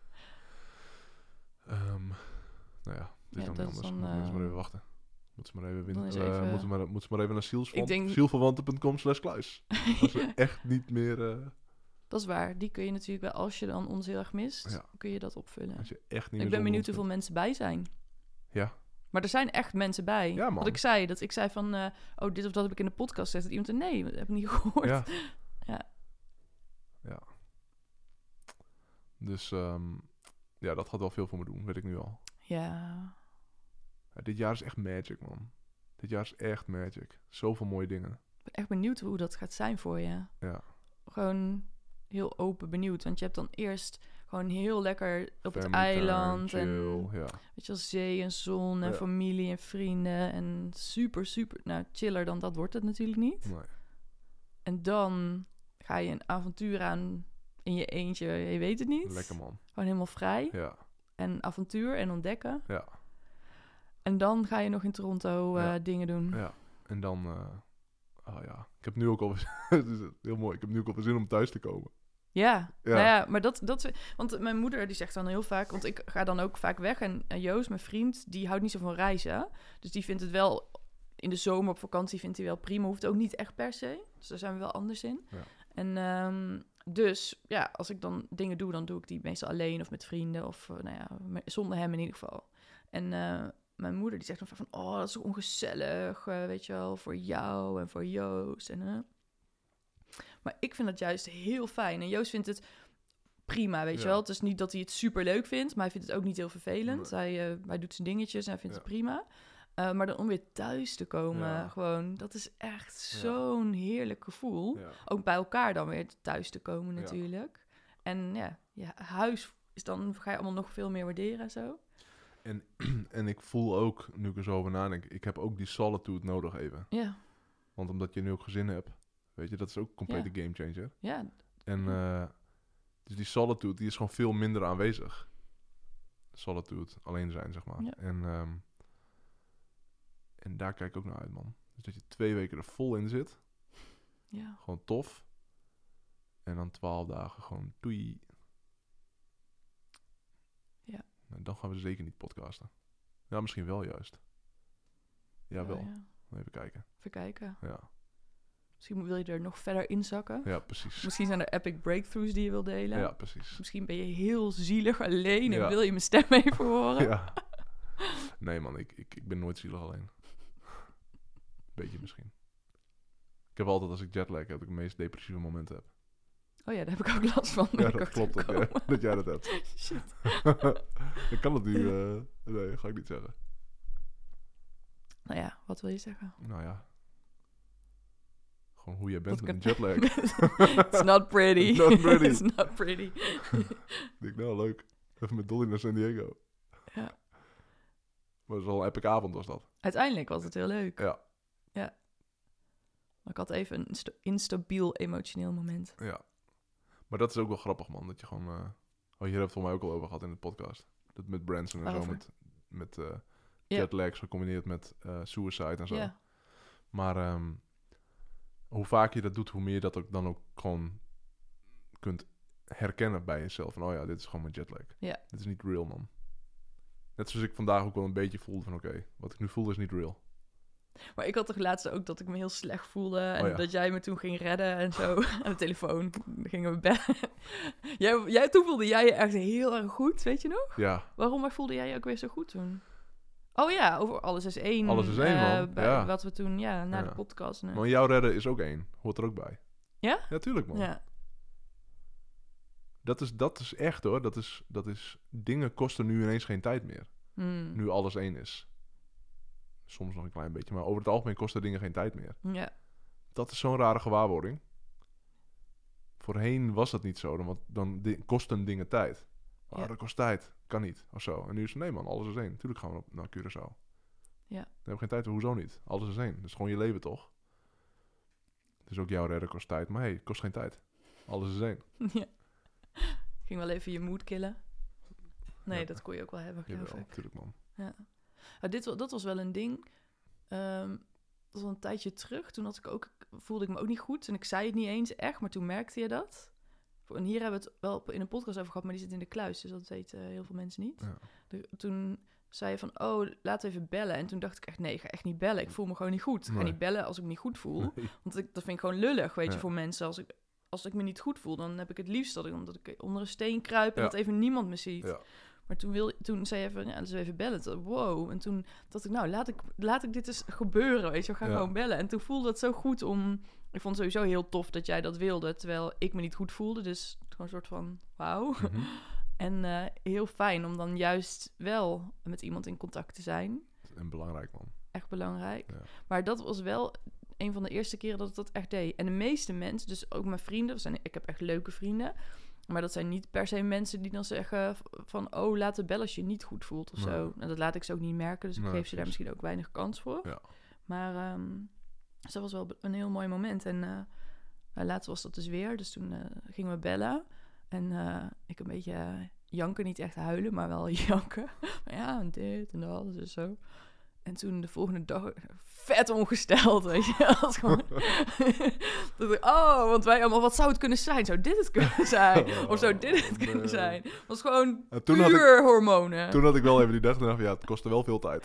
um, nou ja, het is ja, dan niet anders. Dan, Moeten uh, mensen maar even wachten. Moeten ze maar even, win- even... uh, moeten maar, moeten ze maar even naar zielsverwant- denk... zielverwanten punt com slash kluis. Als we echt niet meer... Uh... Dat is waar. Die kun je natuurlijk wel, als je dan ons heel erg mist, ja. kun je dat opvullen. Als je echt niet ik meer ben benieuwd hoeveel mensen bij zijn. Ja. Maar er zijn echt mensen bij. Ja, man. Wat ik zei, dat ik zei van, uh, oh, dit of dat heb ik in de podcast gezegd. Dat iemand, nee, dat heb ik niet gehoord. Ja. Ja. Ja. Dus, um, ja, dat gaat wel veel voor me doen, weet ik nu al. Ja. Ja, dit jaar is echt magic, man. Dit jaar is echt magic. Zoveel mooie dingen. Ik ben echt benieuwd hoe dat gaat zijn voor je. Ja. Gewoon heel open benieuwd. Want je hebt dan eerst gewoon heel lekker op Family het eiland. time, chill, en ja. weet je wel, zee en zon en ja. familie en vrienden. En super, super... Nou, chiller dan dat wordt het natuurlijk niet. Nee. En dan ga je een avontuur aan in je eentje. Je weet het niet. Lekker, man. Gewoon helemaal vrij. Ja. En avontuur en ontdekken. Ja. En dan ga je nog in Toronto uh, ja. dingen doen. Ja. En dan... Uh, Oh ja, ik heb nu ook al... Het is heel mooi. Ik heb nu ook al zin om thuis te komen. Ja, Ja. nou ja, maar dat, dat... Want mijn moeder die zegt dan heel vaak... Want ik ga dan ook vaak weg. En, en Joost, mijn vriend, die houdt niet zo van reizen. Dus die vindt het wel... In de zomer op vakantie vindt hij wel prima. Hoeft ook niet echt per se. Dus daar zijn we wel anders in. Ja. En um, dus, ja, als ik dan dingen doe... dan doe ik die meestal alleen of met vrienden. Of, uh, nou ja, zonder hem in ieder geval. En... Uh, mijn moeder die zegt dan van, oh, dat is zo ongezellig, uh, weet je wel, voor jou en voor Joost. En, uh. Maar ik vind dat juist heel fijn. En Joost vindt het prima, weet ja. je wel. Het is niet dat hij het super leuk vindt, maar hij vindt het ook niet heel vervelend. Nee. Hij, uh, hij doet zijn dingetjes en hij vindt ja. het prima. Uh, maar dan om weer thuis te komen, ja. gewoon, dat is echt ja. zo'n heerlijk gevoel. Ja. Ook bij elkaar dan weer thuis te komen Ja. natuurlijk. En ja, ja, huis is dan, ga je allemaal nog veel meer waarderen en zo. En, en ik voel ook, nu ik er zo over nadenk, ik heb ook die solitude nodig even. Ja. Want omdat je nu ook gezin hebt, weet je, dat is ook een complete Ja. gamechanger. Ja. En uh, dus die solitude, die is gewoon veel minder aanwezig. Solitude, alleen zijn, zeg maar. Ja. En, um, en daar kijk ik ook naar uit, man. Dus dat je twee weken er vol in zit. Ja. Gewoon tof. En dan twaalf dagen gewoon doei. Ja. Nou, dan gaan we zeker niet podcasten. Ja, misschien wel juist. Jawel. Ja, ja. Even kijken. Even kijken. Ja. Misschien wil je er nog verder inzakken. Ja, precies. Misschien zijn er epic breakthroughs die je wil delen. Ja, precies. Misschien ben je heel zielig alleen en Ja. wil je mijn stem even horen. Ja. Nee man, ik, ik, ik ben nooit zielig alleen. Beetje misschien. Ik heb altijd, als ik jetlag heb, dat ik de meest depressieve momenten heb. Oh ja, daar heb ik ook last van. Ja, dat klopt dat jij, dat jij dat hebt. Shit. Ik kan het nu... Uh, nee, ga ik niet zeggen. Nou ja, wat wil je zeggen? Nou ja. Gewoon hoe jij bent Dat met een jetlag. It's not pretty. Not pretty. It's not pretty. Ik denk, nou leuk. Even met Dolly naar San Diego. Ja. Maar het was wel een epic avond, was dat. Uiteindelijk was het heel leuk. Ja. Ja. Maar ik had even een insta- instabiel emotioneel moment. Ja. Maar dat is ook wel grappig, man. Dat je gewoon... Uh... Oh, hier hebben we het voor mij ook al over gehad in de podcast. Dat met Branson en Over? zo. Met, met uh, Ja. jetlag gecombineerd met uh, suicide en zo. Ja. Maar um, hoe vaak je dat doet, hoe meer je dat ook dan ook gewoon kunt herkennen bij jezelf. Van, oh ja, dit is gewoon mijn jetlag. Ja. Dit is niet real, man. Net zoals ik vandaag ook wel een beetje voelde van, oké, okay, wat ik nu voel is niet real. Maar ik had toch laatst ook dat ik me heel slecht voelde. En Oh ja. dat jij me toen ging redden en zo. Aan de telefoon gingen we bellen. jij, jij, toen voelde jij je echt heel erg goed, weet je nog? Ja. Waarom maar voelde jij je ook weer zo goed toen? Oh ja, over Alles is één. Alles is één, eh, man. bij- Ja. Wat we toen, ja, na Ja. de podcast. Nee. Maar jouw redden is ook één. Hoort er ook bij. Ja? Ja, tuurlijk, man. Ja. Dat is, dat is echt, hoor. Dat is, dat is... Dingen kosten nu ineens geen tijd meer. Hmm. Nu alles één is. Soms nog een klein beetje. Maar over het algemeen kosten dingen geen tijd meer. Ja. Dat is zo'n rare gewaarwording. Voorheen was dat niet zo. Dan, want dan di- kosten dingen tijd. Ah, Ja. dat kost tijd. Kan niet. Of zo. En nu is het, nee man, alles is één. Tuurlijk gaan we op, naar Curaçao. Ja. Dan hebben we geen tijd. Hoezo niet? Alles is één. Dat is gewoon je leven, toch? Dus ook jouw redden kost tijd. Maar hey, het kost geen tijd. Alles is één. ja. Ging wel even je moed killen. Nee, Ja. dat kon je ook wel hebben, geloof Jawel, ik. tuurlijk man. Ja. Maar dit, wa- dat was wel een ding. Ehm, dat was al een tijdje terug. Toen had ik ook, voelde ik me ook niet goed. En ik zei het niet eens echt, maar toen merkte je dat. En hier hebben we het wel in een podcast over gehad, maar die zit in de kluis. Dus dat weten heel veel mensen niet. Ja. De- toen zei je van, oh, laten we even bellen. En toen dacht ik echt, nee, ik ga echt niet bellen. Ik voel me gewoon niet goed. Ik ga Nee. niet bellen als ik me niet goed voel. Nee. Want ik, dat vind ik gewoon lullig, weet Ja. je, voor mensen. Als ik, als ik me niet goed voel, dan heb ik het liefst dat ik, omdat ik onder een steen kruip en Ja. dat even niemand me ziet. Ja. Maar toen, wil, toen zei je van, ja, laten we even bellen. Toen- Wow. En toen dacht ik, nou, laat ik, laat ik dit eens gebeuren, weet je. We gaan Ja. gewoon bellen. En toen voelde het zo goed om... Ik vond het sowieso heel tof dat jij dat wilde, terwijl ik me niet goed voelde. Dus gewoon een soort van, wauw. Mhm. En eh, heel fijn om dan juist wel met iemand in contact te zijn. En belangrijk man. Echt belangrijk. Ja. Maar dat was wel een van de eerste keren dat ik dat echt deed. En de meeste mensen, dus ook mijn vrienden... Zijn, ik heb echt leuke vrienden... Maar dat zijn niet per se mensen die dan zeggen van... oh, laat het bellen als je je niet goed voelt of Nee. zo. En dat laat ik ze ook niet merken. Dus ik Nee, geef ze daar precies. misschien ook weinig kans voor. Ja. Maar ehm, dus dat was wel een heel mooi moment. En uh, nou, laatst was dat dus weer. Dus toen uh, gingen we bellen. En uh, ik een beetje uh, janken, niet echt huilen, maar wel janken. Maar ja, en dit en dat, dus zo. En toen de volgende dag vet ongesteld, weet je. Dat was gewoon... dat ik, oh, want wij allemaal, wat zou het kunnen zijn? Zou dit het kunnen zijn? Of zou dit het Oh, kunnen nee. zijn? Het was gewoon En toen had ik- puur hormonen. Toen had ik wel even die dag en dacht van, ja, het kostte wel veel tijd.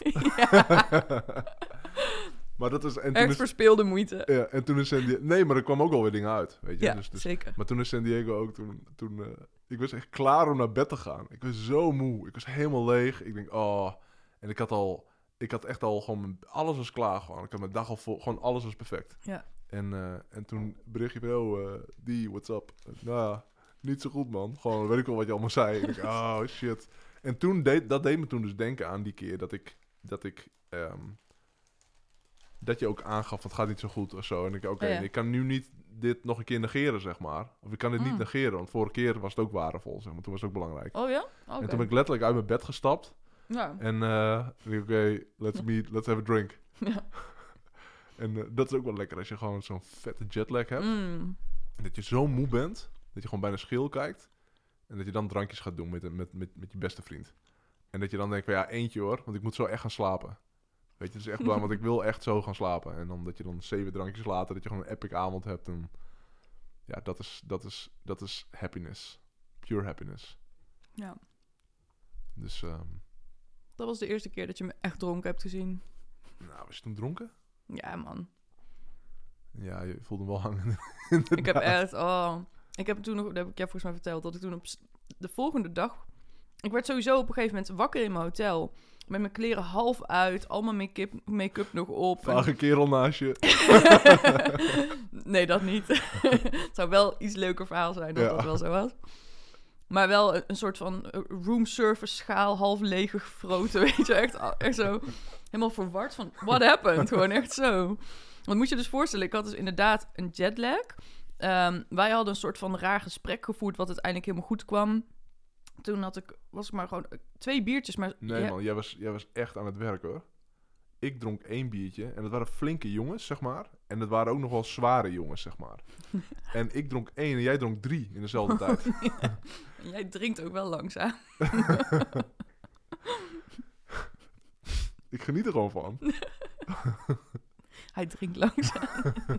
maar dat is... En toen Echt is, verspeelde moeite. ja, en toen is San Diego... Nee, maar er kwam ook wel weer dingen uit, weet je. Ja, dus, dus, zeker. maar toen is San Diego ook... Toen, toen, uh, ik was echt klaar om naar bed te gaan. Ik was zo moe. Ik was helemaal leeg. Ik denk, oh... En ik had al... Ik had echt al gewoon... mijn- Alles was klaar gewoon. Ik had mijn dag al vol... Gewoon alles was perfect. Ja. En, uh, en toen berichtje van... Oh, uh, die, what's up? Nou, niet zo goed, man. Gewoon, weet ik wel wat je allemaal zei. Ik denk, oh, shit. En toen deed... Dat deed me toen dus denken aan die keer dat ik... Dat ik... Um, dat je ook aangaf, het gaat niet zo goed of zo. En ik, oké, okay, Oh ja. ik kan nu niet dit nog een keer negeren, zeg maar. Of ik kan dit Mm. niet negeren, want vorige keer was het ook waardevol, zeg maar. Toen was het ook belangrijk. Oh ja? Oké. En toen ben ik letterlijk uit mijn bed gestapt. Ja. En uh, oké, okay, let's meet, let's have a drink. Ja. En uh, dat is ook wel lekker als je gewoon zo'n vette jetlag hebt. Mm. Dat je zo moe bent, dat je gewoon bijna schil kijkt. En dat je dan drankjes gaat doen met, met, met, met je beste vriend. En dat je dan denkt van ja, eentje hoor, want ik moet zo echt gaan slapen. Weet je, het is echt belangrijk, want ik wil echt zo gaan slapen. En dan dat je dan zeven drankjes later, dat je gewoon een epic avond hebt. En ja, dat is, dat is, dat is happiness. Pure happiness. Ja. Dus, um, Dat was de eerste keer dat je me echt dronken hebt gezien. nou, was je toen dronken? Ja, man. Ja, je voelde hem wel hangen. Ik heb echt... Oh, ik heb toen nog... Dat heb ik jou volgens mij verteld. Dat ik toen op s- de volgende dag... Ik werd sowieso op een gegeven moment wakker in mijn hotel. Met mijn kleren half uit. Al mijn make-up, make-up nog op. Vage kerel naast je. Nee, dat niet. Het zou wel iets leuker verhaal zijn dat Ja. dat wel zo was. Maar wel een, een soort van room service schaal half leeg gefroten, weet je. Echt, echt zo helemaal verward van, what happened? Gewoon echt zo. Want moet je dus voorstellen, ik had dus inderdaad een jetlag. Um, wij hadden een soort van raar gesprek gevoerd, wat uiteindelijk helemaal goed kwam. Toen had ik, was ik maar gewoon twee biertjes. Maar Nee ja, man, jij was, jij was echt aan het werk hoor. Ik dronk één biertje en dat waren flinke jongens, zeg maar. En dat waren ook nog wel zware jongens, zeg maar. En ik dronk één en jij dronk drie in dezelfde tijd. Ja. En jij drinkt ook wel langzaam. Ik geniet er gewoon van. Hij drinkt langzaam.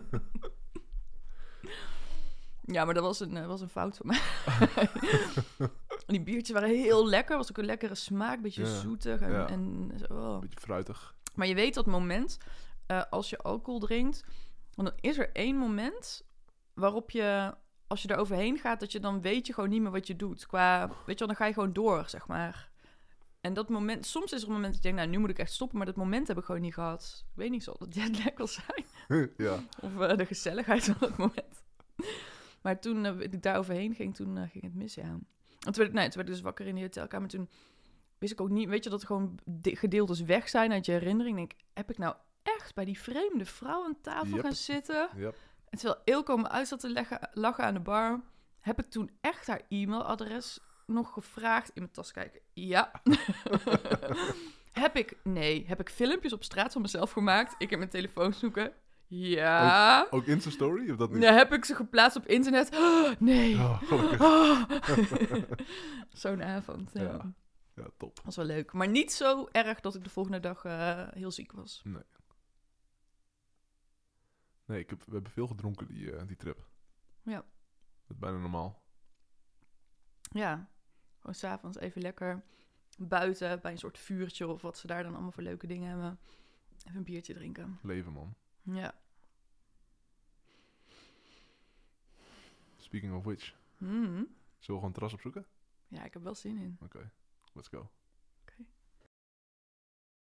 Ja, maar dat was een, uh, was een fout van mij. Die biertjes waren heel lekker. Was ook een lekkere smaak. Beetje Ja. zoetig. En, Ja. en zo. Oh. Beetje fruitig. Maar je weet dat moment, uh, als je alcohol drinkt... Want dan is er één moment waarop je... Als je er overheen gaat, dat je dan weet je gewoon niet meer wat je doet. Qua, weet je wel, dan ga je gewoon door, zeg maar. En dat moment... Soms is er een moment dat je denkt, nou, nu moet ik echt stoppen. Maar dat moment heb ik gewoon niet gehad. Ik weet niet, zal het jetlag wel zijn? Ja. Of uh, de gezelligheid van het moment. Maar toen uh, ik daar overheen ging, toen uh, ging het mis, ja. En toen werd, ik, nee, toen werd ik dus wakker in die hotelkamer. Toen wist ik ook niet, weet je, dat er gewoon de- gedeeltes weg zijn uit je herinnering. Ik denk, heb ik nou echt bij die vreemde vrouw aan tafel Yep. gaan zitten? Yep. En terwijl Eelco me uit zat te leggen, lachen aan de bar, heb ik toen echt haar e-mailadres nog gevraagd. In mijn tas kijken. Ja. Heb ik, nee, heb ik filmpjes op straat van mezelf gemaakt. Ik heb mijn telefoon zoeken. Ja. Ook Insta-story of dat niet? Nou, heb ik ze geplaatst op internet. Oh, nee. Oh, gelukkig. Oh. Zo'n avond. Ja. Ja. Ja, top. Was wel leuk. Maar niet zo erg dat ik de volgende dag uh, heel ziek was. Nee. Nee, ik heb, we hebben veel gedronken die, uh, die trip. Ja. Dat is bijna normaal. Ja. Gewoon s'avonds even lekker buiten bij een soort vuurtje of wat ze daar dan allemaal voor leuke dingen hebben. Even een biertje drinken. Leven, man. Ja. Speaking of which. Mm. Zullen we gewoon een terras opzoeken? Ja, ik heb wel zin in. Oké, okay. Let's go.